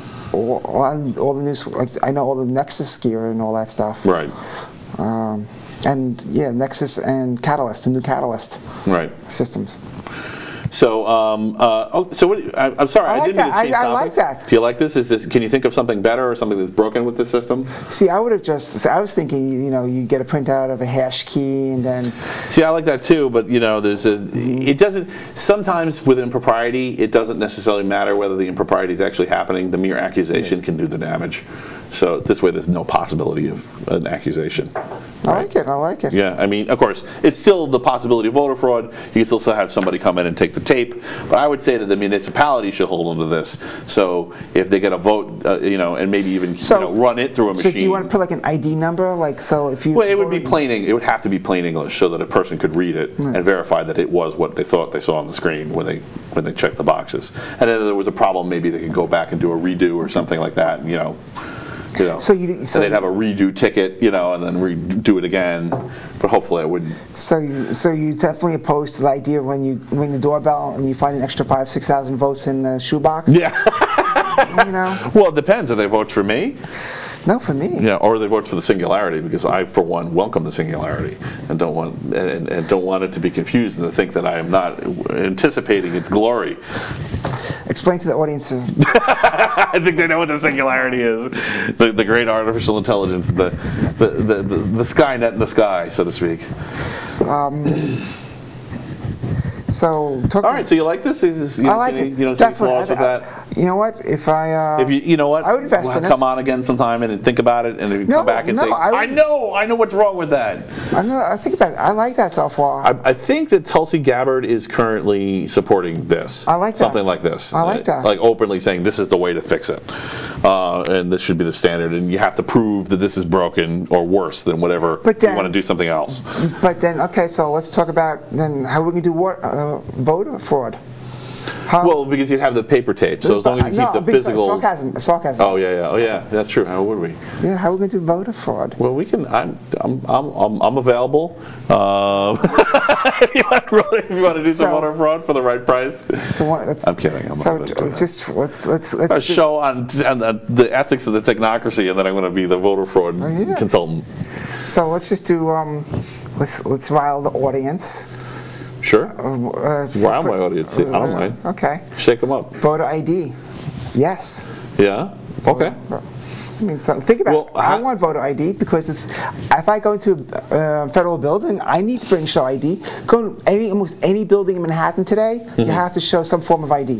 all, all the new, like, I know all the Nexus gear and all that stuff. Right. Um, and yeah, Nexus and Catalyst, the new Catalyst Right. systems. So, um, uh, oh, so what, I, I'm sorry, I I, like didn't mean that. to change I- I like topics. that. Do you like this? Is this? Can you think of something better or something that's broken with this system? See, I would have just, I was thinking, you know, you get a printout of a hash key and then, See, I like that too, but you know, there's a. It doesn't. Sometimes with impropriety, it doesn't necessarily matter whether the impropriety is actually happening. The mere accusation can do the damage. So this way, there's no possibility of an accusation. I like it, I like it. Yeah, I mean, of course, it's still the possibility of voter fraud. You can still have somebody come in and take the tape, but I would say that the municipality should hold on to this. So if they get a vote, uh, you know, and maybe even So- you know, run it through a So machine. do you want to put like an I D number, like so if you? Well, it would be plain. Eng- It would have to be plain English, so that a person could read it Right. and verify that it was what they thought they saw on the screen when they when they checked the boxes. And then if there was a problem, maybe they could go back and do a redo or something like that. You know, you know. So you, so and they'd have a redo ticket, you know, and then redo it again. But hopefully, I wouldn't. So you, so you definitely opposed to the idea of when you ring the doorbell and you find an extra five, six thousand votes in the shoebox. Yeah. You know? Well, it depends. Are they votes for me? No, for me. Yeah, or they vote for the singularity, because I, for one, welcome the singularity and don't want and, and don't want it to be confused and to think that I am not anticipating its glory. Explain to the audience. I think they know what the singularity is. The, the great artificial intelligence, the the, the, the the Skynet in the sky, so to speak. Um, so talk. All right, so you like this? Is this you, I like you, it. you don't see any Definitely. flaws with I- that? I- You know what? If I. Uh, If you, you know what, I would invest We'll in it. come on again sometime and think about it, and then No, come back and no, say, I would- I know, I know what's wrong with that. I know. I think about. It. I like that so far. I, I think that Tulsi Gabbard is currently supporting this. I like that. Something like this. I like that. Like openly saying this is the way to fix it, uh, and this should be the standard, and you have to prove that this is broken or worse than whatever. But you then- want to do something else. But then, okay, so let's talk about then how we can do what uh, voter fraud. How, Well, because you have the paper tape, so as long as you no, keep the big physical. sarcasm, sarcasm. Oh yeah, yeah, oh yeah, that's true. How would we? Yeah, how are we going to do voter fraud? Well, we can. I'm. I'm. I'm. I'm, I'm available. Um, if, you want, if you want to do some So- voter fraud for the right price. So what, let's, I'm kidding. I'm so not j- gonna do that. just let's let's let's A do- show on, on the, the ethics of the technocracy, and then I'm going to be the voter fraud Oh, yeah. consultant. So let's just do um, let's let's rile the audience. Sure. Uh, uh, Rile my audience. I don't uh, mind. Okay. Shake them up. Voter I D. Yes. Yeah. Okay. I mean, so think about Well, it. I how- want voter I D because it's if I go into a uh, federal building, I need to bring show I D. Go to any almost any building in Manhattan today, Mm-hmm. you have to show some form of I D.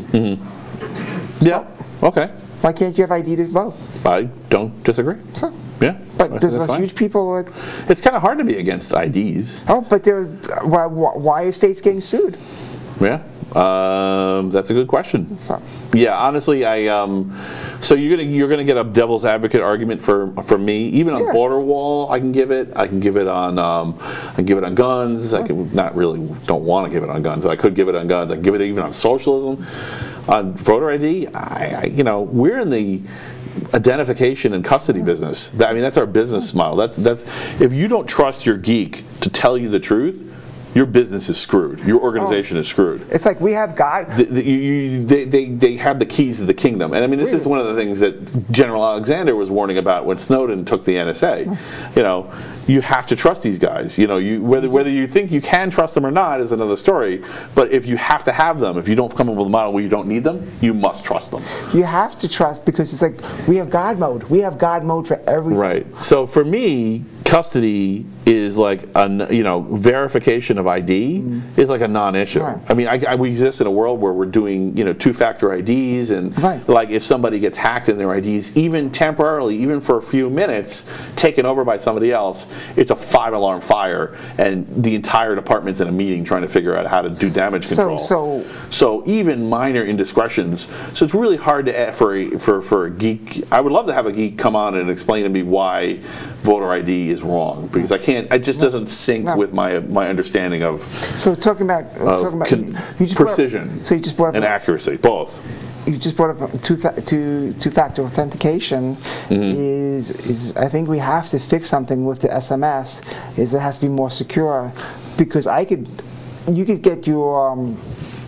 Yeah. Okay. Why can't you have I D to vote? I don't disagree. So, Yeah. but That's there's those fine. huge people. That, It's kind of hard to be against I Ds. oh, but there's why, why are states getting sued? Yeah. Um, that's a good question. So, Yeah, honestly, I um, so you're gonna you're gonna get a devil's advocate argument for for me. Even on Yeah. border wall, I can give it. I can give it on um, I can give it on guns. I can not really don't want to give it on guns, but I could give it on guns. I can give it even on socialism. On voter I D, I, I you know we're in the identification and custody business. That, I mean, that's our business model. That's that's if you don't trust your geek to tell you the truth, your business is screwed. Your organization is screwed. it's like we have God. The, the, you, you, they, they, they have the keys to the kingdom. And I mean, this is one of the things that General Alexander was warning about when Snowden took the N S A. You know, you have to trust these guys. You know, you, whether whether you think you can trust them or not is another story. But if you have to have them, if you don't come up with a model where you don't need them, you must trust them. You have to trust because it's like we have God mode. We have God mode for everything. Right. So for me, custody is like a you know verification of I D mm. is like a non-issue. Right. I mean, I, I, we exist in a world where we're doing you know two-factor I Ds and right. like if somebody gets hacked in their I Ds, even temporarily, even for a few minutes, taken over by somebody else, it's a five-alarm fire, and the entire department's in a meeting trying to figure out how to do damage control. So, so, so even minor indiscretions. So it's really hard to for a, for for a geek. I would love to have a geek come on and explain to me why voter I D is wrong because I can't. It just doesn't sync no. with my my understanding of. So talking about Of talking about con- you just precision brought up, so you just brought up and accuracy, both. You just brought up two fa- two two factor authentication. Mm-hmm. Is is I think we have to fix something with the S M S. Is it has to be more secure because I could you could get your um,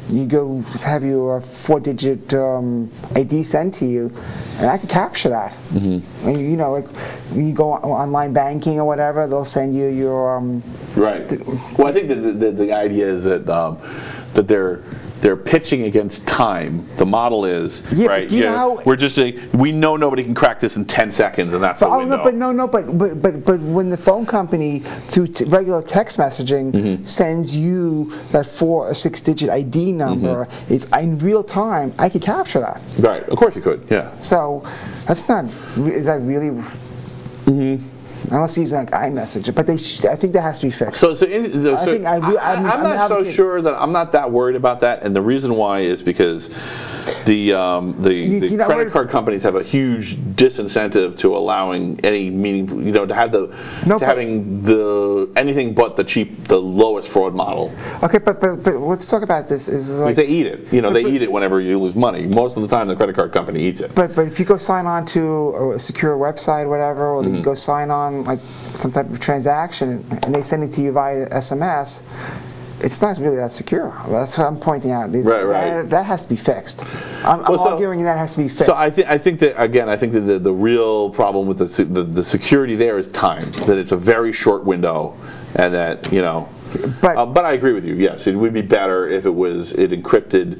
you go have your four-digit um, I D sent to you, and I can capture that. Mm-hmm. And, you know, like you go on online banking or whatever, they'll send you your. Um, right. Well, I think that the, the, the idea is that um, that they're. They're pitching against time. The model is Yeah, but right. do you yeah, know how- we're just a, we know nobody can crack this in ten seconds, and that's But, the oh, window. no, but no, no, but but but but when the phone company through t- regular text messaging Mm-hmm. sends you that four or six digit I D number, Mm-hmm. it's in real time. I could capture that. Right. Of course you could. Yeah. So that's not. Is that really? Mm-hmm. Unless using like iMessage, but they. Sh- I think that has to be fixed. So, so, in, so I think I re- I'm- am I'm not so advocating- sure that I'm not that worried about that, and the reason why is because the um, the, You- the you're not credit worried- card companies have a huge disincentive to allowing any meaningful, you know, to have the No, to but- having the anything but the cheap, the lowest fraud model. Okay, but but, but let's talk about this. Is Because like, they eat it, you know, but- they but- eat it whenever you lose money. Most of the time, the credit card company eats it. But but if you go sign on to a secure website, whatever, or Mm-hmm. you go sign on like some type of transaction, and they send it to you via S M S, it's not really that secure. That's what I'm pointing out. These- Right, right. That, that has to be fixed. I'm, I'm Well, so- arguing that has to be fixed. So I think I think that again I think that the, the real problem with the, se- the the security there is time. That it's a very short window, and that you know. But- uh, but I agree with you. Yes, it would be better if it was it encrypted,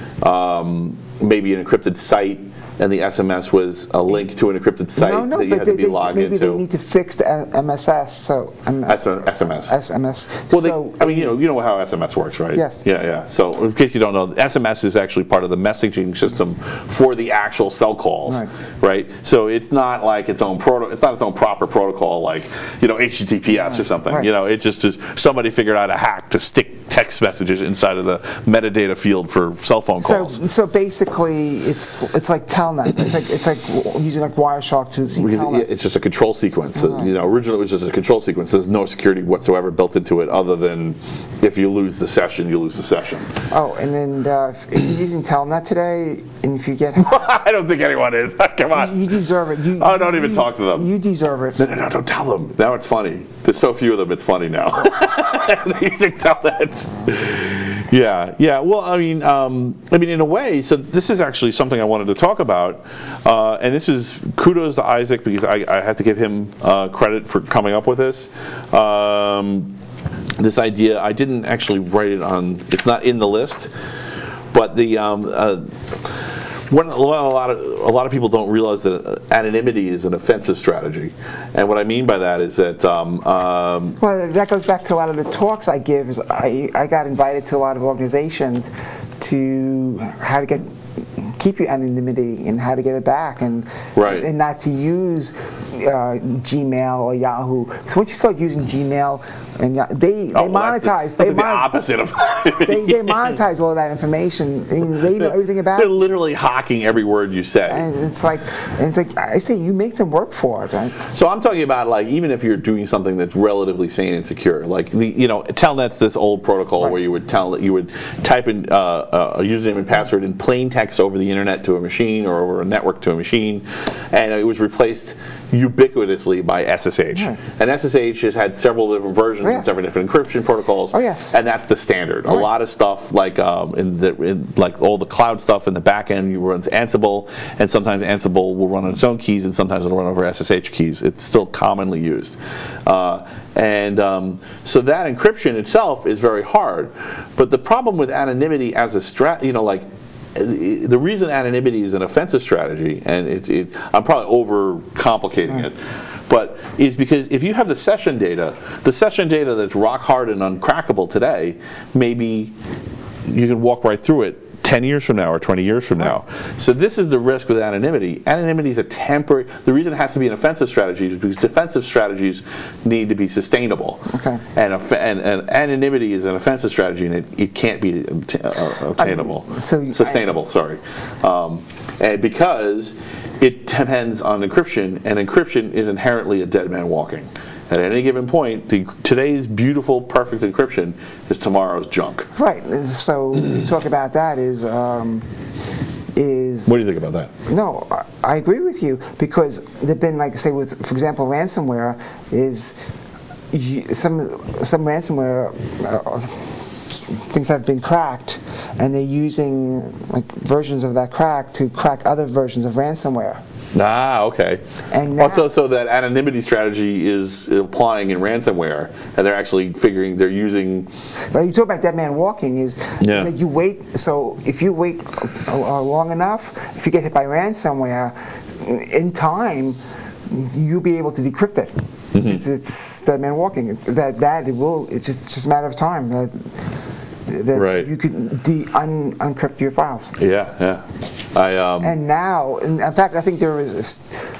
um, maybe an encrypted site, and the S M S was a link to an encrypted site no, no, that you but had they, to be they- logged maybe into. they need to fix the M S S. So um, S M S. S M S. Well, they, so, I mean, you know, you know how S M S works, right? Yes. Yeah, yeah. So, in case you don't know, S M S is actually part of the messaging system for the actual cell calls, Right. right? So it's not like its own proto, it's not its own proper protocol, like you know H T T P S or something. Right. You know, it just is somebody figured out a hack to stick text messages inside of the metadata field for cell phone calls. So, so basically, it's it's like Telnet. It's like it's like w- using like Wireshark to see Because Telnet. it- it's just a control sequence. Right. You know, originally it was just a control sequence. There's no security whatsoever built into it, other than if you lose the session, you lose the session. Oh, and then uh, if you're using Telnet today, and if you get, I don't think anyone is. Come on. you deserve it. You, Oh, don't even you- talk to them. You deserve it. No, no, no, don't tell them. Now it's funny. There's so few of them, it's funny now. You should tell that. Yeah, yeah. Well, I mean, um, I mean, in a way, so this is actually something I wanted to talk about, uh, and this is kudos to Isaac because I, I have to give him uh, credit for coming up with this. Um, this idea, I didn't actually write it on. It's not in the list, but the. Um, uh, One, a lot of a lot of people don't realize that anonymity is an offensive strategy, and what I mean by that is that um, um, Well, that goes back to a lot of the talks I give. Is I I got invited to a lot of organizations to how to get keep your anonymity and how to get it back, and Right. and not to use uh, Gmail or Yahoo. So once you start using Gmail, and Ya- they they oh, well, that's the- monetize, that's they the mon- opposite of they, they monetize all that information. And they know everything about They're it. literally hawking every word you say. And it's like, and it's like I say, you make them work for it. Right? So I'm talking about like even if you're doing something that's relatively sane and secure, like the you know Telnet's this old protocol Right. where you would tell you would type in uh, a username and password in plain text over the internet to a machine or over a network to a machine, and it was replaced ubiquitously by S S H. Right. And S S H has had several different versions Oh, yeah. and several different encryption protocols. Oh, yes. And that's the standard. A Right. lot of stuff like um, in the in, like all the cloud stuff in the back end, you run Ansible, and sometimes Ansible will run on its own keys, and sometimes it'll run over S S H keys. It's still commonly used, uh, and um, so that encryption itself is very hard. But the problem with anonymity as a strat, you know, like the reason anonymity is an offensive strategy, and it, it, I'm probably overcomplicating it, but is because if you have the session data, the session data that's rock hard and uncrackable today, maybe you can walk right through it ten years from now or twenty years from now. So this is the risk with anonymity. Anonymity is a temporary, the reason it has to be an offensive strategy is because defensive strategies need to be sustainable. Okay. And, and, and anonymity is an offensive strategy, and it, it can't be obta- uh, obtainable. I mean, so sustainable, sorry. Um, and because it depends on encryption, and encryption is inherently a dead man walking. At any given point, the, today's beautiful, perfect encryption is tomorrow's junk. Right. So you talk about that is um, is What do you think about that? no, I, I agree with you because there've been like say with for example ransomware is you, some some ransomware. Uh, things have been cracked, and they're using like versions of that crack to crack other versions of ransomware. Ah, okay. And now, Also, so that anonymity strategy is applying in ransomware, and they're actually figuring they're using. but you talk about Dead Man Walking is Yeah. that you wait. So if you wait uh, uh, long enough, if you get hit by ransomware, in time, you'll be able to decrypt it. Mm-hmm. It's, it's Dead Man Walking. It's, that that it will. It's just, it's just a matter of time that that Right. you could de- un- unencrypt your files. Yeah, yeah. I um. And now, in in fact, I think there was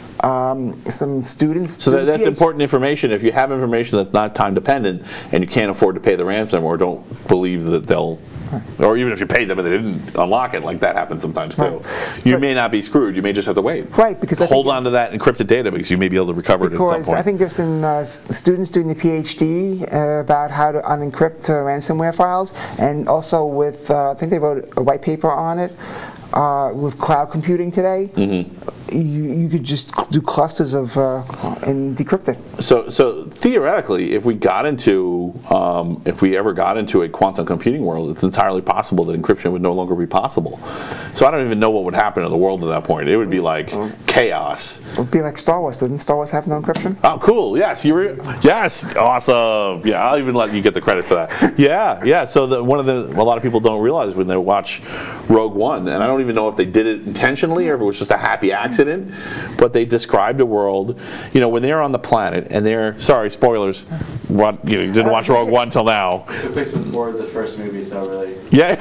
um, some students. So that, that's PhD important information. If you have information that's not time dependent and you can't afford to pay the ransom or don't believe that they'll, or even if you paid them and they didn't unlock it, like that happens sometimes too. Right. You But- may not be screwed. You may just have to wait. Right, because I Hold think on to that encrypted data because you may be able to recover it at some Because point. I think there's some uh, s- students doing the PhD uh, about how to unencrypt uh, ransomware files, and also with uh, I think they wrote a white paper on it uh, with cloud computing today. Mm-hmm. You, you could just do clusters of uh, and decrypt it. So, so theoretically, if we got into, um, if we ever got into a quantum computing world, it's entirely possible that encryption would no longer be possible. So I don't even know what would happen in the world at that point. It would be like chaos. It would be like Star Wars. Didn't Star Wars have no encryption? Oh, cool. Yes, you were. Yes, awesome. Yeah, I'll even let you get the credit for that. Yeah, yeah. So the, one of the a lot of people don't realize when they watch Rogue One, and I don't even know if they did it intentionally or if it was just a happy accident, but they described a world. You know, when they're on the planet and they're sorry, spoilers. What, you know, you didn't watch Rogue One till now. It took place before the first movie, so really. Yeah.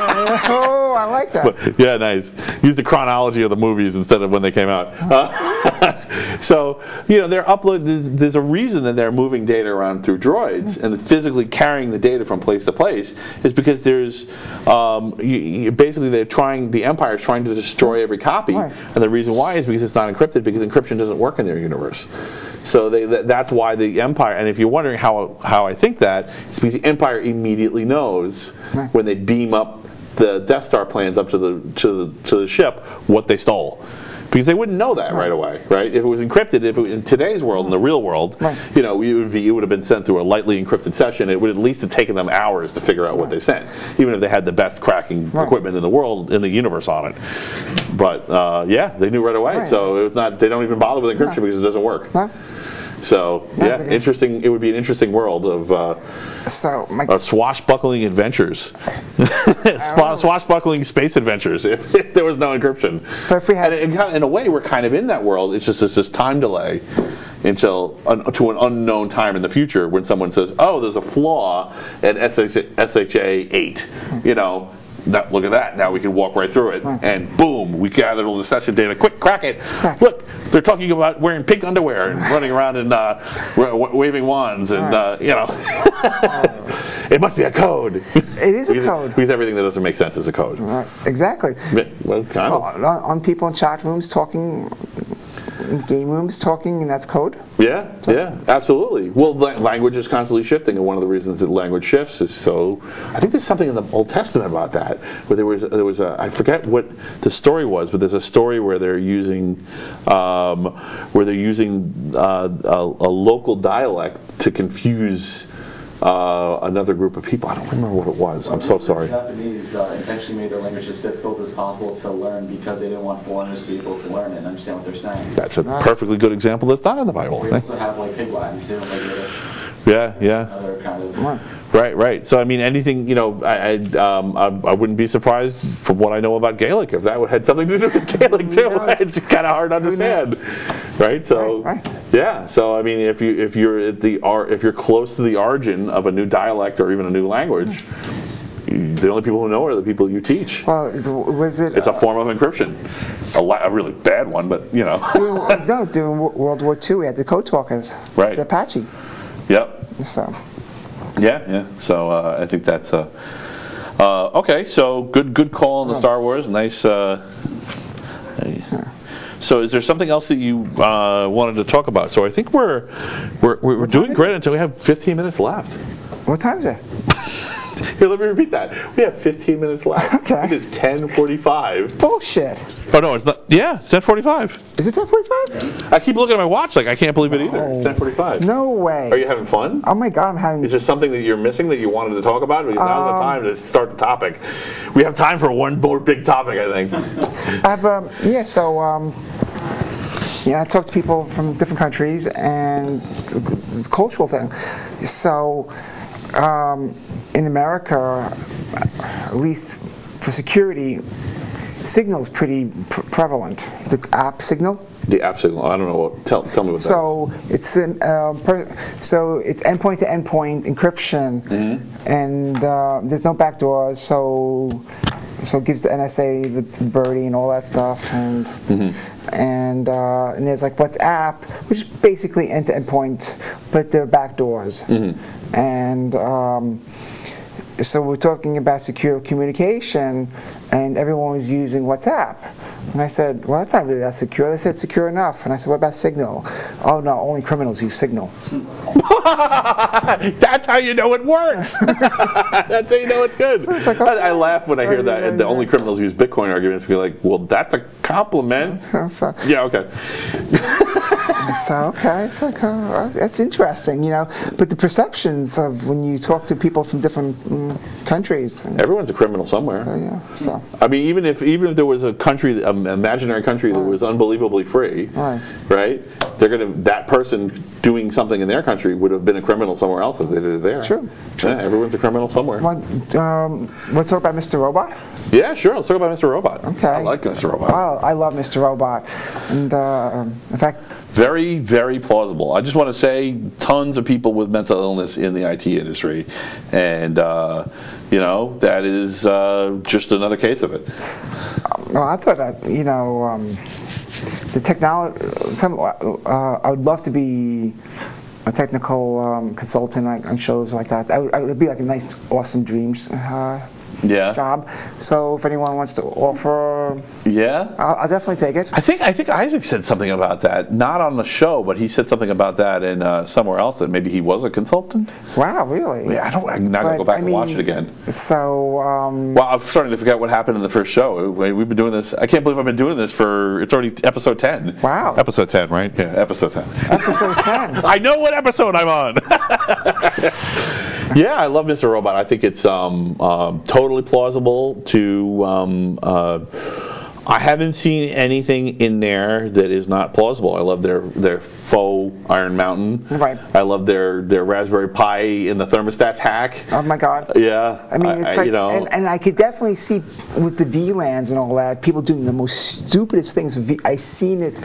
Oh, I like that. Yeah, nice. Use the chronology of the movies instead of when they came out. Uh, so, you know, they're upload. There's, there's a reason that they're moving data around through droids and physically carrying the data from place to place is because there's um, you, you, basically they're trying. The Empire is trying to destroy every copy, Right. and the reason why is because it's not encrypted because encryption doesn't work in their universe. So they, that, that's why the Empire. And if you're wondering how how I think that, it's because the Empire immediately knows Right. when they beam up the Death Star plans up to the to the to the ship what they stole, because they wouldn't know that right away, right? If it was encrypted, if it was in today's world, in the real world, Right. you know, it would be it would have been sent through a lightly encrypted session. It would at least have taken them hours to figure out what they sent, even if they had the best cracking Right. equipment in the world, in the universe on it. But uh, yeah, they knew right away. Right. So it was not. They don't even bother with encryption No. because it doesn't work. No? So No, yeah, because- interesting. It would be an interesting world of. Uh, So my uh, swashbuckling adventures, Swa- swashbuckling space adventures. If, if there was no encryption, But if we had- and in, in a way, we're kind of in that world. It's just it's this time delay until un, to an unknown time in the future when someone says, "Oh, there's a flaw at S H A eight," you know. That, look at that. Now we can walk right through it, and boom, we gathered all the session data. Quick, crack it! Look, they're talking about wearing pink underwear and running around and uh, w- waving wands, and uh, you know, it must be a code. It is a because, code. because everything that doesn't make sense is a code. Right, exactly. Yeah, well, kind Oh, of. on, on people in chat rooms talking, in game rooms talking, and that's code. Yeah, yeah, absolutely. Well, la- language is constantly shifting, and one of the reasons that language shifts is so. I think there's something in the Old Testament about that, where there was there was a I forget what the story was, but there's a story where they're using um, where they're using uh, a, a local dialect to confuse uh, another group of people. I don't remember what it was. I'm so sorry. Japanese uh, intentionally made their language as difficult as possible to learn because they didn't want foreigners to be able to learn it and understand what they're saying. That's a perfectly good example that's not in the Bible. We also have like Pig Latin too, like Yiddish, Yeah, yeah. other kind of. Right, right. So I mean, anything, you know, I, I, um, I, I wouldn't be surprised from what I know about Gaelic if that had something to do with Gaelic too. It's kind of hard to understand, right? So, Right, right. yeah. So I mean, if you if you're at the ar- if you're close to the origin of a new dialect or even a new language, you, the only people who know it are the people you teach. Well, is- was it? It's a form of encryption, a, la- a really bad one, but you know. During, no, during Wo- World War Two, we had the code talkers, Right. the Apache. Yep. So, Yeah, yeah. So uh, I think that's uh, uh, okay. So good, good call on the Star Wars. Nice. Uh, so is there something else that you uh, wanted to talk about? So I think we're we're we're doing great until we have fifteen minutes left. what time is it? Here, let me repeat that. We have fifteen minutes left. Okay. It is ten forty-five. Bullshit. Oh, no, it's not. Yeah, it's ten forty-five. Is it ten forty-five? I keep looking at my watch like I can't believe it either. It's No. ten forty-five. No way. Are you having fun? Oh my God, I'm having. Is there something that you're missing that you wanted to talk about? Because now's the Um, time to start the topic. We have time for one more big topic, I think. I've um, yeah. So um, yeah, I talk to people from different countries and the cultural thing. So um, in America, at least for security, Signal is pretty pr- prevalent. The app Signal. The app signal. I don't know. What, tell tell me what that So it's an um, per, so it's endpoint to endpoint encryption, Mm-hmm. and uh, there's no backdoors. So so it gives the N S A the birdie and all that stuff, and Mm-hmm. and uh, and there's like WhatsApp, which is basically end to endpoint, but there are backdoors, Mm-hmm. and. Um, So we're talking about secure communication, and everyone was using WhatsApp. And I said, well, that's not really that secure. They said secure enough. And I said, what about Signal? Oh, no, only criminals use Signal. That's how you know it works. That's how you know it's good. It's like, I, okay. I laugh when I hear that. And the only criminals use Bitcoin arguments. Be like, well, that's a compliment. So, so, Yeah. Okay. so okay, it's like, uh, that's interesting, you know. But the perceptions of when you talk to people from different mm, countries. And, Everyone's a criminal somewhere. uh, yeah, so. I mean, even if even if there was a country, an imaginary country that was unbelievably free, Right. right? They're gonna that person doing something in their country would have been a criminal somewhere else if they did it there. True, true. Yeah, everyone's a criminal somewhere. Want, um, want to talk about Mister Robot? Yeah, sure. Let's talk about Mister Robot. Okay. I like Mister Robot. Oh, I love Mister Robot. And uh, in fact, Very, very plausible. I just want to say, tons of people with mental illness in the I T industry, and uh, you know that is uh, just another case of it. well, I thought that, you know, um, the technology, uh, I would love to be a technical um, consultant like, on shows like that. That would, it would be like a nice, awesome dreams uh, Yeah. job. So if anyone wants to offer, Yeah. I'll, I'll definitely take it. I think I think Isaac said something about that, not on the show, but he said something about that in uh, somewhere else that maybe he was a consultant. Wow, really? Yeah, I don't. I'm not gonna But, go back I and watch mean, it again. So, um, Well, I'm starting to forget what happened in the first show. We- We've been doing this. I can't believe I've been doing this for. It's already episode ten. Wow. Episode ten, right? Yeah, episode ten. episode ten. I know what episode I'm on. Yeah, I love Mister Robot. I think it's um, um, totally plausible to. Um, uh, I haven't seen anything in there that is not plausible. I love their their faux Iron Mountain. Right. I love their, their Raspberry Pi in the thermostat hack. Oh my God. Yeah. I mean, it's I, like, you know. and, and I could definitely see with the V LANs and all that, people doing the most stupidest things. with V- I've seen it.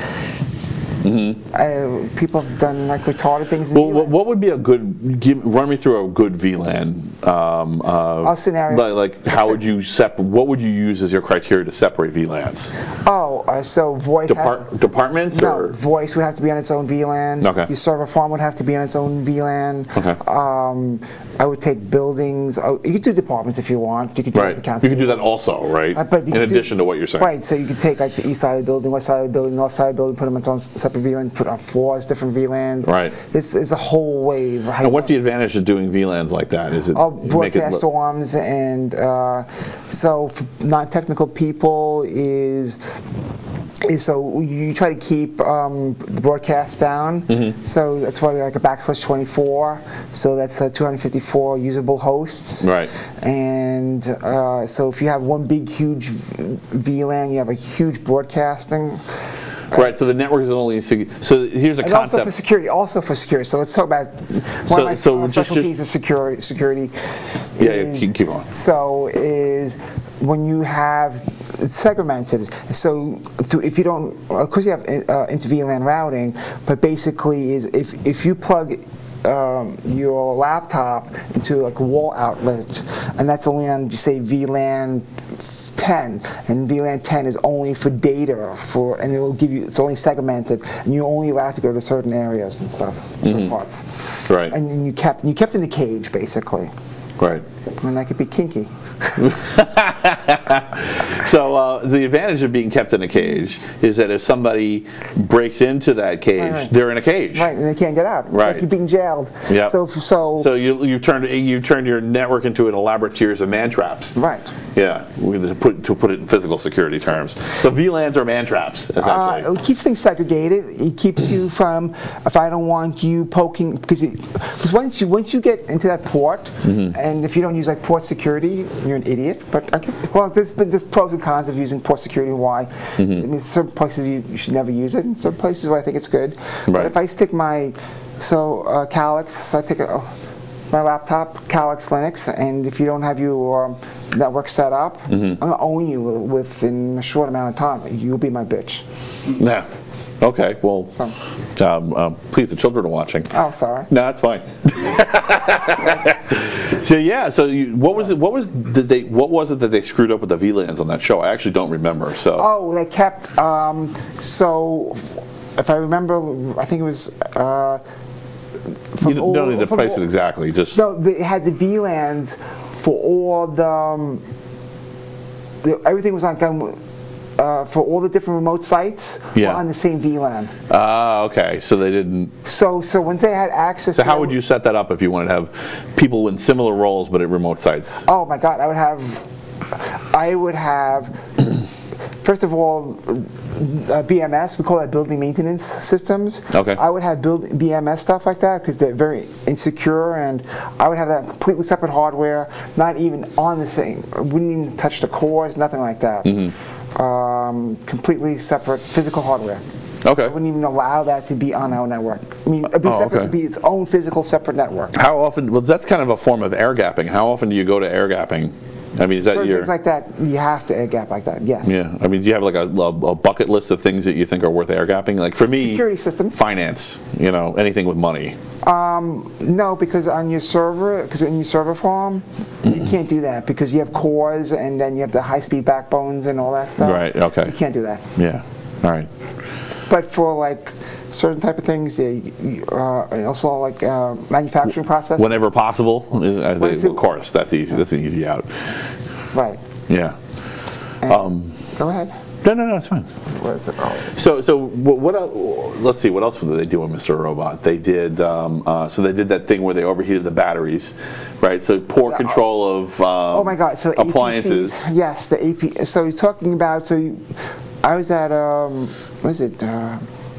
Mm-hmm. Uh, people have done like retarded things. In Well, V what, LAN. what would be a good? Give, run me through a good V LAN. Um, uh, A scenario. Like, like how would you sep- What would you use as your criteria to separate V LANs? Oh, uh, so voice. Depart- has, departments no, or voice would have to be on its own V LAN. Okay. Your server farm would have to be on its own V LAN. Okay. Um, I would take buildings. Oh, you could do departments if you want. You could do right? accounts. You could do that also, right? Uh, but you In could do- addition to what you're saying. Right, so you could take like the east side of the building, west side of the building, north side of the building, put them on its own separate V LAN, put on floors, different V LANs. Right. It's, it's a whole wave. How And you what's the want- advantage of doing V LANs like that? Is it Oh, make it broadcast look- arms, and uh, so for non-technical people is is so you try to keep um, the broadcast down. Mhm. So that's why we like a backslash twenty-four. So that's uh, two hundred fifty-four usable hosts. Right. And uh, so if you have one big huge V LAN, you have a huge broadcasting. Right. So the network is only. So here's a And also concept. for security, also for security. So let's talk about one So- of my so uh, just- specialties of security. Security. yeah. yeah is- keep, keep on. So is when you have it's segmented. So to, if you don't, of course you have uh, inter V LAN routing, but basically is if if you plug um, your laptop into like a wall outlet, and that's only on you say V LAN ten, and V LAN ten is only for data for, and it will give you, it's only segmented, and you're only allowed to go to certain areas and stuff, certain Mhm. parts, Right. and you kept you kept in the cage basically. Right. and I could be kinky. So uh, the advantage of being kept in a cage is that if somebody breaks into that cage, Right, right. they're in a cage. Right, and they can't get out. It's Right. like you're being jailed. Yep. So, so, So you you turned you turned your network into an elaborate series of man traps. right. Yeah, we to put to put it in physical security terms. So V LANs are man traps essentially. Uh, it keeps things segregated. It keeps you from, if I don't want you poking, because it, because once you once you get into that port, Mm-hmm. and if you don't use like port security, you're an idiot. But I think, well, there's there's pros and cons of using port security. Why? Mm-hmm. I mean, some places you, you should never use it, and some places where I think it's good. Right. But if I stick my so uh, Calyx, so I take a, oh, my laptop, Calyx Linux, and if you don't have your um, network set up, Mm-hmm. I'm gonna own you within a short amount of time. You'll be my bitch. Yeah. Okay. Well, So, um, um, please, the children are watching. oh, sorry. No, that's fine. So yeah, so you, what was it? What was did they? What was it that they screwed up with the V LANs on that show? I actually don't remember. So Oh, they kept. Um, so, if I remember, I think it was. Uh, from you don't, all- don't need to from price all- it exactly. Just No, they had the V LANs for all the. Um, the everything was like um, uh, for all the different remote sites Yeah. were on the same V LAN. ah, okay. So they didn't. So, so once they had access. So to how that- would you set that up if you wanted to have people in similar roles but at remote sites? Oh my God, I would have. I would have. First of all, uh, B M S, we call that building maintenance systems. Okay. I would have build B M S stuff like that because they're very insecure, and I would have that completely separate hardware, not even on the same. I wouldn't even touch the cores, nothing like that. Mm-hmm. Um, completely separate physical hardware. Okay. I wouldn't even allow that to be on our network. I mean, it'd be, Oh, separate, okay. it'd be its own physical separate network. How often? Well, that's kind of a form of air gapping. How often do you go to air gapping? I mean, is that Certain your? things like that, you have to air gap like that. Yes. Yeah. I mean, do you have like a, a, a bucket list of things that you think are worth air gapping? Like for me, Security systems. finance. You know, anything with money. Um, no, because on your server, because in your server farm, you can't do that because you have cores and then you have the high-speed backbones and all that stuff. Right. Okay. You can't do that. Yeah. All right. But for like certain type of things, they, uh, and also like uh, manufacturing process. Whenever possible, is- I think, When's it- of course, that's easy. That's an easy out. Right. Yeah. And- Um, Go ahead. no, no, no, it's fine. What is it? Oh. So, so what? what el- let's see. What else did they do on Mister Robot? They did. Um, uh, so they did that thing where they overheated the batteries, right? So poor Yeah, control of. Um, Oh my God! So appliances. A P Cs, yes, the A P. So you're talking about. So you, I was at um, what is it? Uh,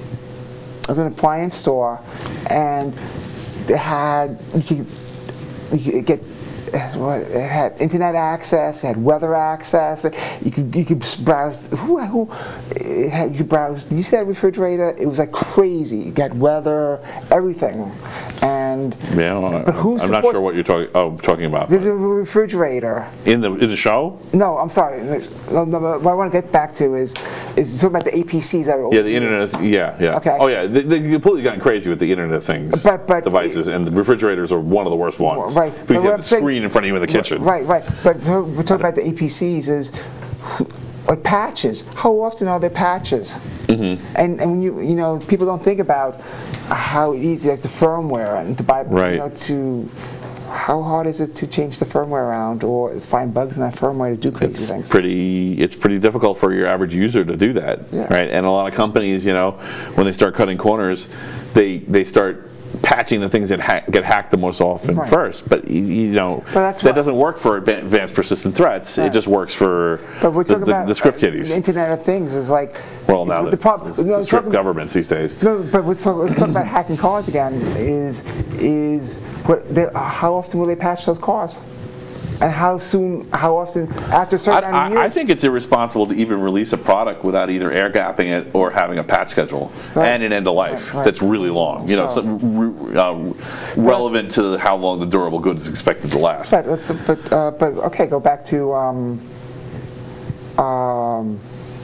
I was in an appliance store, and they had you could, you could get. What, it had internet access, it had weather access. You could you could browse. Who who? It had, you could browse. Did you see that refrigerator? It was like crazy. It got weather, everything, and Yeah, But who's I'm not supposed- sure what you're talking. Oh, talking about there's a refrigerator. in the in the show. No, I'm sorry. No, no, what I want to get back to is is talking about the A P Cs that are Yeah, the Internet. Of, yeah, yeah. Okay. Oh yeah, they, they completely gotten crazy with the Internet of Things But- but- devices, and the refrigerators are one of the worst ones. Right. Because But you what have I'm the saying- screen in front of you in the kitchen. Right, right. But so we're talking about the A P Cs is like patches. How often are there patches? Mm-hmm. And and when you you know people don't think about how easy like the firmware and to buy Right. you know to how hard is it to change the firmware around or find bugs in that firmware to do crazy It's things? pretty. It's pretty difficult for your average user to do that, Yeah. right? And a lot of companies, you know, when they start cutting corners, they they start patching the things that ha- get hacked the most often Right. first. But you, you know, But that's that what- doesn't work for adva- advanced persistent threats. Right. It just works for But we're the, talking the, about the script uh, kiddies. The Internet of Things is like Well, now the, the, prob- the, no, the strict talking- governments these days. No, but we're talking, we're talking about hacking cars again. Is is what? they- How often will they patch those cars? And how soon? How often? After a I, certain amount of I, I years? think it's irresponsible to even release a product without either air gapping it or having a patch schedule Right. and an end of life Right, right. that's really long. You know, So- some, re- uh, relevant to how long the durable good is expected to last. But let's- but uh, but okay, go back to um, um,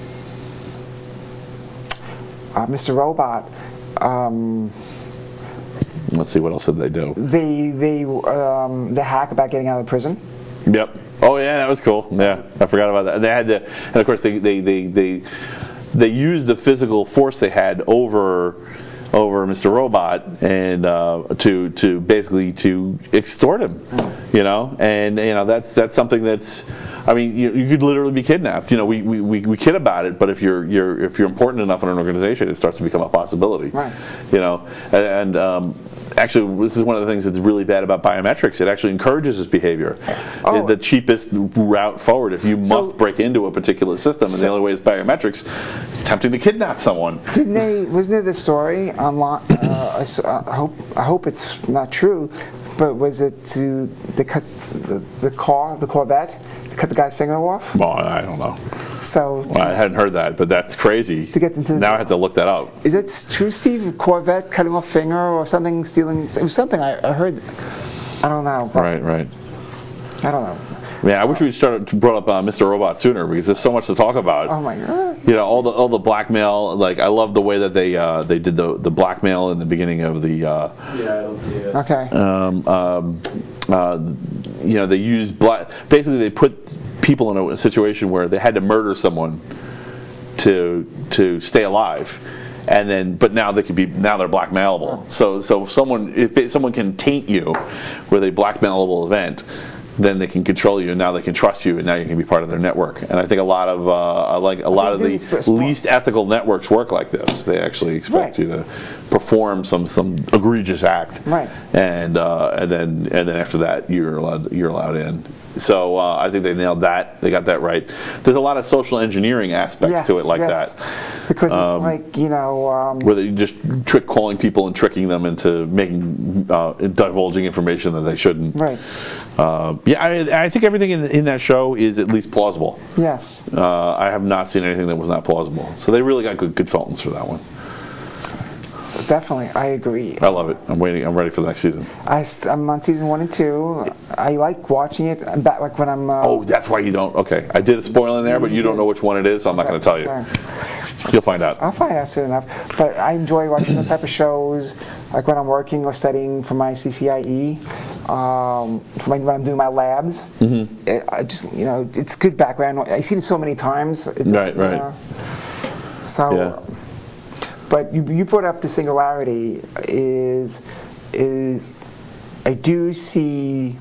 uh, Mister Robot. Um, Let's see, what else did they do? they they um, the hack about getting out of prison. Yep. Oh yeah, that was cool. Yeah, I forgot about that. They had to, and of course they they they they, they used the physical force they had over over Mister Robot and uh, to to basically to extort him, you know, and you know that's that's something that's, I mean, you, you could literally be kidnapped. You know, we, we, we, we kid about it, but if you're you're if you're important enough in an organization, it starts to become a possibility. Right. You know, and, and um, actually, this is one of the things that's really bad about biometrics. It actually encourages this behavior. Oh. The cheapest route forward, if you must So- break into a particular system, and the only way is biometrics, attempting to kidnap someone. Didn't they? Wasn't there the story online? Uh, I s- I hope I hope it's not true, but was it to they cut the, the car, the Corvette, to cut the guy's finger off? Well, I don't know. So Well, I hadn't heard that, but that's crazy. To get into the- now I have to look that up. is it true, Steve? Corvette cutting off finger or something, stealing? It was something I, I heard. I don't know. Right, right. I don't know. Yeah, I wish we started brought up uh, Mister Robot sooner because there's so much to talk about. Oh my God. You know, all the all the blackmail. Like, I love the way that they uh, they did the the blackmail in the beginning of the. Uh, Yeah, I don't see it. Okay. um, um, uh, you know, they used black. Basically, they put people in a situation where they had to murder someone to to stay alive. And then, but now they can be now they're blackmailable. So, so if someone if it, someone can taint you with a blackmailable event, then they can control you, and now they can trust you, and now you can be part of their network. And I think a lot of uh, like a lot of they do the this for- least ethical networks work like this. They actually expect Right. you to perform some some egregious act, Right. and uh, and then and then after that you're allowed you're allowed in. So uh, I think they nailed that. They got that right. There's a lot of social engineering aspects Yes, to it like yes. that. Because Um, it's like, you know, um, Where they just trick calling people and tricking them into making uh, divulging information that they shouldn't. right. Uh, yeah, I, I think everything in, in that show is at least plausible. Yes. Uh, I have not seen anything that was not plausible. So they really got good consultants for that one. Definitely. I agree. I love it. I'm waiting. I'm ready for the next season. I, am on season one and two. I like watching it. I'm back, like when I'm. Uh, Oh, that's why you don't. Okay, I did a spoil in there, but you don't know which one it is, so I'm not going to tell you. Sorry. You'll find out. I'll find out soon enough. But I enjoy watching those type of shows, like when I'm working or studying for my C C I E, um, for my, when I'm doing my labs. Mm-hmm. It, I just, you know, it's good background. I've seen it so many times. It, Right, you right. know. So, Yeah. but you, you brought up the singularity. Is is I do see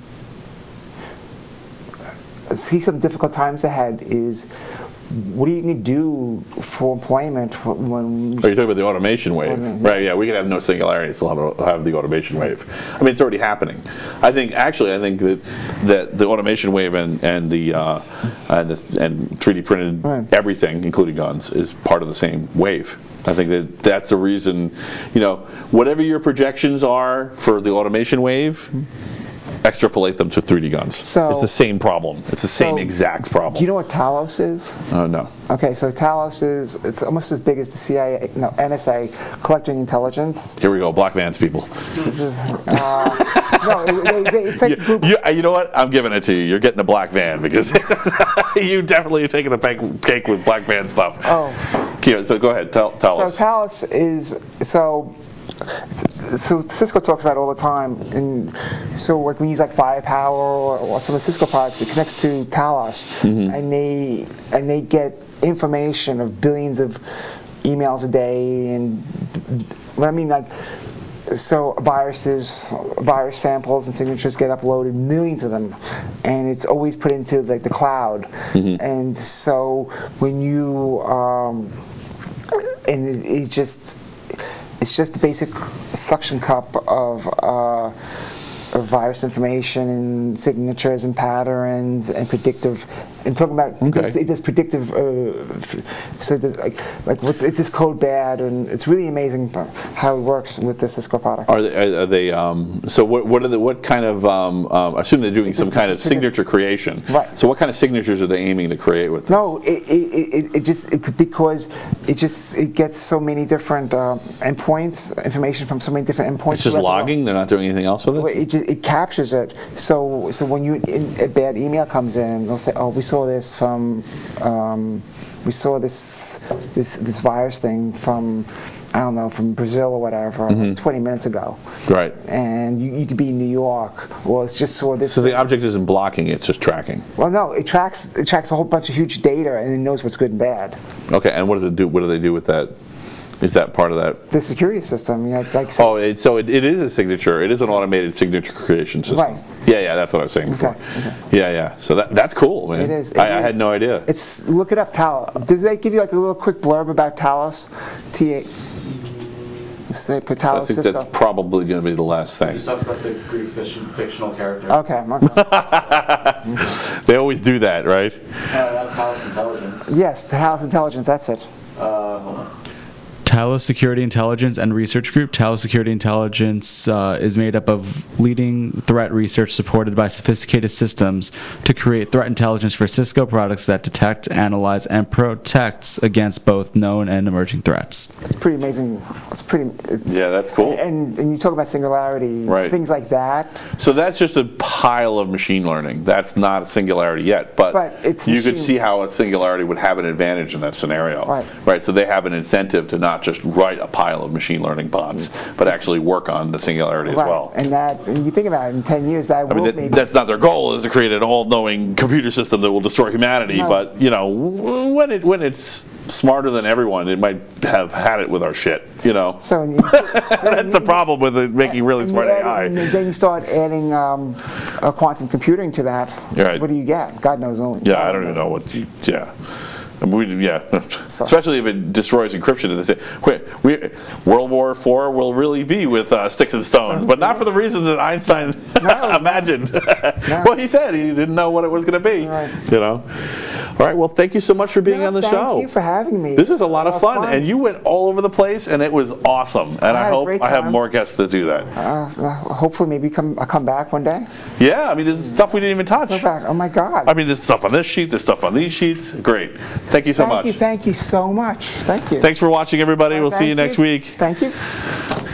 see some difficult times ahead. Is what are you going to do for employment when? Oh, you're talking about the automation wave, Automation. right? Yeah, we could have no singularity, still have, have the automation wave. I mean, it's already happening. I think actually, I think that that the automation wave and and the uh, and the, and three D printed Right. everything, including guns, is part of the same wave. I think that that's the reason, you know, whatever your projections are for the automation wave, extrapolate them to three D guns. So- it's the same problem. It's the same so, exact problem. Do you know what Talos is? Uh, no. Okay, so Talos is it's almost as big as the C I A, no, N S A, collecting intelligence. Here we go, Black Vans people. This is, uh, no, they, they, it's like a You, group. you, uh, you know what? I'm giving it to you. You're getting a black van because you definitely are taking the cake cake with black van stuff. Oh. Okay, so go ahead. Tell, tell So us. Talos is so. So Cisco talks about it all the time, and so like we use like Firepower or, or some of the Cisco products, it connects to Talos, Mm-hmm. and they and they get information of billions of emails a day, and what I mean like. So viruses, virus samples and signatures get uploaded, millions of them, and it's always put into like the cloud. Mm-hmm. And so when you, um, and it, it's just, it's just a basic suction cup of, uh, of virus information and signatures and patterns and predictive. And talking about Okay. it does predictive. Uh, f- so there's like like what, is this code bad? And it's really amazing how it works with the Cisco product. Are they? Are they um, so what? What are the? What kind of? Um, um, I assume they're doing some kind of signature creation. Right. So what kind of signatures are they aiming to create with? This? No, it it, it, it just it, because it just it gets so many different um, endpoints, information from so many different endpoints. It's just throughout the world. logging. They're not doing anything else with it. Well, It, just, it captures it. So so when you in, a bad email comes in, they'll say, "Oh, we saw this from, um, we saw this this this virus thing from, I don't know, from Brazil or whatever, Mm-hmm. twenty minutes ago." Right. And you, you could be in New York. Well, it's just saw this. So the object isn't blocking; it's just tracking. well, no, it tracks it tracks a whole bunch of huge data and it knows what's good and bad. Okay. And what does it do? What do they do with that? Is that part of that? The security system, yeah, like Oh, it, so it, it is a signature. It is an automated signature creation system. Right. Yeah, yeah, that's what I was saying before. Okay, okay. Yeah, yeah. So that that's cool, man. It is. It I, I is. had no idea. It's look it up, Talos. Did they give you like a little quick blurb about Talos? T A. They put I Talos think Cisco. that's probably going to be the last He thing. talks about the Greek fiction, fictional character. Okay. okay. They always do that, right? Uh, that's House Intelligence. Yes, the Talos Intelligence. That's it. Uh, hold on. Talos Security Intelligence and Research Group. Talos Security Intelligence uh, is made up of leading threat research supported by sophisticated systems to create threat intelligence for Cisco products that detect, analyze, and protect against both known and emerging threats. It's pretty amazing. It's pretty. It's, Yeah, that's cool. And and you talk about singularity, Right. things like that. So that's just a pile of machine learning. That's not a singularity yet, but, But it's you could machine- see how a singularity would have an advantage in that scenario. Right. Right. So they have an incentive to not just write a pile of machine learning bots, but actually work on the singularity Right. as well. And that, and you think about it, in ten years, that I mean, will that, maybe. that's not their goal, is to create an all-knowing computer system that will destroy humanity. No. But you know, w- when it when it's smarter than everyone, it might have had it with our shit. You know, So you, that's the problem with it making really and smart you A add- I. And then you start adding um, uh, quantum computing to that. Right. What do you get? God knows only. Yeah, I don't even know what. You, yeah. I mean, we, yeah, especially if it destroys encryption. In this, we, we, World War Four will really be with uh, sticks and stones, but not for the reason that Einstein No. imagined. No. Well, he said he didn't know what it was going to be. Right. You know. All right. Well, thank you so much for being No, on the thank show. you for having me. This is a lot of Uh, fun, fun. and you went all over the place, and it was awesome. And I I, had a hope great I have time. more guests to do that. Uh, uh, hopefully, maybe come. I'll come back one day. Yeah, I mean, there's stuff we didn't even touch. Go back. Oh my God. I mean, there's stuff on this sheet, there's stuff on these sheets. Great. Thank you so thank much. you. Thank you so much. Thank you. Thanks for watching, everybody. We'll Thank see you next week. Thank you.